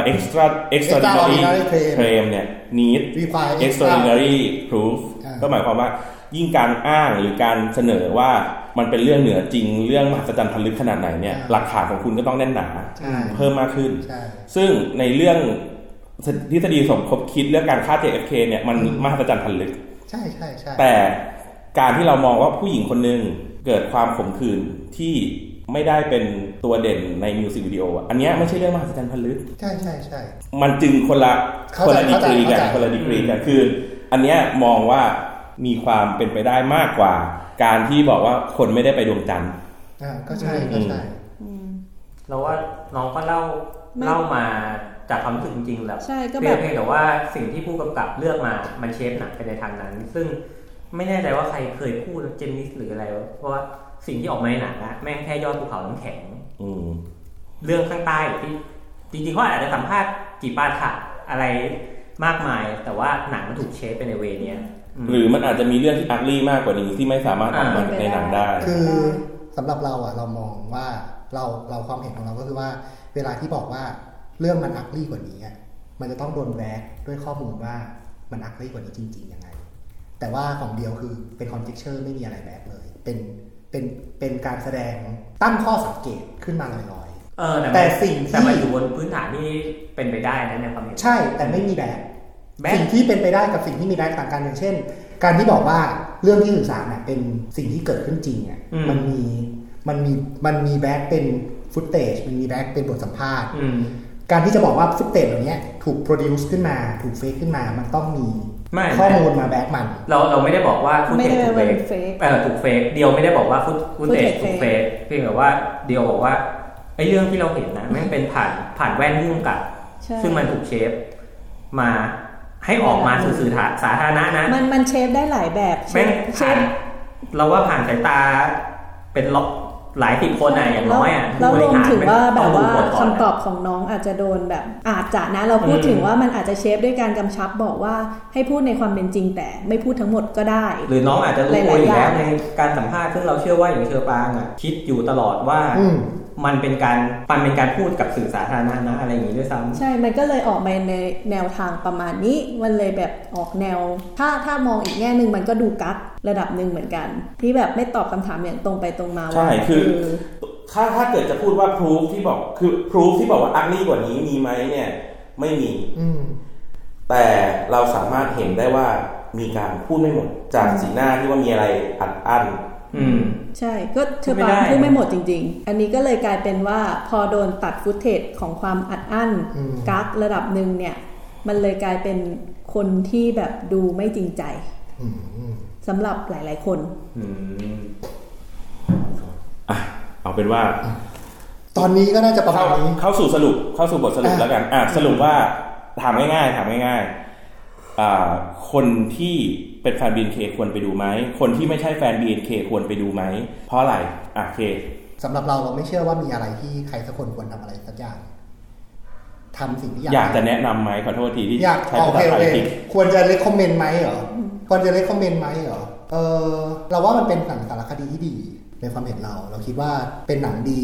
extraordinary claim เนี่ย need extraordinary proof ก็หมายความว่ายิ่งการอ้างหรือการเสนอว่ามันเป็นเรื่องเหนือจริงเรื่องมหัศจรรย์พันลึกขนาดไหนเนี่ยหลักฐานของคุณก็ต้องแน่นหนาเพิ่มมากขึ้นซึ่งในเรื่องทฤษฎีสมคบคิดเรื่องการฆ่า JFK เนี่ยมันมหัศจรรย์พันลึกใช่แต่การที่เรามองว่าผู้หญิงคนนึงเกิดความขมขื่นที่ไม่ได้เป็นตัวเด่นในมิวสิกวิดีโออันนี้ไม่ใช่เรื่องมหัศจรรย์พันลึกใช่มันจึงคนละดีกรีกันคืออันนี้มองว่ามีความเป็นไปได้มากกว่าการที่บอกว่าคนไม่ได้ไปดวงจันทร์ก็ใช่เราว่าน้องก็เล่ามาจากความรู้สึกจริงๆแล้วใช่ก็แบบเพียงแต่ว่าสิ่งที่ผู้กำกับเลือกมามันเชฟหนังไปในทางนั้นซึ่งไม่แน่ใจว่าใครเคยพูดเจนนิสหรืออะไรเพราะว่าสิ่งที่ออกมาในหนังอะแม่งแค่ยอดภูเขาน้ำแข็งเรื่องข้างใต้ที่จริงๆเขาอาจจะสัมภาษณ์จีปาถะอะไรมากมายแต่ว่าหนังมันถูกเชฟไปในเวนี้หรือมันอาจจะมีเรื่องที่อักลี่มากกว่านี้ที่ไม่สามารถออกมาในหนังได้คือสำหรับเราเรามองว่าเราความเห็นของเราก็คือว่าเวลาที่บอกว่าเรื่องมันอักลี่กว่านี้มันจะต้องโดนแวกด้วยข้อมูลว่ามันอักลี่กว่านี้จริงๆยังไงแต่ว่าของเดียวคือเป็นคอนเจคเชอร์ไม่มีอะไรแวกเลยเป็นการแสดงตั้งข้อสังเกตขึ้นมาลอยๆแต่สิ่งที่มันอยู่บนพื้นฐานที่เป็นไปได้นะในความเห็นใช่แต่ไม่มีแบบสิ่งที่เป็นไปได้กับสิ่งที่มีแบ็คต่างกันอย่างเช่นการที่บอกว่าเรื่องที่สื่อสารเป็นสิ่งที่เกิดขึ้นจริงมันมีแบ็คเป็นฟุตเทจมันมีแบ็คเป็นบทสัมภาษณ์การที่จะบอกว่าฟุตเทจเหล่านี้ถูกโปรดิวซ์ขึ้นมาถูกเฟกขึ้นมามันต้องมีข้อมูลมาแบ็คมันเราไม่ได้บอกว่าฟุตเทจถูกเฟกถูกเฟกเดียวไม่ได้บอกว่าฟุตเทจถูกเฟกเพียงแต่ว่าเดียวบอกว่าไอ้เรื่องที่เราเห็นนะแม่งเป็นผ่านแว่นพุ่งกับซึ่งมันถูกเชฟมาให้ออกมาสื่อสาธารณะนะมันเชฟได้หลายแบบเชฟเราว่าผ่านสายตาเป็นล็อกหลายสิบคนอย่างน้อยแล้วรวมถึงว่าแบบว่าคำตอบของน้องอาจจะโดนแบบอาจจะนะเราพูดถึงว่ามันอาจจะเชฟด้วยการกำชับบอกว่าให้พูดในความเป็นจริงแต่ไม่พูดทั้งหมดก็ได้หรือน้องอาจจะรู้อยู่แล้วในการสัมภาษณ์ซึ่งเราเชื่อว่าอย่างเชอปางคิดอยู่ตลอดว่ามันเป็นการพูดกับสื่อสาธารณะนะอะไรอย่างนี้ด้วยซ้ำใช่มันก็เลยออกมาในแนวทางประมาณนี้มันเลยแบบออกแนวถ้ามองอีกแง่นึงมันก็ดูกั๊กระดับนึงเหมือนกันที่แบบไม่ตอบคำถามอย่างตรงไปตรงมาใช่คือถ้าเกิดจะพูดว่า proof ที่บอกคือ proof ที่บอกว่าอักลี่กว่านี้มีไหมเนี่ยไม่มีแต่เราสามารถเห็นได้ว่ามีการพูดไม่หมดจากสีหน้าที่ว่ามีอะไรอัดอั้นใช่ก็เธอปาพูดไม่หมดจริงๆอันนี้ก็เลยกลายเป็นว่าพอโดนตัดฟุตเทจของความอัดอั้นกั๊กระดับนึงเนี่ยมันเลยกลายเป็นคนที่แบบดูไม่จริงใจสำหรับหลายๆคนเอาเป็นว่าตอนนี้ก็น่าจะประมาณนี้เข้าสู่บทสรุปแล้วกันสรุปว่าถามง่ายๆคนที่เป็นแฟน BNK ควรไปดูไหมคนที่ไม่ใช่แฟน BNK ควรไปดูไหมเพราะอะไรเคสำหรับเราไม่เชื่อว่ามีอะไรที่ใครสักคนควรทำอะไรสักอย่างทำสิ่งที่อยากจะแนะนำไหมขอโทษทีที่ใช้ภาษาไทยผิดควรจะเรคคอมเมนต์ไหมเหรอควรจะเรคคอมเมนต์ไหมเหรอเราว่ามันเป็นสารคดีที่ดีในความเห็นเราคิดว่าเป็นหนังดี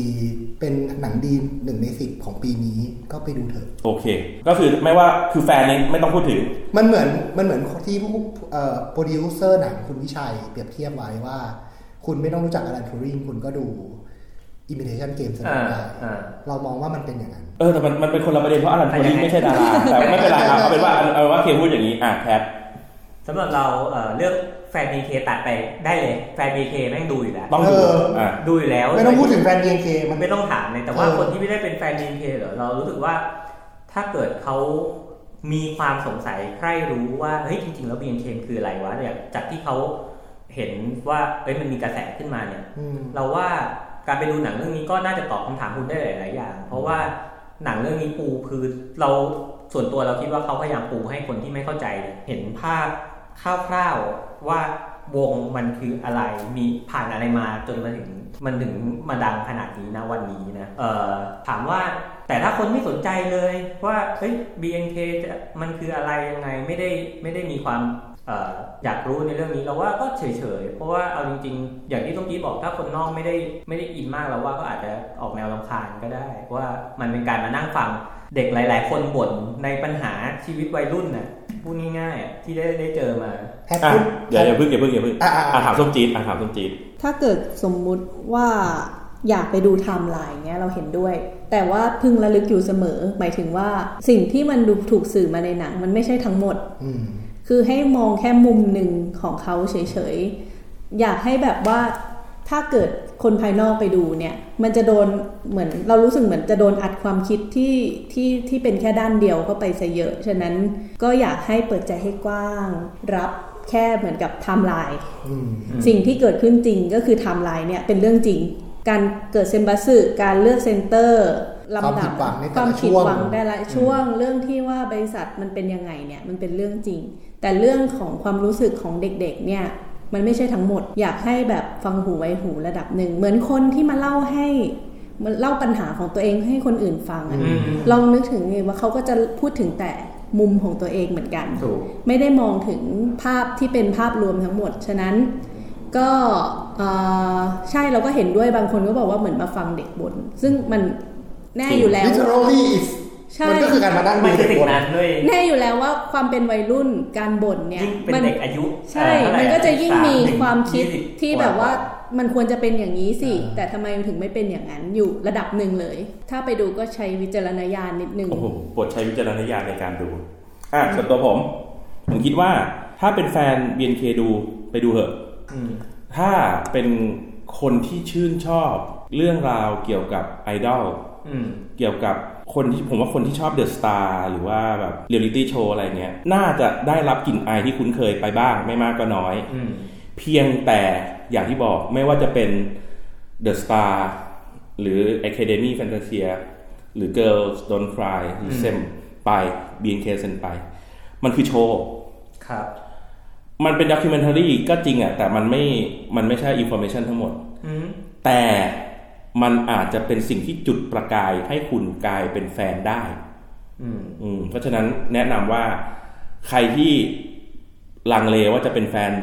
1 ใน 10ของปีนี้ก็ไปดูเถอะโอเคก็คือไม่ว่าคือแฟนนี้ไม่ต้องพูดถึงมันเหมือนที่ผู้โปรดิวเซอร์หนังคุณวิชัยเปรียบเทียบไว้ว่าคุณไม่ต้องรู้จักอลัน ทูริงคุณก็ดูImitation Game สนุกได้เรามองว่ามันเป็นอย่างนั้นแต่มันเป็นคนละประเด็นเพราะอลัน ทูริงไม่ใช่ดาราแต่ไม่เป็นไรครับเอาเป็นว่าเคพูดอย่างนี้แพทสำหรับเราเลือกแฟน BNK ตัดไปได้เลยแฟน BNK แม่งดูอยู่แล้วต้องดูอยู่แล้วไม่ต้องพูดถึงแฟน BNK มันไม่ต้องถามเลยแต่ว่าคนที่ไม่ได้เป็นแฟน BNK เหรอเรารู้สึกว่าถ้าเกิดเขามีความสงสัยใคร่รู้ว่าเฮ้ยจริงๆแล้ว BNK คืออะไรวะเนี่ยจากที่เขาเห็นว่ามันมีกระแสขึ้นมาเนี่ยเราว่าการไปดูหนังเรื่องนี้ก็น่าจะตอบคำถามคุณได้หลายๆอย่างเพราะว่าหนังเรื่องนี้ปูคือเราส่วนตัวเราคิดว่าเขาพยายามปูให้คนที่ไม่เข้าใจเห็นภาพคร่าวๆว่าวงมันคืออะไรมีผ่านอะไรมาจนมันถึงมาดังขนาดนี้นะวันนี้นะถามว่าแต่ถ้าคนไม่สนใจเลยว่าBNK มันคืออะไรยังไงไม่ได้มีความอยากรู้ในเรื่องนี้เราว่าก็เฉยๆเพราะว่าเอาจริงๆอย่างที่ต้นกี้บอกถ้าคนนอกไม่ได้อินมากเราว่าก็อาจจะออกแนวรำคาญก็ได้ว่ามันเป็นการมานั่งฟังเด็กหลายๆคนบ่นในปัญหาชีวิตวัยรุ่นน่ะพูดง่ายๆที่ได้เจอมาอย่าเพิ่งถามส้มจี๊ดถ้าเกิดสมมุติว่าอยากไปดูไทม์ไลน์เงี้ยเราเห็นด้วยแต่ว่าพึงระลึกอยู่เสมอหมายถึงว่าสิ่งที่มันดูถูกสื่อมาในหนังมันไม่ใช่ทั้งหมดคือให้มองแค่มุมหนึ่งของเขาเฉยๆอยากให้แบบว่าถ้าเกิดคนภายนอกไปดูเนี่ยมันจะโดนเหมือนเรารู้สึกเหมือนจะโดนอัดความคิดที่เป็นแค่ด้านเดียวเข้าไปซะเยอะฉะนั้นก็อยากให้เปิดใจให้กว้างรับแค่เหมือนกับไทม์ไลน์สิ่งที่เกิดขึ้นจริงก็คือไทม์ไลน์เนี่ยเป็นเรื่องจริงการเกิดเซมบัสึการเลือกเซ็นเตอร์ลำดับความผิดหวังได้ละช่วงเรื่องที่ว่าบริษัทมันเป็นยังไงเนี่ยมันเป็นเรื่องจริงแต่เรื่องของความรู้สึกของเด็กๆเนี่ยมันไม่ใช่ทั้งหมดอยากให้แบบฟังหูไว้หูระดับหนึ่งเหมือนคนที่มาเล่าปัญหาของตัวเองให้คนอื่นฟังลองนึกถึงไงว่าเขาก็จะพูดถึงแต่มุมของตัวเองเหมือนกันไม่ได้มองถึงภาพที่เป็นภาพรวมทั้งหมดฉะนั้นก็ใช่เราก็เห็นด้วยบางคนก็บอกว่าเหมือนมาฟังเด็กบ่นซึ่งมันแน่อยู่แล้วมันก็คือการมานั่งดูเด็กบ่นแน่อยู่แล้วว่าความเป็นวัยรุ่นการบ่นเนี่ยมันเด็กอายุใช่มันก็จะยิ่งมีความคิดที่แบบว่ามันควรจะเป็นอย่างนี้สิแต่ทำไมถึงไม่เป็นอย่างนั้นอยู่ระดับหนึ่งเลยถ้าไปดูก็ใช้วิจารณญาณนิดนึงโปรดใช้วิจารณญาณในการดูส่วนตัวผมคิดว่าถ้าเป็นแฟน BNK ดูไปดูเถอะถ้าเป็นคนที่ชื่นชอบเรื่องราวเกี่ยวกับไอดอลเกี่ยวกับคนที่ผมว่าคนที่ชอบเดอะสตาร์หรือว่าแบบเรียลลิตี้โชว์อะไรเงี้ยน่าจะได้รับกลิ่นอายที่คุ้นเคยไปบ้างไม่มากก็น้อยเพียงแต่อย่างที่บอกไม่ว่าจะเป็นเดอะสตาร์หรือ Academy Fantasia หรือ Girls Don't Cry หรือ Sem ไป BNK Sen ไปมันคือโชว์ครับมันเป็นด็อกิวเมนทารีก็จริงอ่ะแต่มันไม่ใช่อินฟอร์เมชันทั้งหมดแต่มันอาจจะเป็นสิ่งที่จุดประกายให้คุณกลายเป็นแฟนได้เพราะฉะนั้นแนะนำว่าใครที่ลังเลว่าจะเป็นแฟน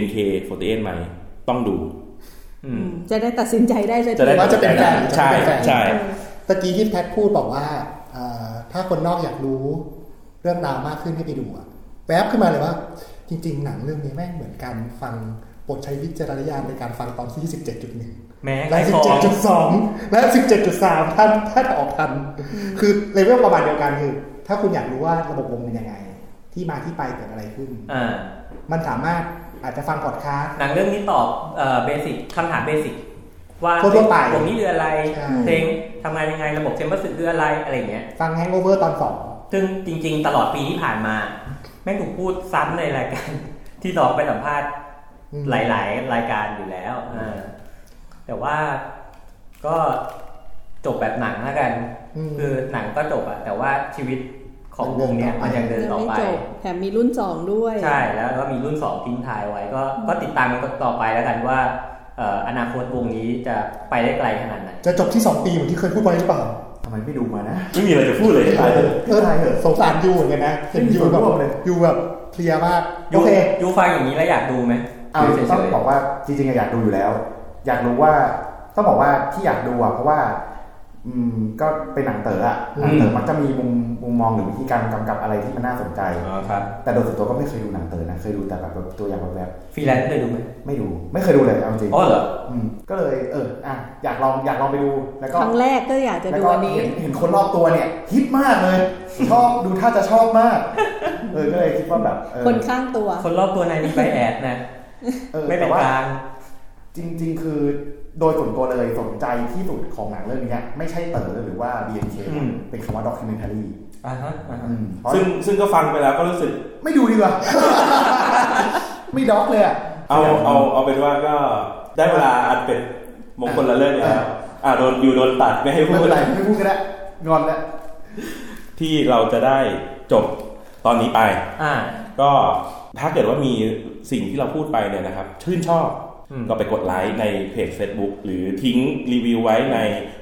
BNK48 ไหมต้องดูจะได้ตัดสินใจได้ว่าจะเป็นแฟนใช่ใช่ตะกี้ที่แพทพูดบอกว่าถ้าคนนอกอยากรู้เรื่องราวมากขึ้นให้ไปดูอ่ะแวบขึ้นมาเลยว่าจริงๆหนังเรื่องนี้แม่งเหมือนกันฟังโปรดใช้วิจารณญาณในการฟังตอนที่ 17.1 และ 17.2 และ 17.3 ถ้าออกทันคือเลเวลประมาณเดียวกันคือถ้าคุณอยากรู้ว่าระบบวงเป็นยังไงที่มาที่ไปเกิดอะไรขึ้นมันสามารถอาจจะฟังพอดคาสต์หนังเรื่องนี้ตอบเบสิกคำถามเบสิกว่าวงนี้คืออะไรเพลงทำงานยังไงระบบเซมบัสคืออะไรอย่างเงี้ยฟังแฮงโอเวอร์ตอน2 ซึ่งจริงๆตลอดปีที่ผ่านมาแม่งถูกพูดซ้ำในรายการที่น้องไปสัมภาษณ์หลายๆรายการอยู่แล้วแต่ว่าก็จบแบบหนังแล้วกันคือหนังก็จบอะแต่ว่าชีวิตของวงเนี้ยมันยังเดินต่อไปแถมมีรุ่น2ด้วยใช่แล้วก็มีรุ่น2ทิ้งท้ายไว้ก็ติดตามกันต่อไปแล้วกันว่าอนาคตวงนี้จะไปได้ไกลขนาดไหนจะจบที่2ปีเหมือนที่เคยพูดไว้หรือเปล่าทำไมไม่ดูมานะไม่มีอะไรจะพูดเลยตายเถอะสงสารยูเหมือนกันนะเห็นยูแบบยูแบบเคลียร์มากโอเคยูฟังอย่างนี้แล้วอยากดูไหมต้องบอกว่าจริงๆอยากดูอยู่แล้วอยากรู้ว่าต้องบอกว่าที่อยากดูเพราะว่าก็เป็นหนังเต๋อหนังเต๋อมักจะมีมุมมองหรือวิธีการกำกับอะไรที่มันน่าสนใจแต่โดยส่วนตัวก็ไม่เคยดูหนังเต๋อนะเคยดูแต่แบบตัวอย่างแบบฟรีแลนซ์เคยดูไหมไม่ดูไม่เคยดูเลยเอาจริงอ๋อเหรอก็เลยอยากลองไปดูแล้วก็ครั้งแรกก็อยากจะดูอันนี้เห็นคนรอบตัวเนี่ยฮิตมากเลยชอบดูท่าจะชอบมากก็เลยคิดว่าแบบคนข้างตัวคนรอบตัวนายมีไบแอดนะไม่เป็นกลางจริงๆคือโดยส่วนตัวเลยสนใจที่สุดของหนังเรื่องนี้ไม่ใช่เต๋อหรือว่า BNK เป็นคำว่า documentary ซึ่งก็ฟังไปแล้วก็รู้สึกไม่ดูดีกว่า ไม่ด็อกเลยเอาเป็นว่าก็ได้เวลาอัดเป็นมงคลละเลิกแล้วโดนตัดไม่ให้พูดไม่เป็นไรไม่พูดก็ได้งอนแล้วที่เราจะได้จบตอนนี้ไปก็ถ้าเกิดว่ามีสิ่งที่เราพูดไปเนี่ยนะครับชื่นชอบก็ไปกดไลค์ในเพจ Facebook หรือทิ้งรีวิวไว้ใน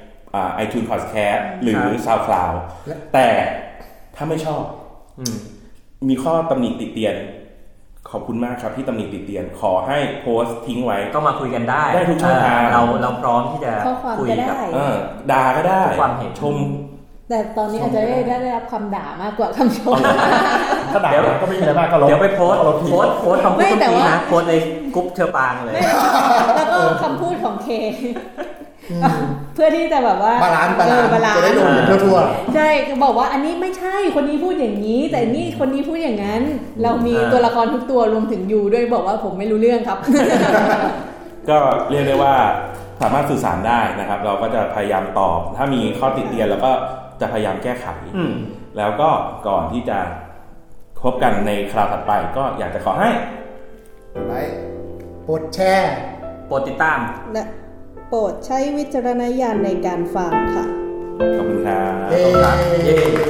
iTunes Podcast หรือ SoundCloud แต่ถ้าไม่ชอบมีข้อตำหนิติเตียนขอบคุณมากครับที่ตำหนิติเตียนขอให้โพสต์ทิ้งไว้ก็มาคุยกันได้ทุกช่องทางเราพร้อมที่จะคุยกับด่าก็ได้ชมแต่ตอนนี้อาจจะได้รับคำด่ามากกว่าคำชมถ้าด่าก็ไม่มีอะไรมากก็ลบเดี๋ยวไปโพสต์คำพูดตรงนี้นะโพสต์ในกรุ๊ปเชอปางเลยแล้วก็คำพูดของเคเพื่อที่จะแบบว่าบาลานซ์จะได้ดูทั่วๆใช่บอกว่าอันนี้ไม่ใช่คนนี้พูดอย่างนี้แต่นี่คนนี้พูดอย่างนั้นเรามีตัวละครทุกตัวรวมถึงยูด้วยบอกว่าผมไม่รู้เรื่องครับก็เรียกได้ว่าสามารถสื่อสารได้นะครับเราก็จะพยายามตอบถ้ามีข้อติเตียนแล้วก็จะพยายามแก้ไขแล้วก็ก่อนที่จะพบกันในคราวถัดไปก็อยากจะขอให้ไลค์กดแชร์โปรดติดตามและโปรดใช้วิจารณญาณในการฟังค่ะขอบคุณครับ